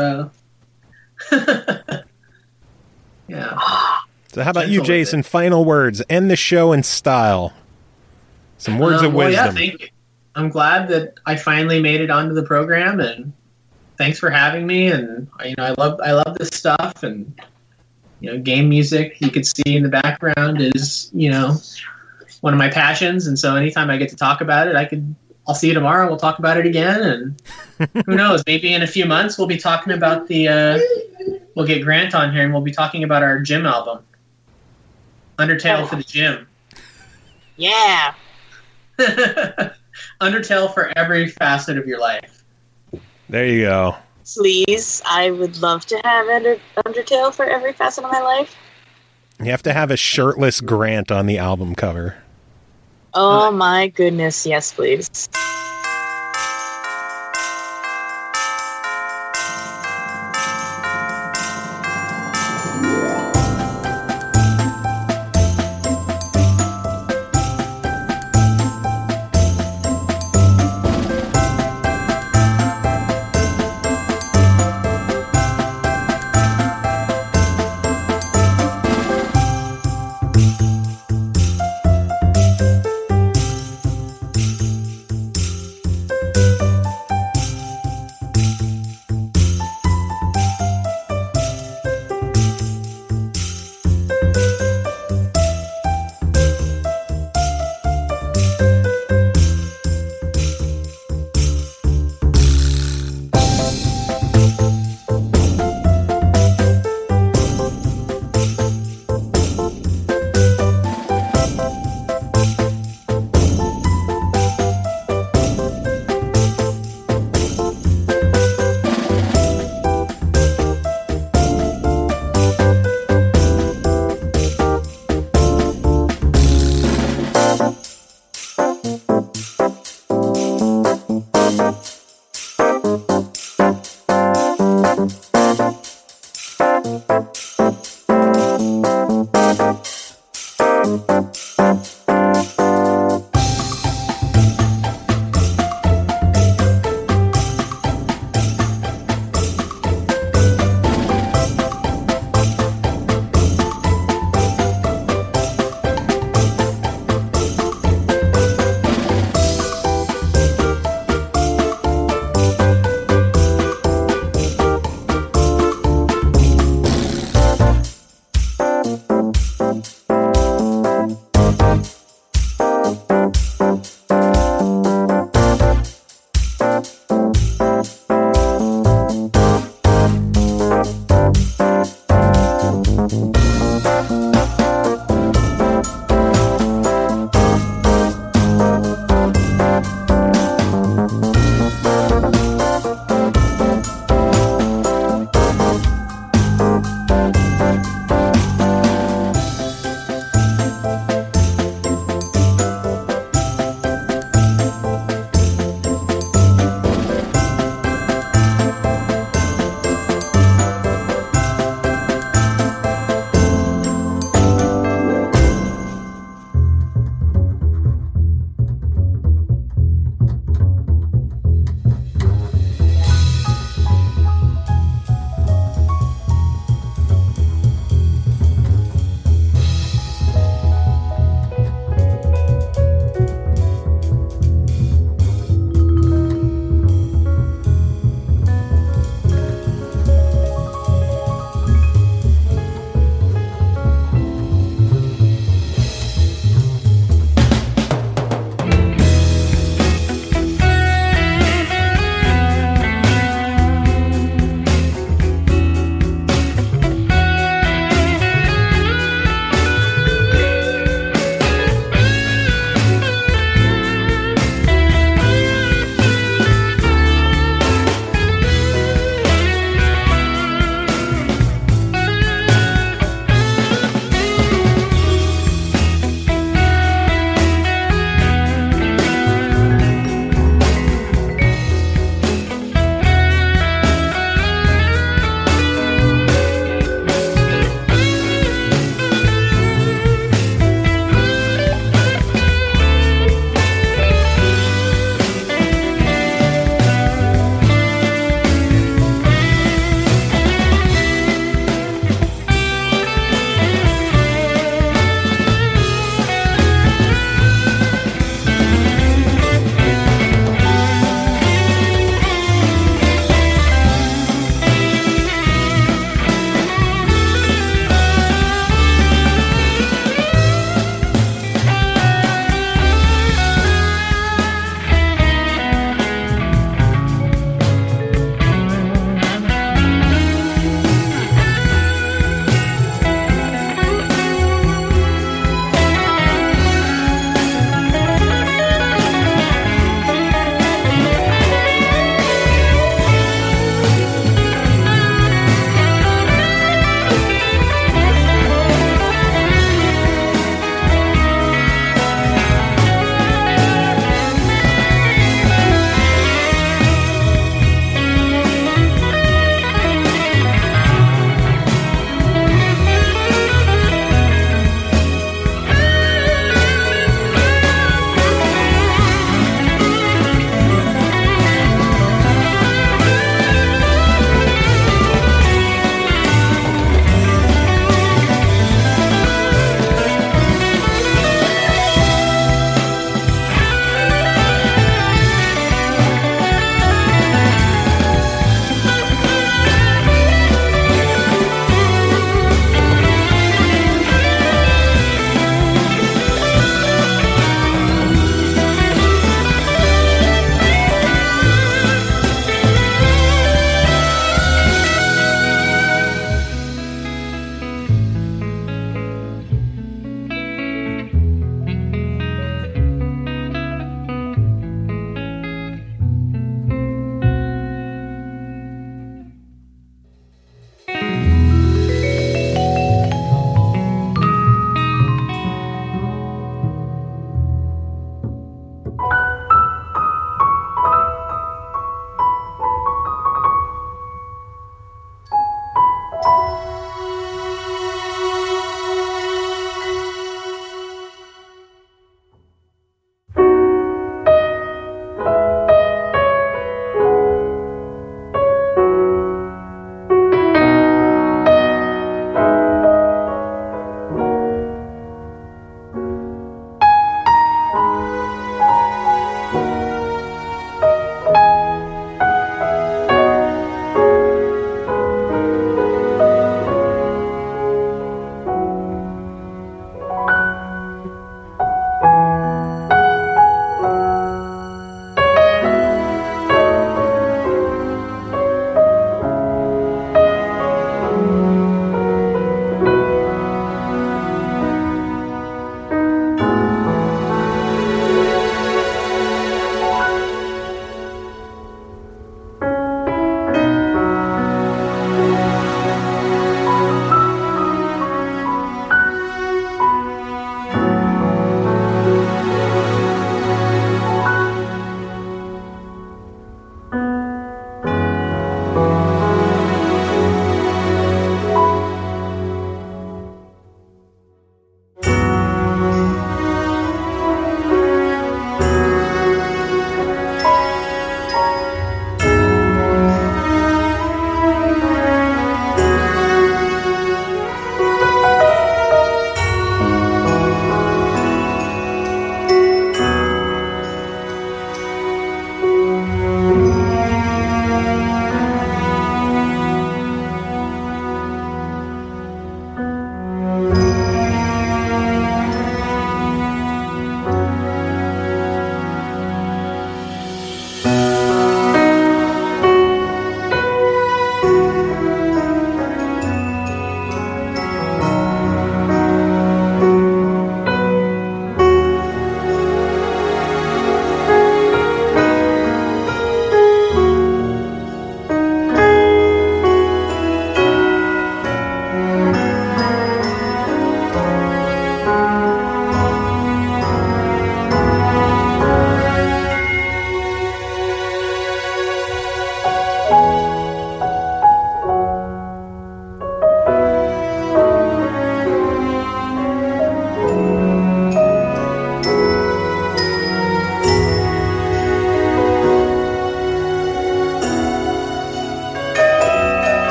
yeah. So how about you, Jason? Final words. End the show in style. Some words of wisdom. Yeah, thank you. I'm glad that I finally made it onto the program, and thanks for having me. And I love this stuff, and game music, you can see in the background, is one of my passions. And so anytime I get to talk about it, I'll see you tomorrow. We'll talk about it again, and who knows? Maybe in a few months we'll be talking about we'll get Grant on here, and we'll be talking about our gym album, Undertale for the Gym. Yeah. Undertale for every facet of your life. There you go. Please, I would love to have Undertale for every facet of my life. You have to have a shirtless Grant on the album cover. Oh my goodness, yes, please.